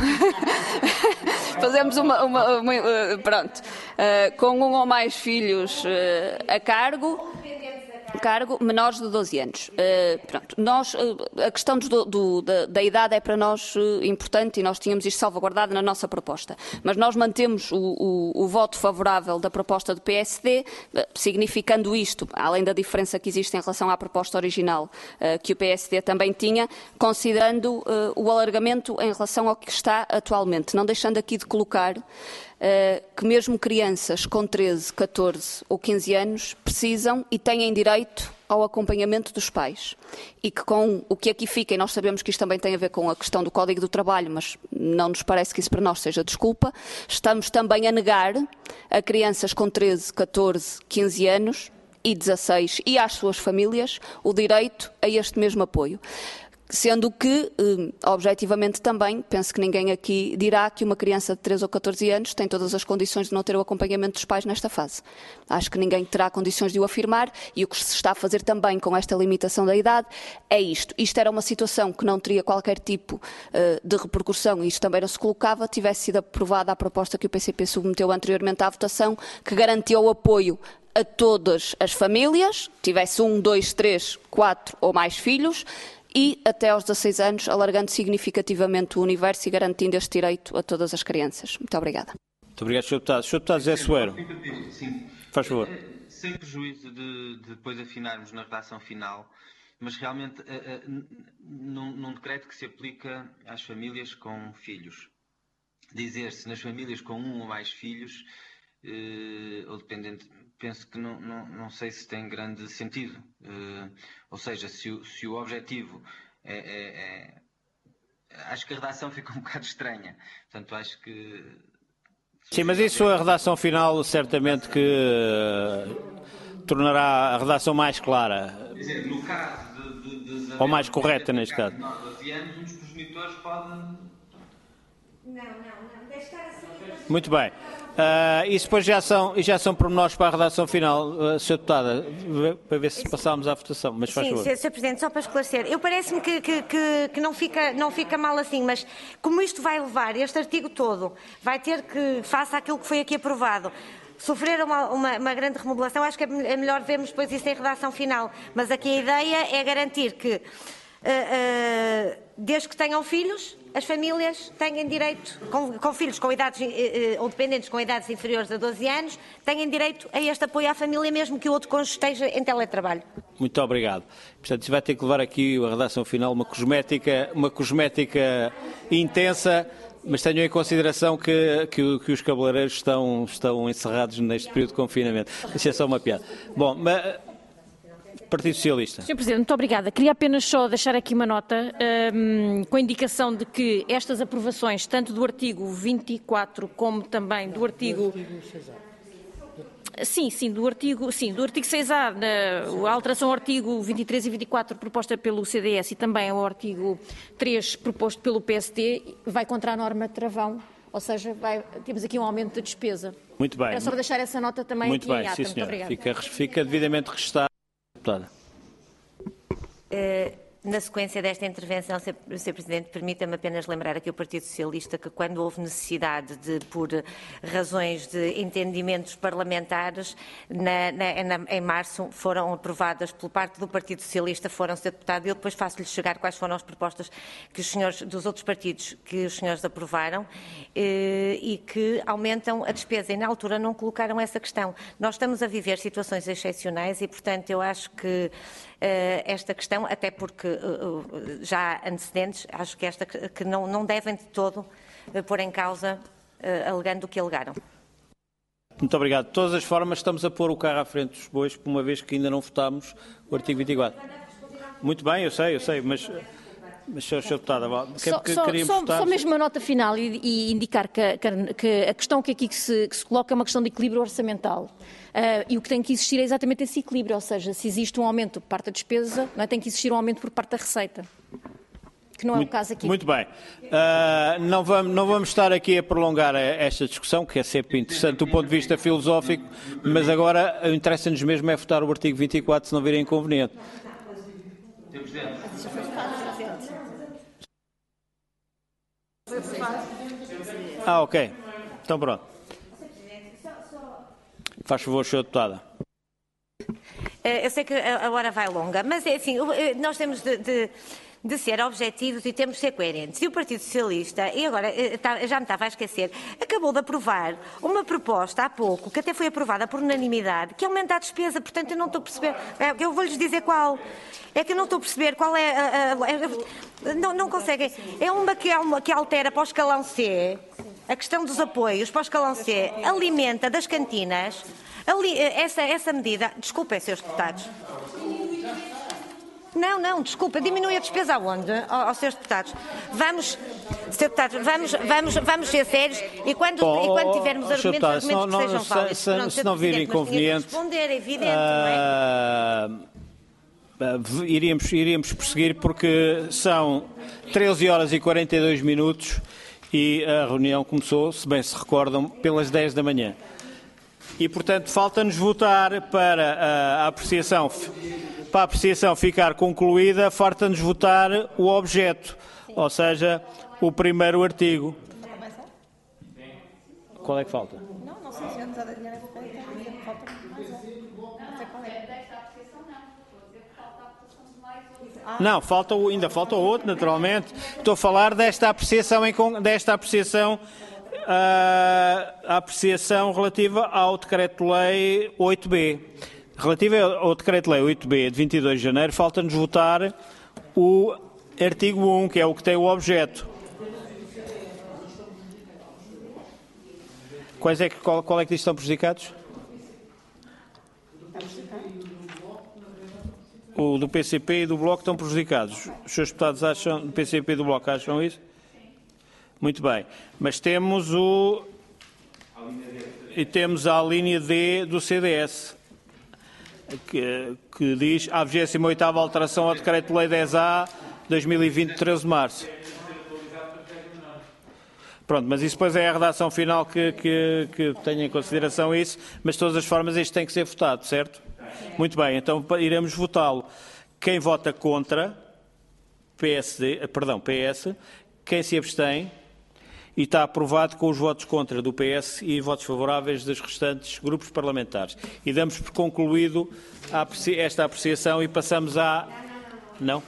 Fazemos pronto, com um ou mais filhos a cargo, menores de 12 anos. Pronto, a questão da idade é para nós importante e nós tínhamos isto salvaguardado na nossa proposta. Mas nós mantemos o voto favorável da proposta do PSD, significando isto, além da diferença que existe em relação à proposta original que o PSD também tinha, considerando o alargamento em relação ao que está atualmente, não deixando aqui de colocar que mesmo crianças com 13, 14 ou 15 anos precisam e têm direito ao acompanhamento dos pais. E que com o que aqui fica, e nós sabemos que isto também tem a ver com a questão do Código do Trabalho, mas não nos parece que isso para nós seja desculpa, estamos também a negar a crianças com 13, 14, 15 anos e 16 e às suas famílias o direito a este mesmo apoio. Sendo que, objetivamente também, penso que ninguém aqui dirá que uma criança de 13 ou 14 anos tem todas as condições de não ter o acompanhamento dos pais nesta fase. Acho que ninguém terá condições de o afirmar e o que se está a fazer também com esta limitação da idade é isto. Isto era uma situação que não teria qualquer tipo de repercussão e isto também não se colocava, tivesse sido aprovada a proposta que o PCP submeteu anteriormente à votação, que garantia o apoio a todas as famílias, tivesse 1, 2, 3, 4 ou mais filhos, e até aos 16 anos, alargando significativamente o universo e garantindo este direito a todas as crianças. Muito obrigada. Muito obrigado, Sr. Deputado. Sr. Deputado José Soeiro. Sim. Faz favor. Sem prejuízo de depois afinarmos na redação final, mas realmente num decreto que se aplica às famílias com filhos. Dizer-se nas famílias com um ou mais filhos, ou dependente, penso que não sei se tem grande sentido. Ou seja, se o objetivo é acho que a redação fica um bocado estranha. Portanto, acho que... Sim, mas isso a redação final certamente que tornará a redação mais clara. Quer dizer, no caso ou mais correta, neste caso. De 12 anos, um dos progenitores pode... Não, deixe estar assim. Muito bem. Isso depois já são pormenores para a redação final, Sra. Deputada, para ver se passámos à votação. Mas faz favor. Sim, Sr. Presidente, só para esclarecer. Parece-me que não fica mal assim, mas como isto vai levar, este artigo todo, vai ter que, face àquilo que foi aqui aprovado, sofrer uma grande remodelação, acho que é melhor vermos depois isso em redação final. Mas aqui a ideia é garantir que, desde que tenham filhos, as famílias têm direito, com filhos com idades, ou dependentes com idades inferiores a 12 anos, têm direito a este apoio à família, mesmo que o outro cônjuge esteja em teletrabalho. Muito obrigado. Portanto, isso vai ter que levar aqui a redação final, uma cosmética intensa, mas tenham em consideração que os cabeleireiros estão encerrados neste período de confinamento. Isso é só uma piada. Bom, mas... Partido Socialista. Sr. Presidente, muito obrigada. Queria apenas só deixar aqui uma nota com a indicação de que estas aprovações, tanto do artigo 24 como também do artigo... do artigo 6A, a alteração ao artigo 23 e 24 proposta pelo CDS e também ao artigo 3 proposto pelo PSD, vai contra a norma de travão, ou seja, temos aqui um aumento da despesa. Muito bem. Era só deixar essa nota também muito aqui bem, em ata. sim, Muito obrigada. Fica devidamente registado. Deputada. Na sequência desta intervenção, Sr. Presidente, permita-me apenas lembrar aqui o Partido Socialista que quando houve necessidade por razões de entendimentos parlamentares, em março foram aprovadas por parte do Partido Socialista, foram, Sr. Deputado, e eu depois faço-lhe chegar quais foram as propostas que os senhores, dos outros partidos que os senhores aprovaram e que aumentam a despesa. E na altura não colocaram essa questão. Nós estamos a viver situações excepcionais e, portanto, eu acho que esta questão, até porque já há antecedentes, acho que não devem de todo pôr em causa, alegando o que alegaram. Muito obrigado. De todas as formas, estamos a pôr o carro à frente dos bois, por uma vez que ainda não votámos o artigo 24. Muito bem, eu sei, mas Sr. Deputada, só mesmo uma nota final e indicar que a questão que aqui que se coloca é uma questão de equilíbrio orçamental. E o que tem que existir é exatamente esse equilíbrio, ou seja, se existe um aumento por parte da despesa, não é, tem que existir um aumento por parte da receita, que não é o caso aqui. Muito bem. Não vamos estar aqui a prolongar esta discussão, que é sempre interessante do ponto de vista filosófico, mas agora interessa-nos mesmo é votar o artigo 24, se não virem inconveniente. Ok. Então pronto. Faz favor, Sra. Deputada. Eu sei que a hora vai longa, mas é assim, nós temos de ser objetivos e temos de ser coerentes. E o Partido Socialista, e agora já me estava a esquecer, acabou de aprovar uma proposta há pouco, que até foi aprovada por unanimidade, que aumenta a despesa, portanto eu não estou a perceber, eu vou-lhes dizer qual. É que eu não estou a perceber qual é não conseguem. É uma que altera para o escalão C, a questão dos apoios para o escalão C, alimenta das cantinas, essa medida, desculpem, Srs. Deputados. Não, desculpa, diminui a despesa aonde, aos Srs. Deputados? Vamos ser sérios e quando tivermos argumentos que sejam válidos. Se não vir inconveniente, responder, é evidente, não é? Iríamos prosseguir porque são 13 horas e 42 minutos e a reunião começou, se bem se recordam, pelas 10 da manhã. E, portanto, falta-nos votar para a apreciação ficar concluída, falta-nos votar o objeto, ou seja, o primeiro artigo. Qual é que falta? Não sei se antes da falta mais um. Não, ainda falta o outro, naturalmente. Estou a falar desta apreciação a apreciação relativa ao Decreto-Lei 8B. Relativa ao Decreto-Lei 8B de 22 de janeiro, falta-nos votar o artigo 1, que é o que tem o objeto. Qual é que diz que estão prejudicados? o do PCP e do Bloco estão prejudicados. Os seus deputados acham, do PCP e do Bloco acham isso? Muito bem. Mas temos temos a linha D do CDS, que diz a 28ª alteração ao Decreto-Lei 10A 2020, 13 de março. Pronto, mas isso depois é a redação final que tenha em consideração isso, mas de todas as formas isto tem que ser votado, certo? Muito bem, então iremos votá-lo. Quem vota contra, PS, quem se abstém, e está aprovado com os votos contra do PS e votos favoráveis dos restantes grupos parlamentares. E damos por concluído esta apreciação e passamos à... Não?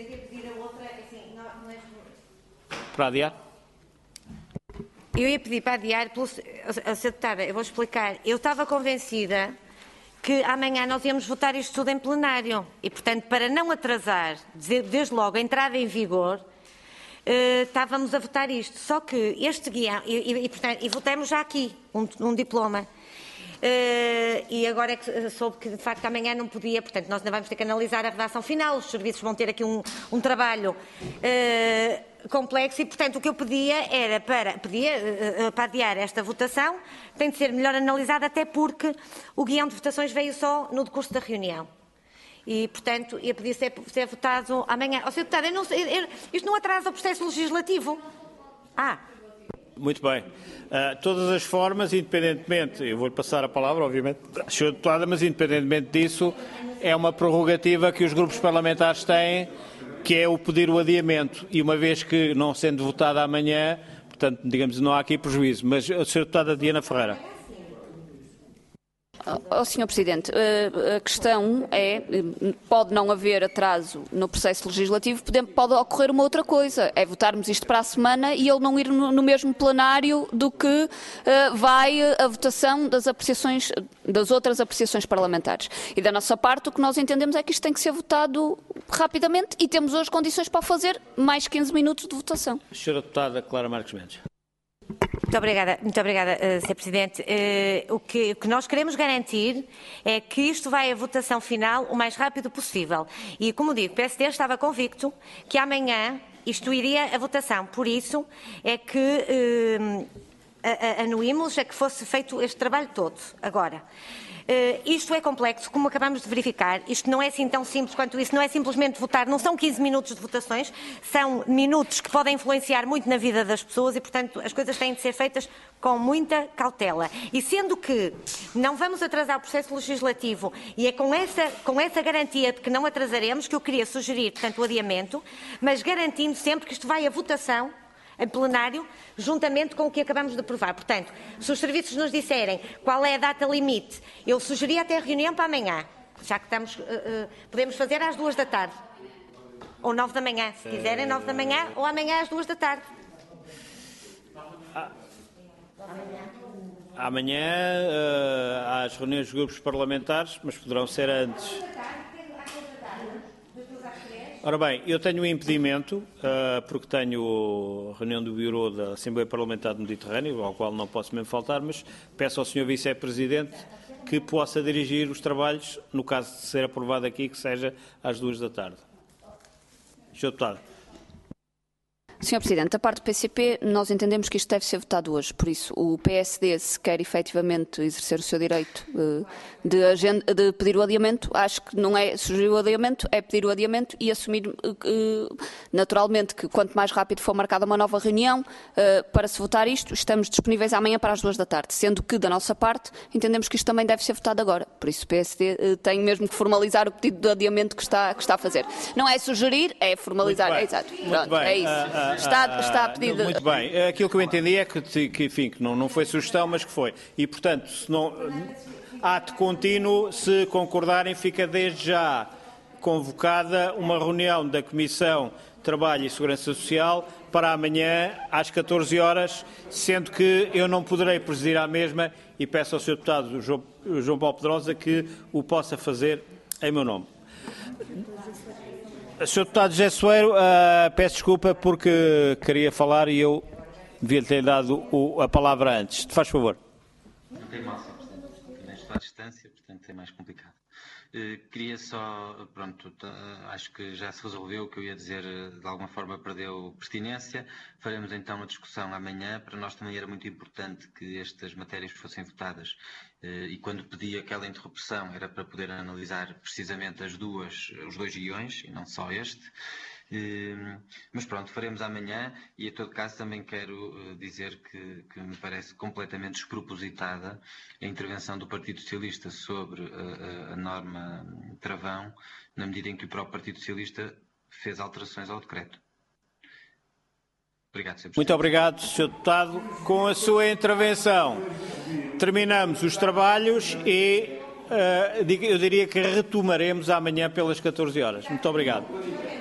Para adiar? Eu ia pedir para adiar, Sr. Deputada, eu vou explicar. Eu estava convencida que amanhã nós íamos votar isto tudo em plenário e, portanto, para não atrasar, desde logo, a entrada em vigor, estávamos a votar isto. Só que este guião, e votamos já aqui um diploma. E agora é que soube que de facto amanhã não podia, portanto nós ainda vamos ter que analisar a redação final, os serviços vão ter aqui um trabalho complexo e portanto o que eu pedia era para adiar esta votação, tem de ser melhor analisada até porque o guião de votações veio só no decurso da reunião. E, portanto, ia pedir ser votado amanhã. Ó, Sr. Deputado, isto não atrasa o processo legislativo? Muito bem. De todas as formas, independentemente, eu vou-lhe passar a palavra, obviamente, Sra. Deputada, mas independentemente disso, é uma prerrogativa que os grupos parlamentares têm, que é o pedir o adiamento. E uma vez que não sendo votada amanhã, portanto, digamos, não há aqui prejuízo. Mas a Sra. Deputada Diana Ferreira. Sr. Presidente, a questão é, pode não haver atraso no processo legislativo, pode ocorrer uma outra coisa, é votarmos isto para a semana e ele não ir no mesmo plenário do que vai a votação das outras apreciações parlamentares. E da nossa parte o que nós entendemos é que isto tem que ser votado rapidamente e temos hoje condições para fazer mais 15 minutos de votação. Sra. Deputada Clara Marques Mendes. Muito obrigada, Sr. Presidente. O que nós queremos garantir é que isto vai à votação final o mais rápido possível. E, como digo, o PSD estava convicto que amanhã isto iria à votação. Por isso é que anuímos a que fosse feito este trabalho todo. Agora, isto é complexo, como acabamos de verificar, isto não é assim tão simples quanto isso, não é simplesmente votar, não são 15 minutos de votações, são minutos que podem influenciar muito na vida das pessoas e, portanto, as coisas têm de ser feitas com muita cautela. E sendo que não vamos atrasar o processo legislativo e é com essa garantia de que não atrasaremos que eu queria sugerir, portanto, o adiamento, mas garantindo sempre que isto vai à votação em plenário, juntamente com o que acabamos de aprovar. Portanto, se os serviços nos disserem qual é a data limite, eu sugeria até a reunião para amanhã, já que podemos fazer às 2 da tarde, ou 9 da manhã, se quiserem 9 da manhã, ou amanhã às 2 da tarde. Amanhã há as reuniões dos grupos parlamentares, mas poderão ser antes. Ora bem, eu tenho um impedimento, porque tenho a reunião do Bureau da Assembleia Parlamentar do Mediterrâneo, ao qual não posso mesmo faltar, mas peço ao Sr. Vice-Presidente que possa dirigir os trabalhos, no caso de ser aprovado aqui, que seja às 2 da tarde. Sr. Deputado. Sr. Presidente, da parte do PCP, nós entendemos que isto deve ser votado hoje, por isso o PSD, se quer efetivamente exercer o seu direito de pedir o adiamento, acho que não é sugerir o adiamento, é pedir o adiamento e assumir naturalmente que quanto mais rápido for marcada uma nova reunião para se votar isto, estamos disponíveis amanhã para as 2 da tarde, sendo que da nossa parte entendemos que isto também deve ser votado agora, por isso o PSD tem mesmo que formalizar o pedido de adiamento que está a fazer. Não é sugerir, é formalizar, exato. Pronto, é isso. Está a pedir... Muito bem. Aquilo que eu entendi é que enfim, que não foi sugestão, mas que foi. E, portanto, se não, ato contínuo, se concordarem, fica desde já convocada uma reunião da Comissão de Trabalho e Segurança Social para amanhã às 14 horas, sendo que eu não poderei presidir à mesma e peço ao Sr. Deputado João Paulo Pedrosa que o possa fazer em meu nome. Sr. Deputado José Soeiro, peço desculpa porque queria falar e eu devia ter dado a palavra antes. Faz favor. Não tem mal, Sr. Presidente. Também estou à distância, portanto é mais complicado. Queria só, pronto, acho que já se resolveu o que eu ia dizer, de alguma forma perdeu pertinência. Faremos então a discussão amanhã. Para nós também era muito importante que estas matérias fossem votadas e quando pedi aquela interrupção era para poder analisar precisamente os dois guiões e não só este. Mas pronto, faremos amanhã e, em todo caso, também quero dizer que me parece completamente despropositada a intervenção do Partido Socialista sobre a norma travão, na medida em que o próprio Partido Socialista fez alterações ao decreto. Obrigado, Sr. Presidente. Muito obrigado, Sr. Deputado. Com a sua intervenção, terminamos os trabalhos e eu diria que retomaremos amanhã pelas 14 horas. Muito obrigado.